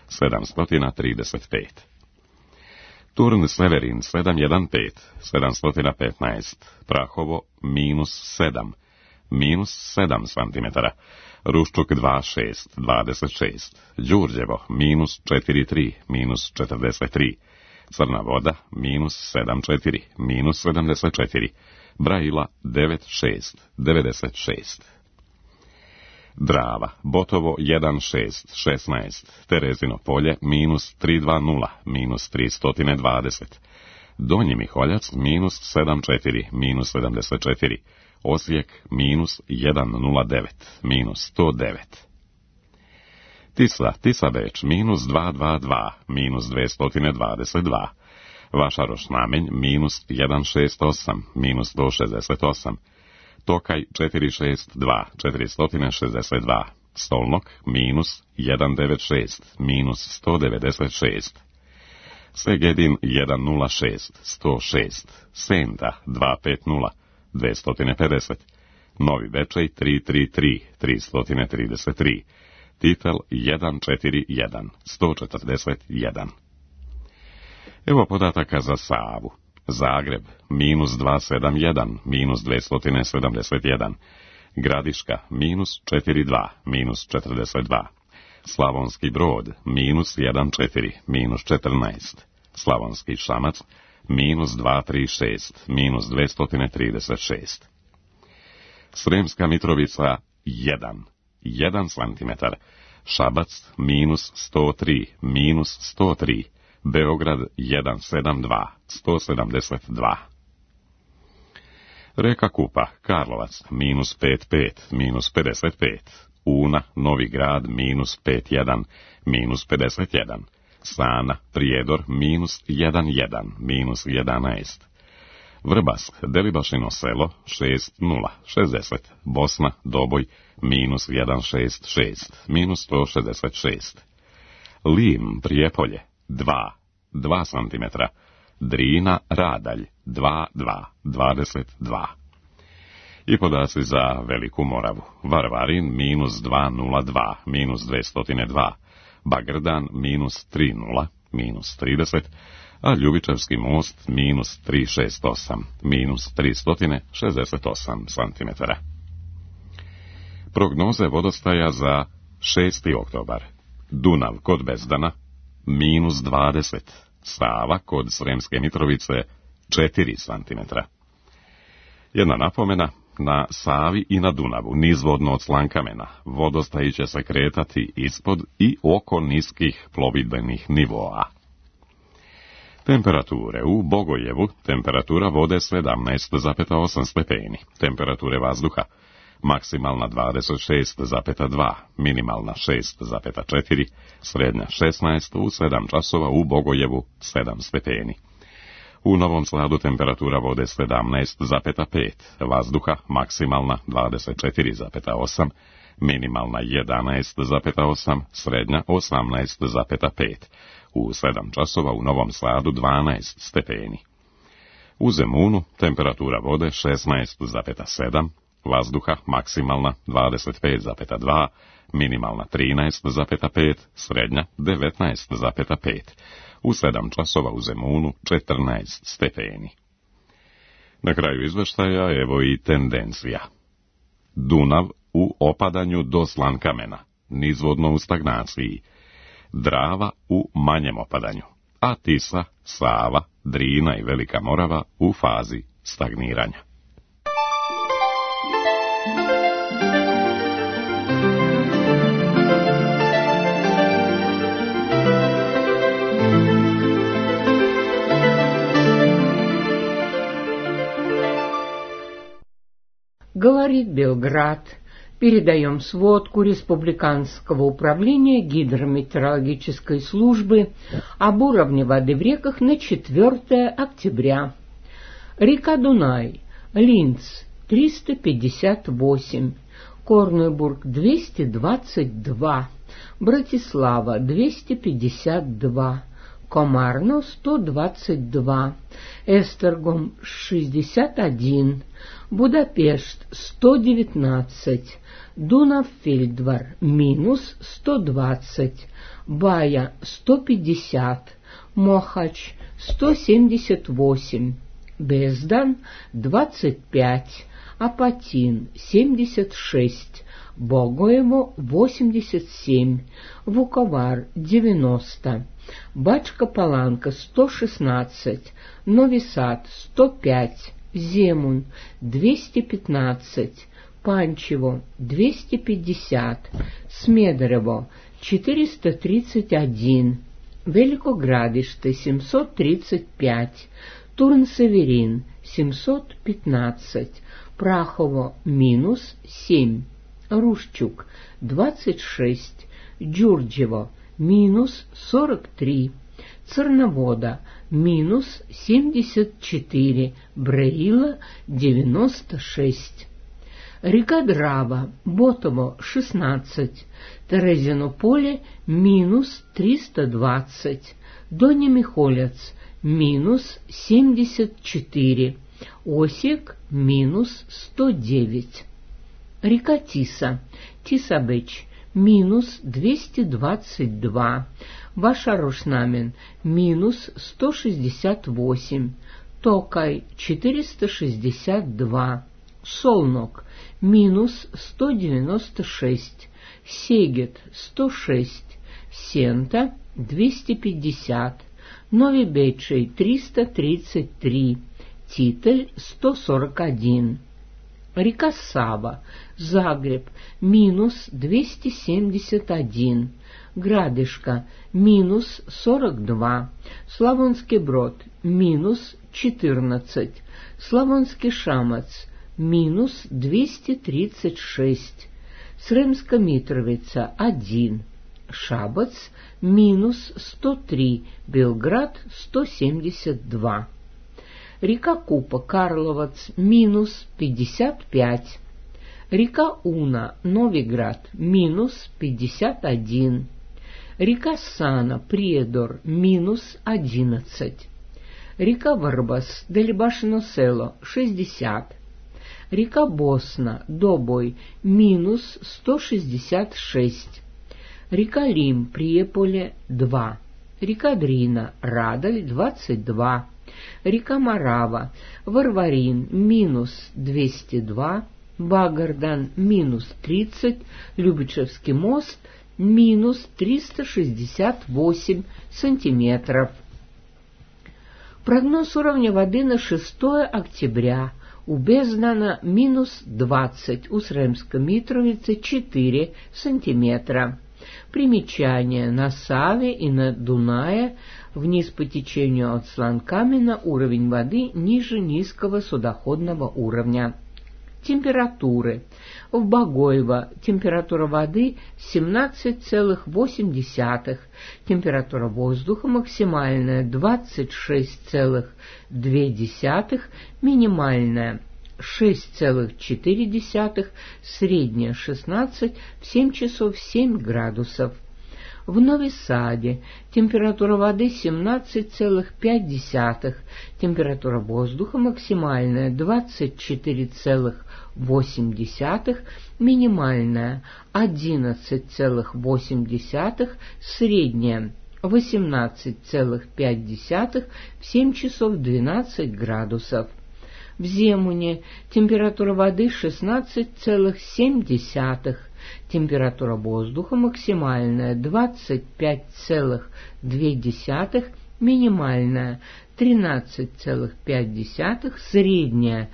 735, Turn Severin 715, 715, Prahovo minus 7, minus 7 cm, Ruščuk 26, 26, Đurđevo minus 43, minus 43, Crna Voda minus 74, minus 74, Brajila 96, 96. Drava, Botovo 16, 16, Terezino polje minus 320, minus 320, Donji Miholjac minus 74, minus 74, Osijek minus 109, minus 109. Tisa Beč, minus 222, minus 222. Vašaroš Namenj, minus 168, minus 168. Tokaj 462, 462. Stolnok, minus 196, minus 196. Segedin 106, 106. Senta 250, 250. Novi Bečej 333, 333. Titel 141, 141. Evo podataka za Savu. Zagreb, minus 271, minus 271. Gradiška, minus 42, minus 42. Slavonski Brod, minus 14, minus 14. Slavonski Šamac, minus 236, minus 236. Sremska Mitrovica, 1 centimetar. Šabac, minus 103, minus 103. Beograd 172, 172. Reka Kupa, Karlovac, minus 55, minus 55. Una, Novi Grad, minus 51, minus 51. Sana, Prijedor, minus 11, minus 11. Vrbask, Delibašino selo, 60, 60. Bosna, Doboj, minus 166, minus 166. Lim, Prijepolje, 2 centimetra. Drina, Radalj, 22. I podaci za Veliku Moravu. Varvarin, minus 202, minus 202. Bagrdan, minus 30, minus 30. A Ljubičevski most, minus 368, minus 368 centimetara. Prognoze vodostaja za 6. oktobar. Dunav kod Bezdana, minus 20. Sava kod Sremske Mitrovice, 4 cm. Jedna napomena, na Savi i na Dunavu, nizvodno od Slankamena, vodostaji će se kretati ispod i oko niskih plovidbenih nivoa. Temperature u Bogojevu, temperatura vode 17,8 stepeni, temperature vazduha, maksimalna 26,2, minimalna 6,4, srednja 16, u 7 časova u Bogojevu 7 stepeni. U Novom Sadu temperatura vode 17,5, vazduha maksimalna 24,8, minimalna 11,8, srednja 18,5, u 7 časova u Novom Sadu 12 stepeni. U Zemunu temperatura vode 16,7, vazduha maksimalna 25,2, minimalna 13,5, srednja 19,5, u 7 časova u Zemunu 14 stepeni. Na kraju izveštaja evo i tendencija. Dunav u opadanju do Slankamena, nizvodno u stagnaciji, Drava u manjem opadanju, a Tisa, Sava, Drina i Velika Morava u fazi stagniranja. Говорит Белград. Передаем сводку Республиканского управления гидрометеорологической службы об уровне воды в реках на 4 октября. Река Дунай, Линц 358, Корнебург 222, Братислава 252, Комарно 122, Эстергом 61, Будапешт 119, Дунав-Фельдвар минус 120, Бая 150, Мохач 178, Бездан 25, Апатин 76, Богоево 87, Вуковар 90, Бачка-Паланка 116, Нови Сад 105, Земун 215, Панчево 250, Смедрево 431, Великоградиште 735, Турн-Северин 715, Прахово минус 7, Рущук 26, Đurđevo минус 43, Црновода минус 74, Браила 96. Река Драва, Ботово 16, Терезино поле минус 320, Донji Михолец минус 74, Осijek минус 109. Река Тиса, Тисабеч минус 222, Вашарошнамен минус 168, Токай 462, Солнок минус 196, Сегет 106, Сента 250, Нови Бечей 333, Титель 141. Река Сава, Загреб минус 271, Градышка минус 42, Славонский Брод минус 14, Славонский Шамац минус 236, Сремска Митровица 1, Шабац минус 103, Белград 172. Река Купа, Карловац, минус 55. Река Уна, Новиград, минус 51. Река Сана, Приедор, минус 11. Река Варбас, Делибашино село, 60. Река Босна, Добой, минус 166. Река Лим, Приеполе, 2. Река Дрина, Радаль, 22. Река Марава, Варварин, минус 202, Багардан, минус 30, Любичевский мост, минус 368 сантиметров. Прогноз уровня воды на 6 октября. У Бездана минус 20, у Сремской Митровицы 4 сантиметра. Примечание: на Саве и на Дунае вниз по течению от Сланкамена уровень воды ниже низкого судоходного уровня. Температуры. В Богоево температура воды 17,8, температура воздуха максимальная 26,2, минимальная 6,4, средняя 16, в 7 часов 7 градусов. В Нови Саде температура воды 17,5, температура воздуха максимальная 24,8, минимальная 11,8, средняя 18,5, в 7 часов 12 градусов. В Земуне температура воды 16,7, температура воздуха максимальная 25,2, минимальная 13,5, средняя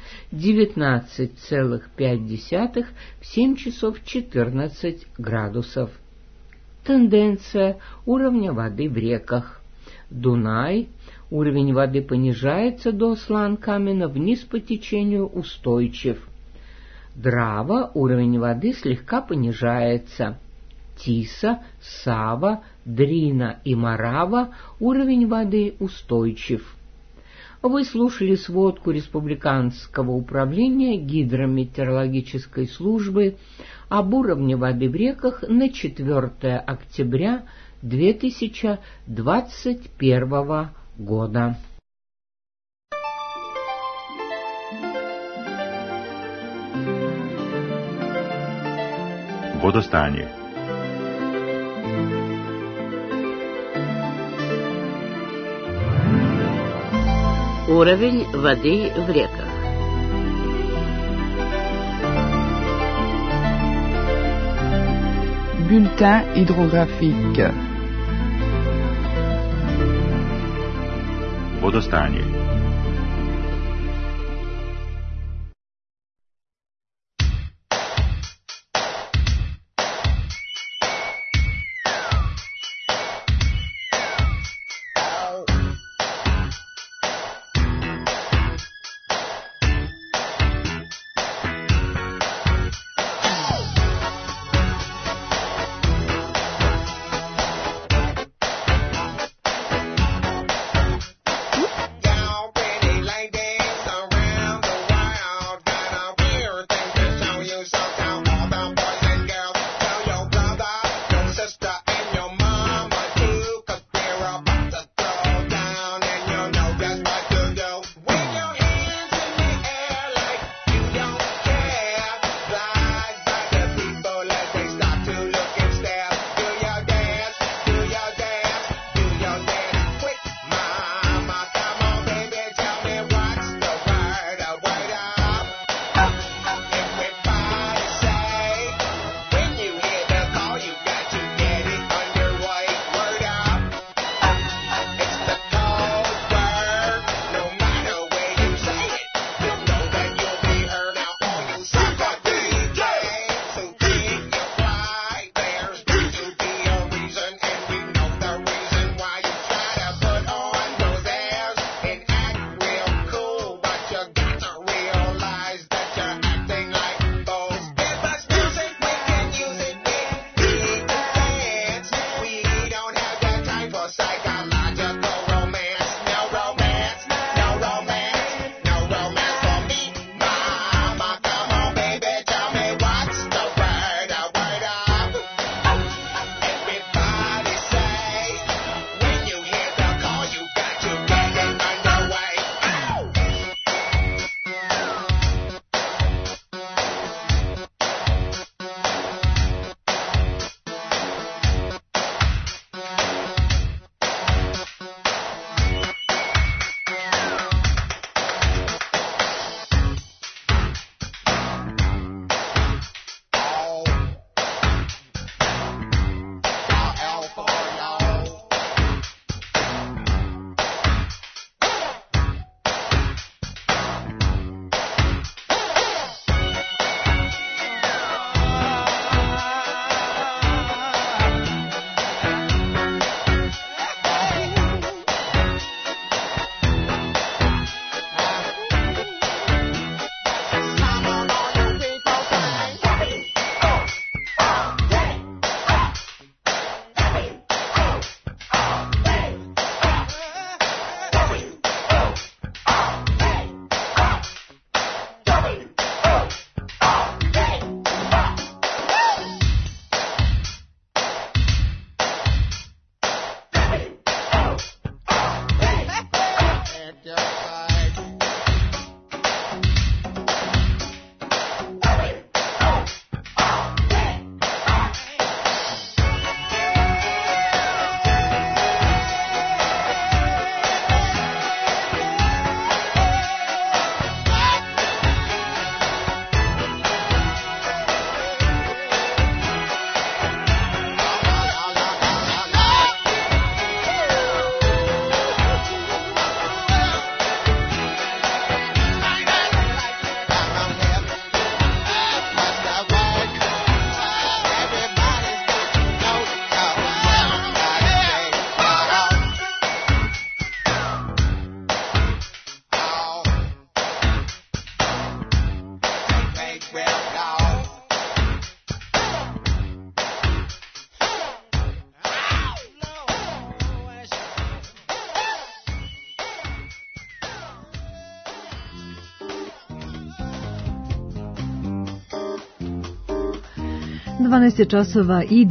19,5, в 7 часов 14 градусов. Тенденция уровня воды в реках. Дунай. Уровень воды понижается до Сланкамена, вниз по течению устойчив. Драва. Уровень воды слегка понижается. Тиса, Сава, Дрина и Марава. Уровень воды устойчив. Вы слушали сводку Республиканского управления гидрометеорологической службы об уровне воды в реках на 4 октября 2021 года. Водостanje. Уровень воды в реках. Bulletin hydrographique. Водостanje. 12 časova i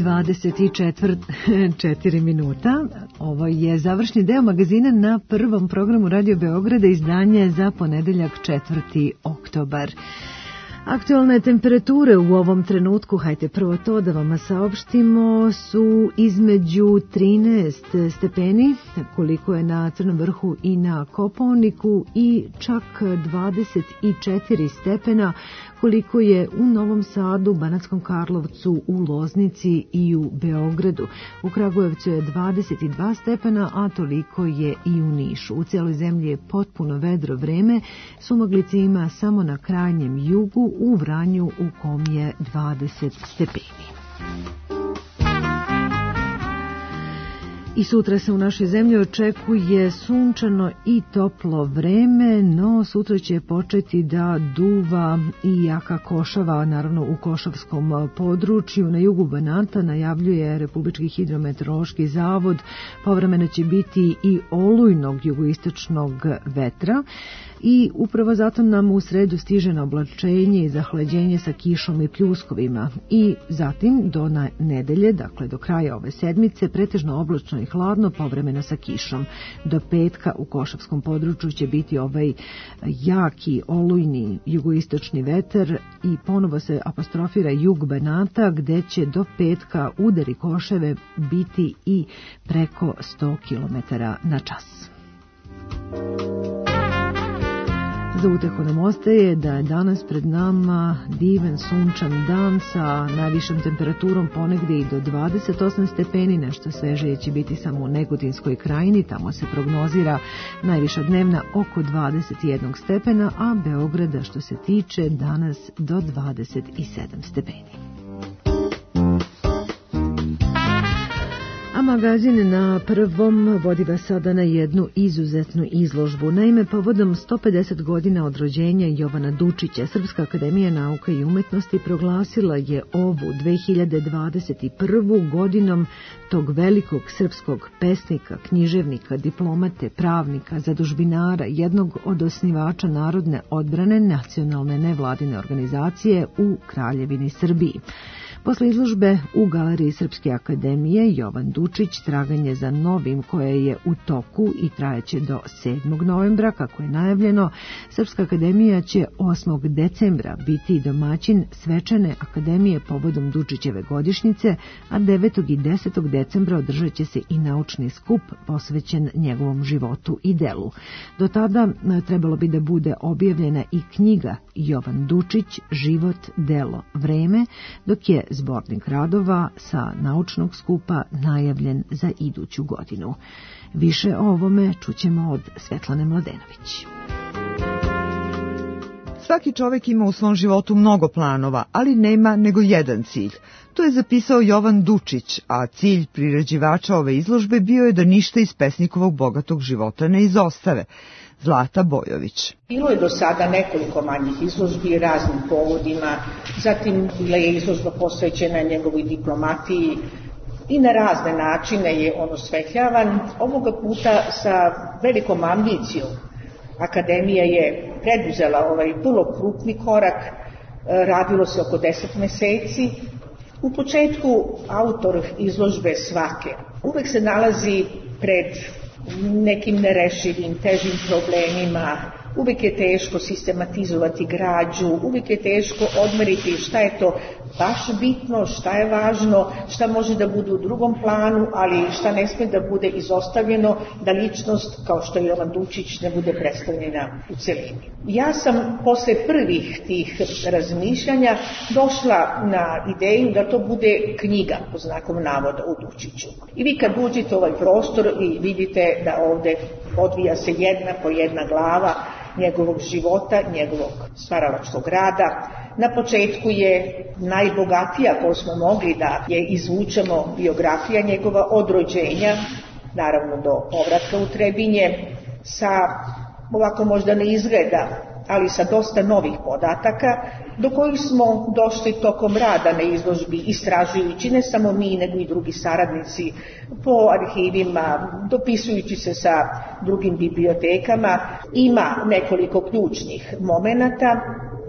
24 minuta. Ovo je završni deo magazina na prvom programu Radio Beograda, izdanje za ponedeljak 4. oktobar. Aktualne temperature u ovom trenutku, hajde prvo to da vam saopštimo, su između 13 stepeni, koliko je na Crnom vrhu i na Kopaoniku, i čak 24 stepena, koliko je u Novom Sadu, Banatskom Karlovcu, u Loznici i u Beogradu. U Kragujevcu je 22 stepena, a toliko je i u Nišu. U cijeloj zemlji je potpuno vedro vreme, sumaglice ima samo na krajnjem jugu, u Vranju u kom je 20 stepeni. I sutra se u našoj zemlji očekuje sunčano i toplo vreme, no sutra će početi da duva i jaka košava, naravno u košavskom području. Na jugu Banata najavljuje Republički hidrometeorološki zavod, povremeno će biti i olujnog jugoistočnog vetra. I upravo zato nam u sredu stiže na oblačenje i zahlađenje sa kišom i pljuskovima. I zatim do nedelje, dakle do kraja ove sedmice, pretežno oblačno i hladno, povremeno sa kišom. Do petka u košavskom području će biti ovaj jaki olujni jugoistočni vetar i ponovo se apostrofira jug Banata, gde će do petka udari koševe biti i preko 100 km na čas. Za utehu nam ostaje da je danas pred nama divan sunčan dan sa najvišom temperaturom ponegde i do 28 stepeni, nešto svežije će biti samo u Negotinskoj krajini, tamo se prognozira najviša dnevna oko 21 stepena, a Beograda što se tiče danas do 27 stepeni. A magazin na prvom vodi vas sada na jednu izuzetnu izložbu. Naime, povodom 150 godina od rođenja Jovana Dučića, Srpska akademija nauka i umetnosti proglasila je ovu 2021. godinom tog velikog srpskog pesnika, književnika, diplomate, pravnika, zadužbinara, jednog od osnivača Narodne odbrane, nacionalne nevladine organizacije u Kraljevini Srbiji. Posle izložbe u Galeriji Srpske akademije Jovan Dučić, traganje za novim koje je u toku i trajeće do 7. novembra, kako je najavljeno, Srpska akademija će 8. decembra biti domaćin svečane akademije povodom Dučićeve godišnjice, a 9. i 10. decembra održat će se i naučni skup posvećen njegovom životu i delu. Do tada trebalo bi da bude objavljena i knjiga Jovan Dučić, život, delo, vreme, dok je zbornik radova sa naučnog skupa najavljen za iduću godinu. Više o ovome čućemo od Svetlane Mladenović. Svaki čovek ima u svom životu mnogo planova, ali nema nego jedan cilj. To je zapisao Jovan Dučić, a cilj priređivača ove izložbe bio je da ništa iz pesnikovog bogatog života ne izostave. Zlata Bojović. Bilo je do sada nekoliko manjih izložbi raznim povodima, zatim bila je izložba posvećena njegovoj diplomatiji i na razne načine je on osvetljavan. Ovoga puta sa velikom ambicijom Akademija je preduzela ovaj vrlo krupni korak, radilo se oko 10 meseci. U početku autor izložbe svake uvek se nalazi pred nekim nerešivim, težim problemima, uvijek je teško sistematizovati građu, uvijek je teško odmeriti šta je to baš bitno, šta je važno, šta može da bude u drugom planu, ali šta ne sme da bude izostavljeno, da ličnost, kao što je Jovan Dučić, ne bude predstavljena u celini. Ja sam posle prvih tih razmišljanja došla na ideju da to bude knjiga, po znakom navoda, o Dučiću. I vi kad uđete u ovaj prostor i vidite da ovde odvija se jedna po jedna glava njegovog života, njegovog stvaralačkog rada. Na početku je najbogatija koju smo mogli da je izvučemo biografija njegova od rođenja, naravno do povratka u Trebinje, sa ovako možda ne izgleda, ali sa dosta novih podataka, do kojih smo došli tokom rada na izložbi, istražujući ne samo mi, nego i drugi saradnici po arhivima, dopisujući se sa drugim bibliotekama. Ima nekoliko ključnih momenata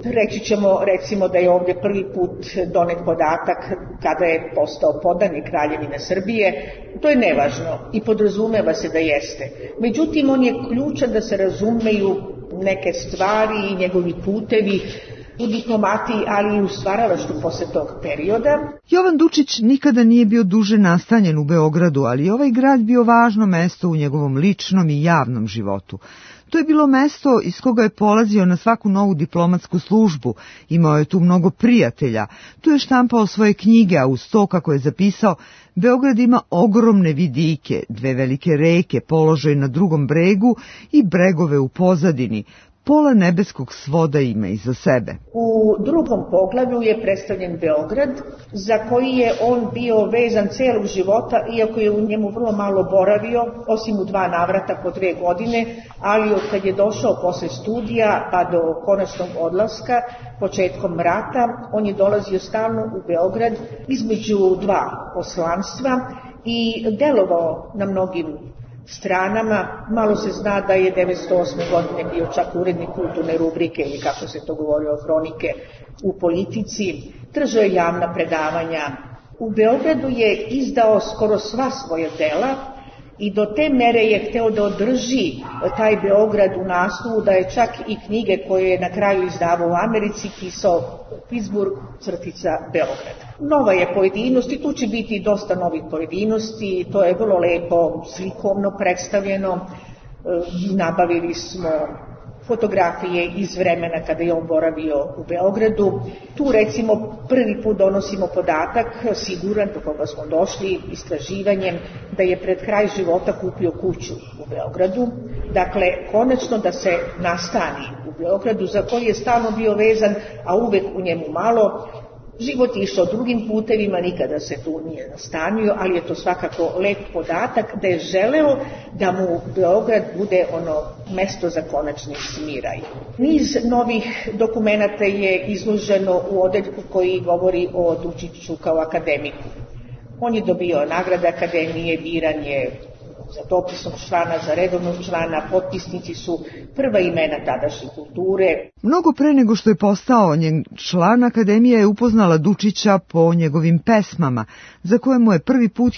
Reći ćemo recimo da je ovdje prvi put donet podatak kada je postao podanik Kraljevine Srbije. To je nevažno i podrazumeva se da jeste. Međutim, on je ključan da se razumeju neke stvari i njegovi putevi u diplomatiji, ali i u stvaralaštvu posle tog perioda. Jovan Dučić nikada nije bio duže nastanjen u Beogradu, ali je ovaj grad bio važno mesto u njegovom ličnom i javnom životu. To je bilo mesto iz koga je polazio na svaku novu diplomatsku službu, imao je tu mnogo prijatelja, tu je štampao svoje knjige, a uz to, kako je zapisao, Beograd ima ogromne vidike, 2 velike reke, položaj na drugom bregu i bregove u pozadini. Pola nebeskog svoda ima iza sebe. U drugom poglavlju je predstavljen Beograd, za koji je on bio vezan celog života, iako je u njemu vrlo malo boravio, osim u 2 navrata po 2 godine, ali od kad je došao posle studija pa do konačnog odlaska, početkom rata, on je dolazio stalno u Beograd između 2 poslanstva i delovao na mnogim stranama. Malo se zna da je 1908. godine bio čak urednik kulturne rubrike, ili kako se to govorilo, hronike u politici. Držao je javna predavanja. U Beogradu je izdao skoro sva svoja dela i do te mere je hteo da održi taj Beograd u naslovu da je čak i knjige koje je na kraju izdavao u Americi pisao Pittsburgh / Beograd. Nova je pojedinost i tu će biti dosta novih pojedinosti, to je vrlo lepo slikovno predstavljeno. Nabavili smo fotografije iz vremena kada je on boravio u Beogradu. Tu recimo prvi put donosimo podatak, siguran do koga smo došli istraživanjem, da je pred kraj života kupio kuću u Beogradu. Dakle, konačno da se nastani u Beogradu, za koji je stalno bio vezan, a uvek u njemu malo. Život je išao drugim putevima, nikada se tu nije nastanio, ali je to svakako lep podatak da je želeo da mu Beograd bude ono mesto za konačni smiraj. Niz novih dokumenata je izloženo u odeljku koji govori o Dučiću kao akademiku. On je dobio nagrade akademije, biran je za dopisnog člana, za redovnog člana, potpisnici su prva imena tadašnje kulture. Mnogo pre nego što je postao njen član, Akademija je upoznala Dučića po njegovim pesmama, za koje mu je prvi put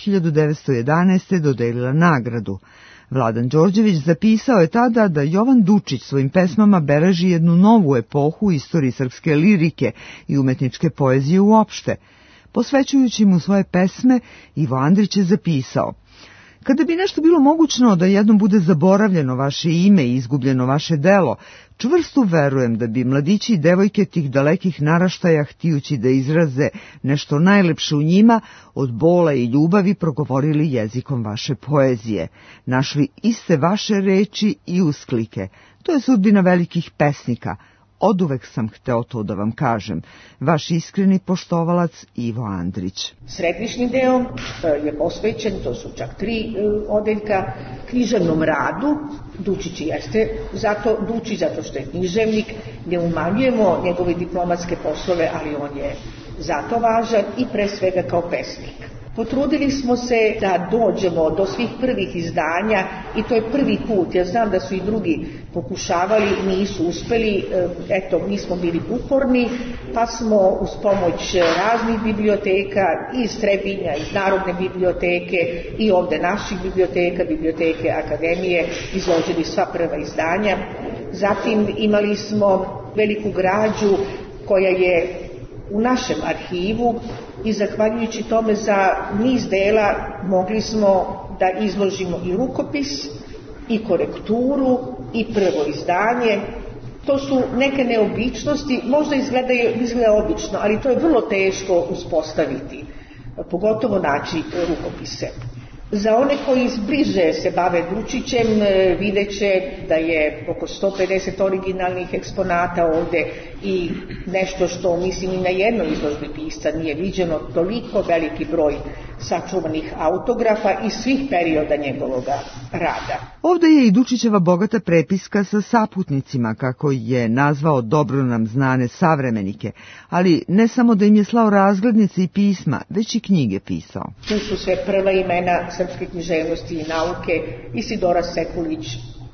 1911. dodelila nagradu. Vladan Đorđević zapisao je tada da Jovan Dučić svojim pesmama beleži jednu novu epohu u istoriji srpske lirike i umetničke poezije uopšte. Posvećujući mu svoje pesme, Ivo Andrić je zapisao: kada bi nešto bilo mogućno da jednom bude zaboravljeno vaše ime i izgubljeno vaše delo, čvrsto verujem da bi mladići i devojke tih dalekih naraštaja, htijući da izraze nešto najlepše u njima, od bola i ljubavi progovorili jezikom vaše poezije, našli iste vaše reči i usklike. To je sudbina velikih pesnika. Oduvek sam hteo to da vam kažem. Vaš iskreni poštovalac Ivo Andrić. Središnji deo je posvećen, to su čak 3 odeljka, književnom radu. Dučić jeste zato Dučić, zato što je književnik. Ne umanjujemo njegove diplomatske poslove, ali on je zato važan i pre svega kao pesnik. Potrudili smo se da dođemo do svih prvih izdanja i to je prvi put. Ja znam da su i drugi pokušavali, nisu uspeli. Eto, mi smo bili uporni, pa smo uz pomoć raznih biblioteka, iz Trebinja, iz Narodne biblioteke i ovde naših biblioteka, biblioteke Akademije, izložili sva prva izdanja. Zatim imali smo veliku građu koja je u našem arhivu i zahvaljujući tome za niz dela mogli smo da izložimo i rukopis i korekturu i prvo izdanje. To su neke neobičnosti, možda izgleda obično, ali to je vrlo teško uspostaviti, pogotovo naći rukopise. Za one koji izbliže se bave Dučićem, vidjet će da je oko 150 originalnih eksponata ovde i nešto što, mislim, i na jednoj izložbi pisca nije viđeno, toliko veliki broj sačuvanih autografa iz svih perioda njegovoga rada. Ovde je i Dučićeva bogata prepiska sa saputnicima, kako je nazvao dobro nam znane savremenike, ali ne samo da im je slao razglednice i pisma, već i knjige pisao. Tu su sve prva imena srpske književnosti i nauke, Isidora Sekulić,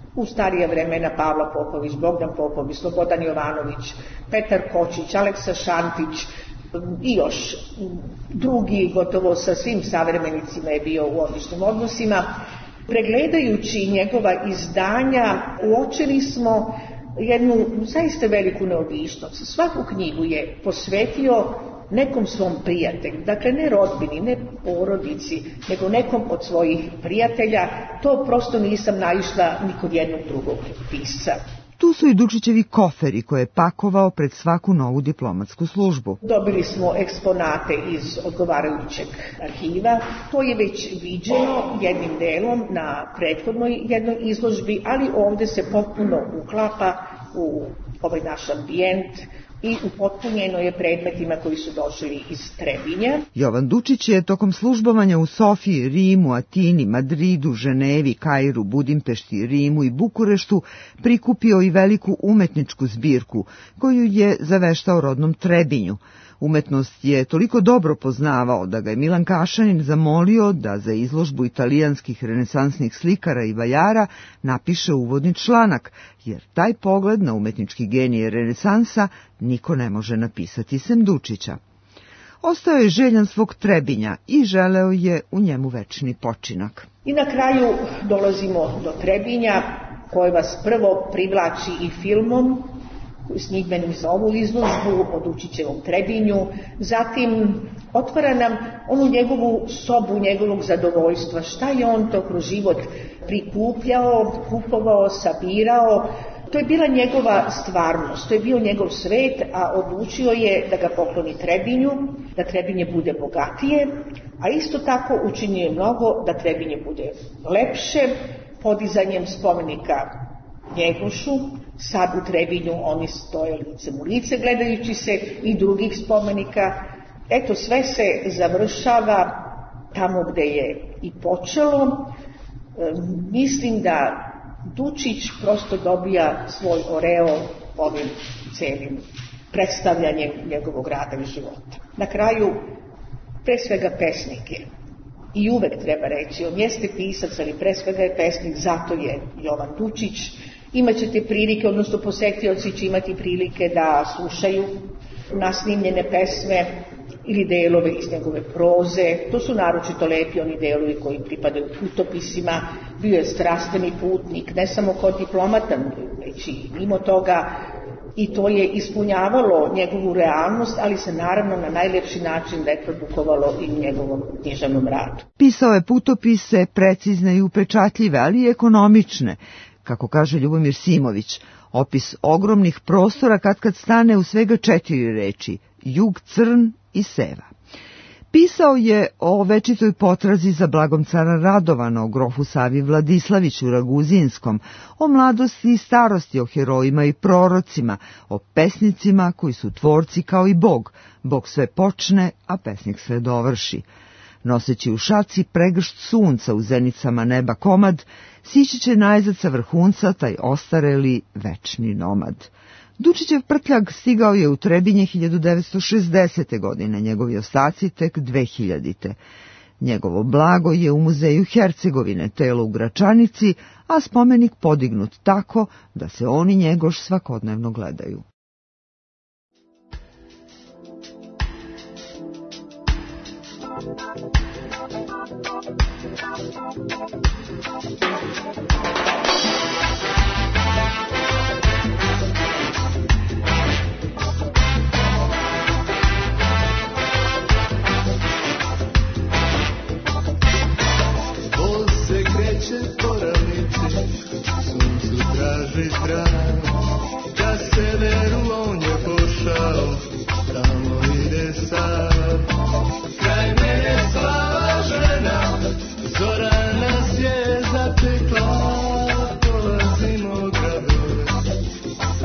u starije vremena Pavla Popović, Bogdan Popović, Slobodan Jovanović, Petar Kočić, Aleksa Šantić i još drugi, gotovo sa svim savremenicima je bio u odličnim odnosima. Pregledajući njegova izdanja, uočili smo jednu zaista veliku neobičnost. Svaku knjigu je posvetio nekom svom prijatelju, dakle ne rodbini, ne porodici, nego nekom od svojih prijatelja. To prosto nisam naišla ni kod jednog drugog pisca. Tu su i Dučićevi koferi koje je pakovao pred svaku novu diplomatsku službu. Dobili smo eksponate iz odgovarajućeg arhiva. To je već viđeno jednim delom na prethodnoj jednoj izložbi, ali ovde se potpuno uklapa u ovaj naš ambijent i upotpunjeno je predmetima koji su došli iz Trebinja. Jovan Dučić je tokom službovanja u Sofiji, Rimu, Atini, Madridu, Ženevi, Kairu, Budimpešti, Rimu i Bukureštu prikupio i veliku umetničku zbirku koju je zaveštao rodnom Trebinju. Umetnost je toliko dobro poznavao da ga je Milan Kašanin zamolio da za izložbu italijanskih renesansnih slikara i vajara napiše uvodni članak, jer taj pogled na umetnički genije renesansa niko ne može napisati sem Dučića. Ostao je željan svog Trebinja i želeo je u njemu večni počinak. I na kraju dolazimo do Trebinja, koje vas prvo privlači i filmom, snimljenim za ovu izložbu o Dučićevom Trebinju, zatim otvara nam onu njegovu sobu njegovog zadovoljstva, šta je on to kroz život prikupljao, kupovao, sabirao. To je bila njegova stvarnost, to je bio njegov svet, a odlučio je da ga pokloni Trebinju, da Trebinje bude bogatije, a isto tako učinio je mnogo da Trebinje bude lepše, podizanjem spomenika Njegošu. Sad u Trebinju oni stoje licem u lice gledajući se i drugih spomenika. Eto, sve se završava tamo gde je i počelo. Mislim da Dučić prosto dobija svoj oreol ovim celim predstavljanjem njegovog rada i života. Na kraju, pre svega pesnik je. I uvek treba reći, on jeste pisac, ali pre svega je pesnik, zato je Jovan Dučić. Imaćete prilike, odnosno posetioci će imati prilike da slušaju nasnimljene pesme ili delove iz njegove proze. To su naročito lepi oni delovi koji pripadaju putopisima. Bio je strastveni putnik, ne samo kod diplomata, već i mimo toga. I to je ispunjavalo njegovu realnost, ali se naravno na najlepši način reprodukovalo i u njegovom književnom radu. Pisao je putopise precizne i upečatljive, ali i ekonomične. Kako kaže Ljubomir Simović, opis ogromnih prostora katkad stane u svega 4 reči: jug, crn i seva. Pisao je o večitoj potrazi za blagom cara Radovana, o grofu Savi Vladislaviću Raguzinskom, o mladosti i starosti, o herojima i prorocima, o pesnicima koji su tvorci kao i Bog. Bog sve počne, a pesnik sve dovrši. Noseći u šaci pregršt sunca u zenicama neba komad, sići će najzad sa vrhunca taj ostareli večni nomad. Dučićev prtljag stigao je u Trebinje 1960. godine, njegovi ostaci tek 2000. Njegovo blago je u muzeju Hercegovine, telo u Gračanici, a spomenik podignut tako da se on i Njegoš svakodnevno gledaju. Traži trag, ka severu on je pošao, tamo ide sad. Kraj mene slava žena, zora nas je zatekla, dolazimo gradove,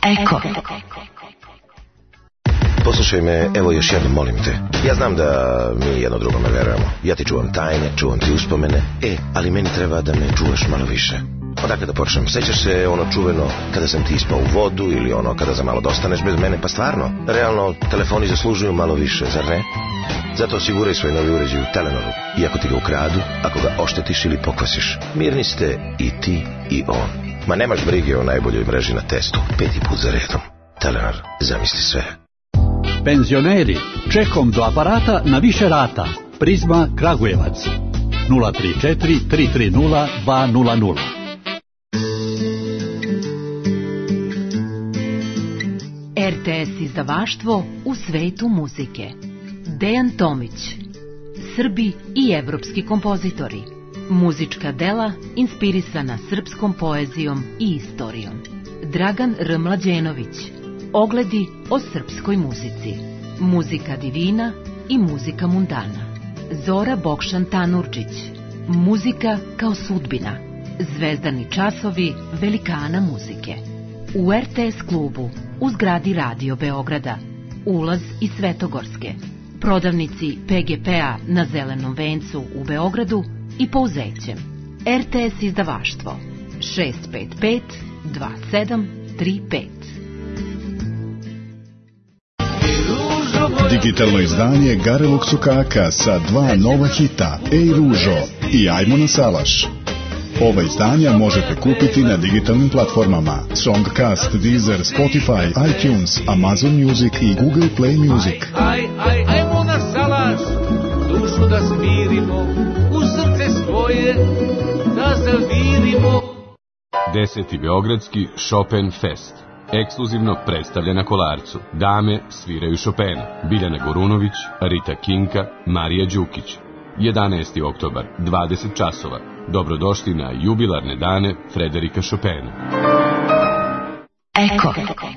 Eko. Poslušaj me, evo još jednom, molim te. Ja znam da mi jedno drugome verujemo. Ja ti čuvam tajne, čuvam ti uspomene. Ali meni treba da me čuvaš malo više. Odakle da počnem? Sećaš se ono čuveno kada sam ti ispao u vodu ili ono kada za malo dostaneš bez mene? Pa stvarno, realno, telefoni zaslužuju malo više, zar ne? Zato osiguraj svoj novi uređaj u Telenoru. I ako ti ga ukradu, ako ga oštetiš ili pokvasiš, mirni ste i ti i on. Ma nemaš brige o najboljoj mreži na testu. 5. put za redom. Telenor, zamisli sve. Penzioneri, čekom do aparata na više rata. Prizma Kragujevac 034 330 200. RTS izdavaštvo u svetu muzike. Dejan Tomić. Srbi i evropski kompozitori. Muzička dela inspirisana srpskom poezijom i istorijom. Dragan R. Mlađenović. Ogledi o srpskoj muzici. Muzika divina i muzika mundana. Zora Bokšan Tanurđić. Muzika kao sudbina. Zvezdani časovi velikana muzike. U RTS klubu u zgradi Radio Beograda. Ulaz iz Svetogorske. Prodavnici PGP-a na Zelenom vencu u Beogradu i Pouzećem. RTS izdavaštvo 655 2735. Digitalno izdanje Garelog Sukaka sa 2 nova hita, Ej Ružo i Ajmo na salaš. Ova izdanja možete kupiti na digitalnim platformama Songcast, Deezer, Spotify, iTunes, Amazon Music i Google Play Music. Ajmo na salaš, dušu da smirimo, u srce svoje da zavirimo. 10. Beogradski Chopin Fest. Ekskluzivno predstavlja na Kolarcu. Dame sviraju Chopina. Biljana Gorunović, Rita Kinka, Marija Đukić. 11. oktobar, 20 časova. Dobrodošli na jubilarne dane Frederika Chopina. Eko.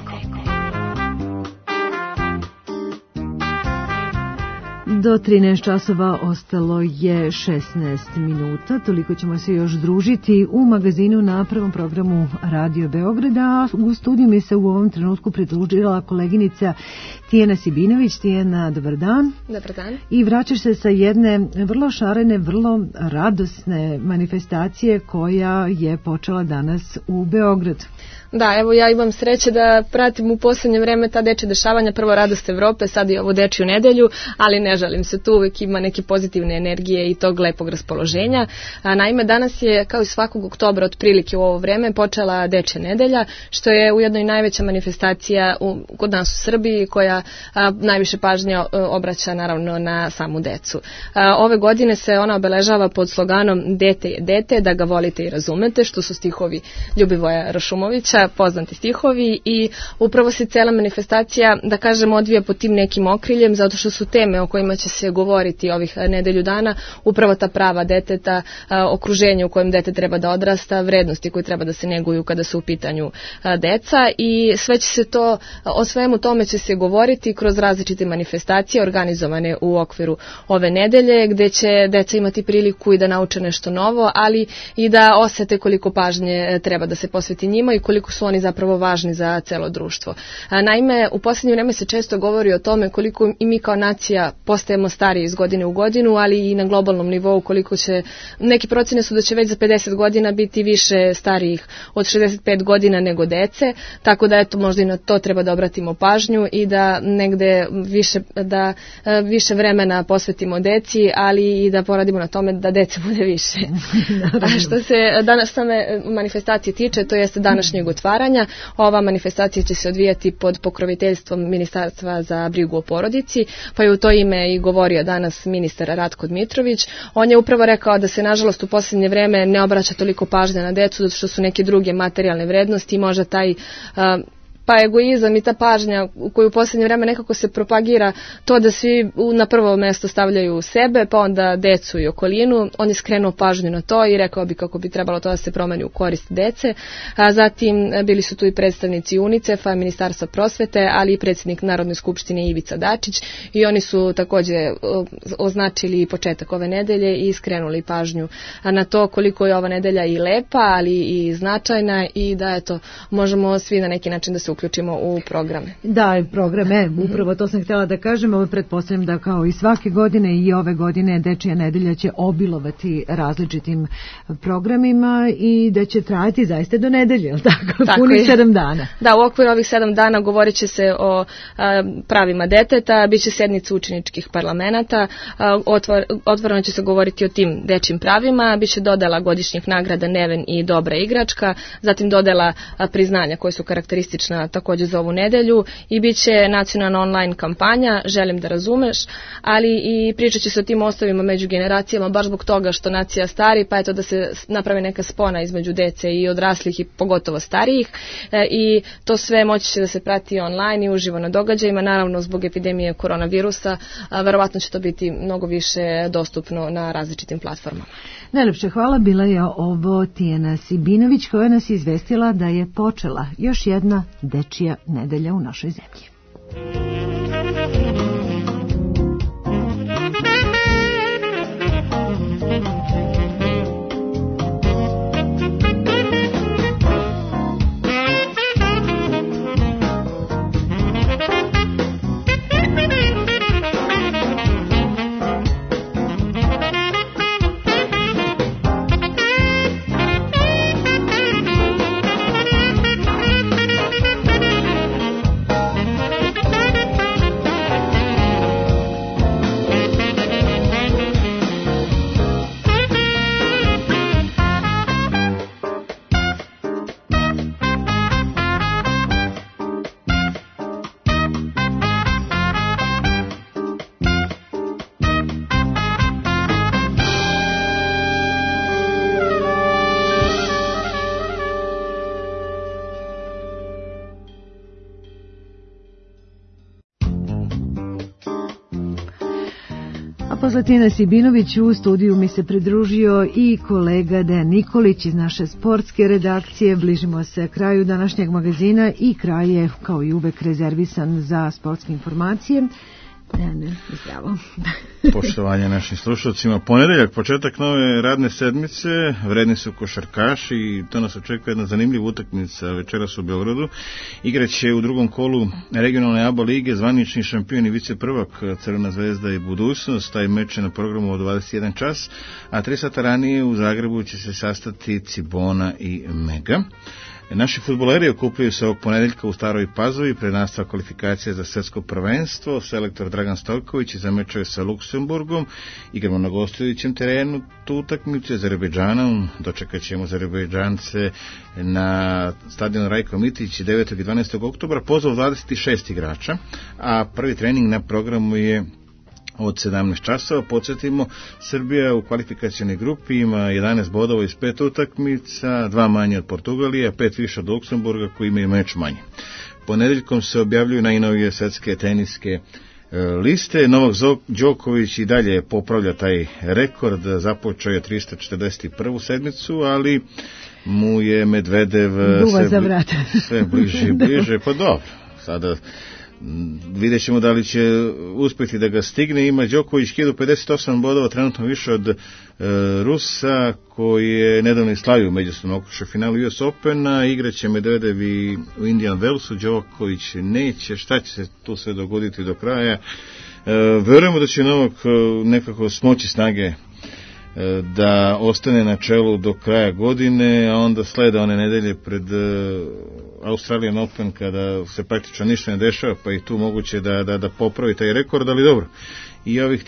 Do 13 časova ostalo je 16 minuta, toliko ćemo se još družiti u magazinu na prvom programu Radio Beograda. U studiju mi se u ovom trenutku pridružila koleginica Tijana Sibinović. Tijana, dobar dan. Dobar dan. I vraćaš se sa jedne vrlo šarene, vrlo radosne manifestacije koja je počela danas u Beogradu. Da, evo ja imam sreće da pratim u posljednje vreme ta dečja dešavanja, prvo Radost Evrope, sad i ovu dečju nedelju, ali ne žalim se, tu uvijek ima neke pozitivne energije i tog lepog raspoloženja. Naime, danas je kao i svakog oktobra otprilike u ovo vreme počela dečja nedelja, što je ujedno i najveća manifestacija kod nas u Srbiji koja najviše pažnje obraća naravno na samu decu. Ove godine se ona obeležava pod sloganom Dete je dete, da ga volite i razumete, što su stihovi Ljubivoja Rašumovića, poznati stihovi, i upravo se cela manifestacija, da kažem, odvija pod tim nekim okriljem, zato što su teme o kojima će se govoriti ovih nedelju dana upravo ta prava deteta, okruženje u kojem dete treba da odrasta, vrednosti koje treba da se neguju kada su u pitanju deca, i sve će se to, o svemu tome će se govoriti kroz različite manifestacije organizovane u okviru ove nedelje, gde će deca imati priliku i da nauče nešto novo, ali i da osete koliko pažnje treba da se posveti njima i koliko su oni zapravo važni za celo društvo. Naime, u posljednje vreme se često govori o tome koliko i mi kao nacija postajemo stariji iz godine u godinu, ali i na globalnom nivou koliko će, neki procene su da će već za 50 godina biti više starijih od 65 godina nego dece, tako da eto možda i na to treba da obratimo pažnju i da negde više vremena posvetimo deci, ali i da poradimo na tome da dece bude više. A što se danas same manifestacije tiče, to jeste današnjeg otvaranja. Ova manifestacija će se odvijati pod pokroviteljstvom Ministarstva za brigu o porodici, pa je u to ime i govorio danas ministar Ratko Dmitrović. On je upravo rekao da se nažalost u posljednje vreme ne obraća toliko pažnje na decu, zato što su neke druge materijalne vrednosti i možda taj egoizam i ta pažnja koju u posljednje vreme nekako se propagira, to da svi na prvo mjesto stavljaju sebe, pa onda decu i okolinu. On je skrenuo pažnju na to i rekao bi kako bi trebalo to da se promeni u korist dece. Zatim bili su tu i predstavnici UNICEF-a, Ministarstva prosvete, ali i predsjednik Narodne skupštine Ivica Dačić, i oni su također označili početak ove nedelje i skrenuli pažnju na to koliko je ova nedelja i lepa, ali i značajna, i da eto možemo svi na neki način da se uključimo u programe. Da, programe, upravo to sam htjela da kažem, ovo pretpostavljam da kao i svake godine i ove godine Dečija nedelja će obilovati različitim programima i da će trajati zaista do nedelje, jel tako? Punih 7 dana. Da, u okviru ovih 7 dana govorit će se o pravima deteta, bit će sednica učeničkih parlamenata, otvoreno će se govoriti o tim dečjim pravima, bit će dodela godišnjih nagrada Neven i Dobra igračka, zatim dodela priznanja koje su karakteristična također za ovu nedelju i bit će nacionalna online kampanja Želim da razumeš, ali i pričat će se o tim mostovima među generacijama baš zbog toga što nacija stari, pa eto da se napravi neka spona između dece i odraslih i pogotovo starijih i to sve moći će da se prati online i uživo na događajima, naravno zbog epidemije koronavirusa, verovatno će to biti mnogo više dostupno na različitim platformama. Najlepše hvala, bila je ovo Tijana Sibinović koja nas je izvestila da je počela još jedna dečija nedelja u našoj zemlji. Posle Tijana Sibinović u studiju mi se pridružio i kolega Dejan Nikolić iz naše sportske redakcije. Bližimo se kraju današnjeg magazina i kraj je kao i uvek rezervisan za sportske informacije. Ne, zdravo. Poštovanje našim slušalcima. Ponedeljak, početak nove radne sedmice, vredni su košarkaši i to nas očekuje jedna zanimljiva utakmica večeras u Beogradu. Igraće u drugom kolu regionalne ABA lige zvanični šampion i viceprvak Crvena zvezda i budućnost. Taj meč je na programu od 21 čas, a 3 sata ranije u Zagrebu će se sastati Cibona i Mega. Naši fudbaleri okupljaju se ovog ponedeljka u Staroj Pazovi pred nastavak kvalifikacije za svjetsko prvenstvo. Selektor Dragan Stojković za mečeve sa Luksemburgom. Igramo na gostujućem terenu tu utakmicu Azerbejdžanom. Dočekat ćemo Azerbejdžance na stadionu Rajko Mitić 9. i 12. oktobra. Pozov 26 igrača, a prvi trening na programu je od 17 časova. Podsjetimo, Srbija u kvalifikacijnoj grupi ima 11 bodova iz 5 utakmica, 2 manje od Portugalije, 5 više od Luksemburga koji imaju meč manje. Ponedeljkom se objavljuju najnovije svetske teniske liste. Novak Đoković i dalje popravlja taj rekord, započeo je 341. sedmicu, ali mu je Medvedev sve bliže i bliže. Pa dobro, sada vidjet ćemo da li će uspjeti da ga stigne. Ima Đoković 1058 bodova, trenutno više od Rusa, koji je nedavno slavio međusobno okušaj finalu US Opena. Igraće Medvedev i u Indian Wellsu. Đoković neće. Šta će se tu sve dogoditi do kraja? Vjerujemo da će Novak nekako smoći snage da ostane na čelu do kraja godine, a onda slede one nedelje pred Australian Open kada se praktično ništa ne dešava, pa i tu moguće da popravi taj rekord, ali dobro. I ovih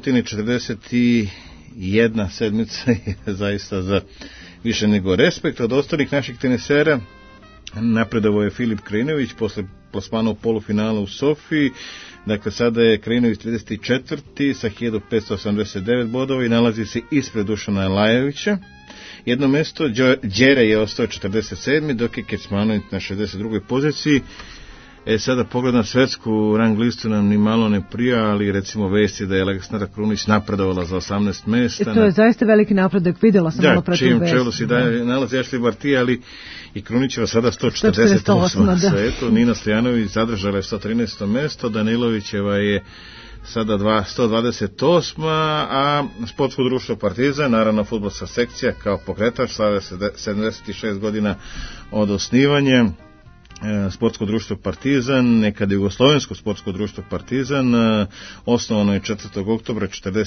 341 sedmica je zaista za više nego respekt. Od ostalih naših tenisera napredovao je Filip Krajinović posle plasmana u polufinalu u Sofiji. Dakle, sada je Krajinović 34. sa 1589 bodova i nalazi se ispred Dušana Lajovića. Jedno mesto, Đere je ostao 47. dok je Kecmanović na 62. poziciji. Sada pogledam svetsku rang listu, nam ni malo ne prija, ali recimo vesti da je Aleksandra Krunić napredovala za 18 mesta. To je zaista veliki napredak, vidjela sam malo protiv vesti. Čelu si nalazi Ashley Barty, ali i Krunićeva sada 148 na svetu. Nina Stojanović zadržala je 113. mesto, Danilovićeva je sada 128. a sportsko društvo Partizan, naravno fudbalska sekcija kao pokretač, slave se 76 godina od osnivanja. sportsko društvo Partizan, nekada Jugoslovensko sportsko društvo Partizan, osnovano je 4. oktobra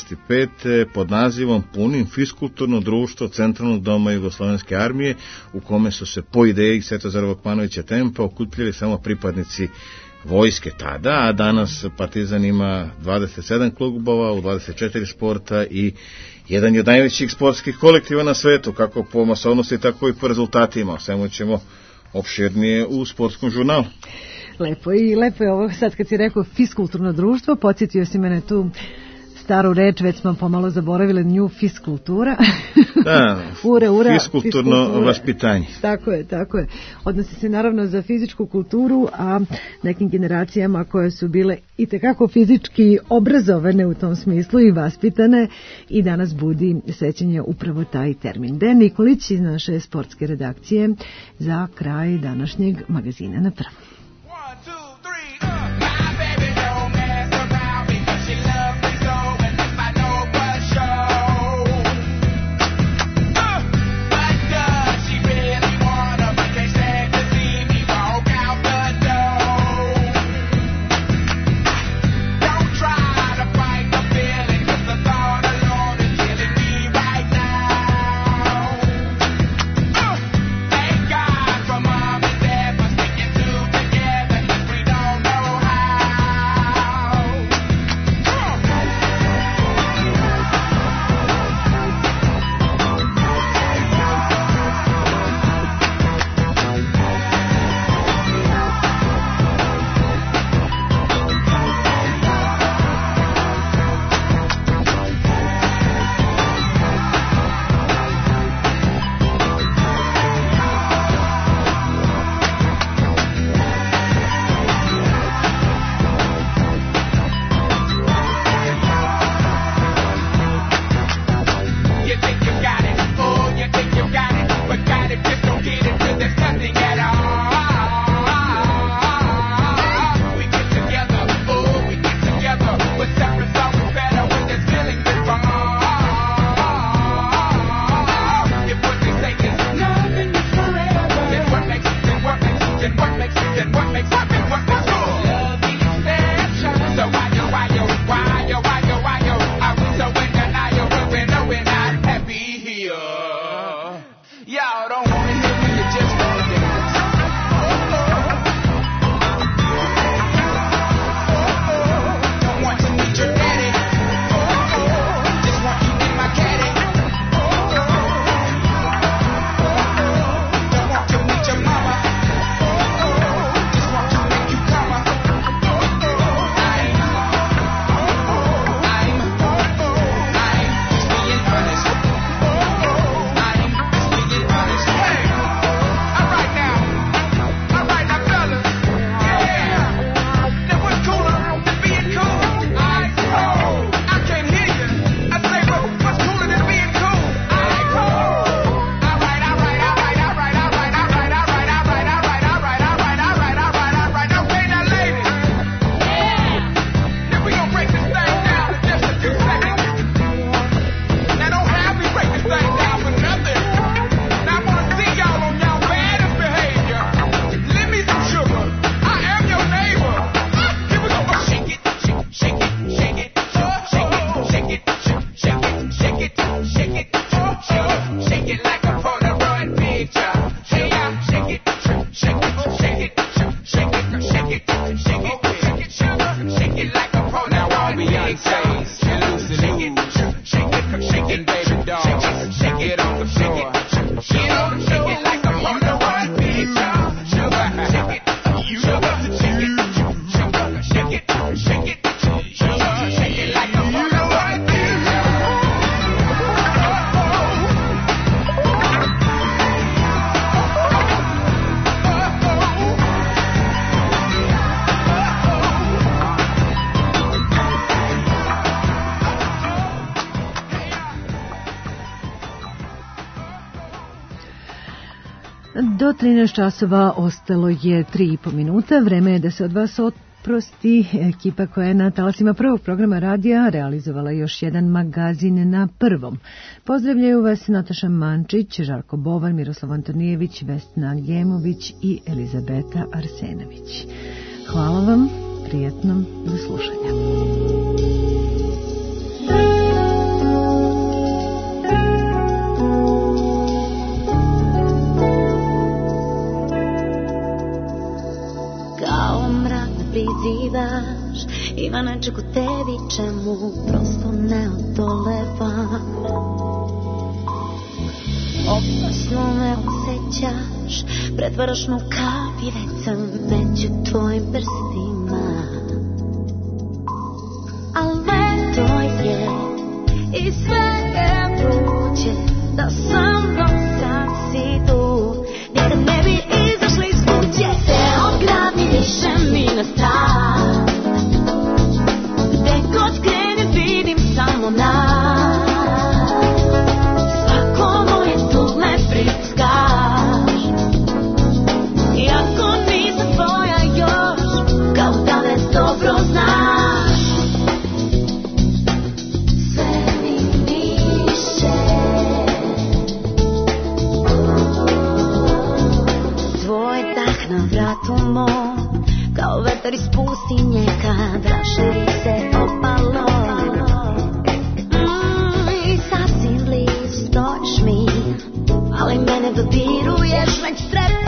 1945. pod nazivom punim fiskulturno društvo Centralnog doma Jugoslovenske armije, u kome su se po ideji Svetozara Vukmanovića Tempa okupljali samo pripadnici vojske tada, a danas Partizan ima 27 klubova u 24 sporta i jedan je od najvećih sportskih kolektiva na svetu, kako po masovnosti, tako i po rezultatima. O svemu ćemo opširnije u sportskom žurnalu. Lepo je ovo sad kad si rekao fiskulturno društvo, podsjetio si mene tu staru reč, već smo pomalo zaboravili nju, fiskultura. Da, ura, fiskulturno vaspitanje. Tako je. Odnosi se naravno za fizičku kulturu, a nekim generacijama koje su bile itekako fizički obrazovane u tom smislu i vaspitane, i danas budi sećanje upravo taj termin. Dejan Nikolić iz naše sportske redakcije za kraj današnjeg magazina na prvom. Do 13 časova ostalo je 3,5 minuta. Vreme je da se od vas Oprosti, ekipa koja je na talasima prvog programa radija realizovala još jedan magazin na prvom. Pozdravljaju vas Nataša Mančić, Žarko Bovan, Miroslav Antonijević, Vesna Gemović i Elizabeta Arsenović. Hvala vam, prijatno do slušanja. Prizivaš, ima nečeg u tebi čemu prosto ne odolevam. Opasno me osjećaš, pretvaraš me u kap i već sam među tvojim prstima. Al leto je i sve je vruće, da sa mnom sad si tu, nikad ne bi izašli iz kuće. Ceo grad mi više mi na strah, gde god krenem vidim samo nas. Svako moje tu me pritiskaš, iako nisam tvoja još, kao da me dobro znaš. Sve mi više, tvoj dah na vratu mom, kao vetar iz pustinje kad raširi se opalo. I sasvim blizu stojiš mi, ali mene dodiruješ već trepom.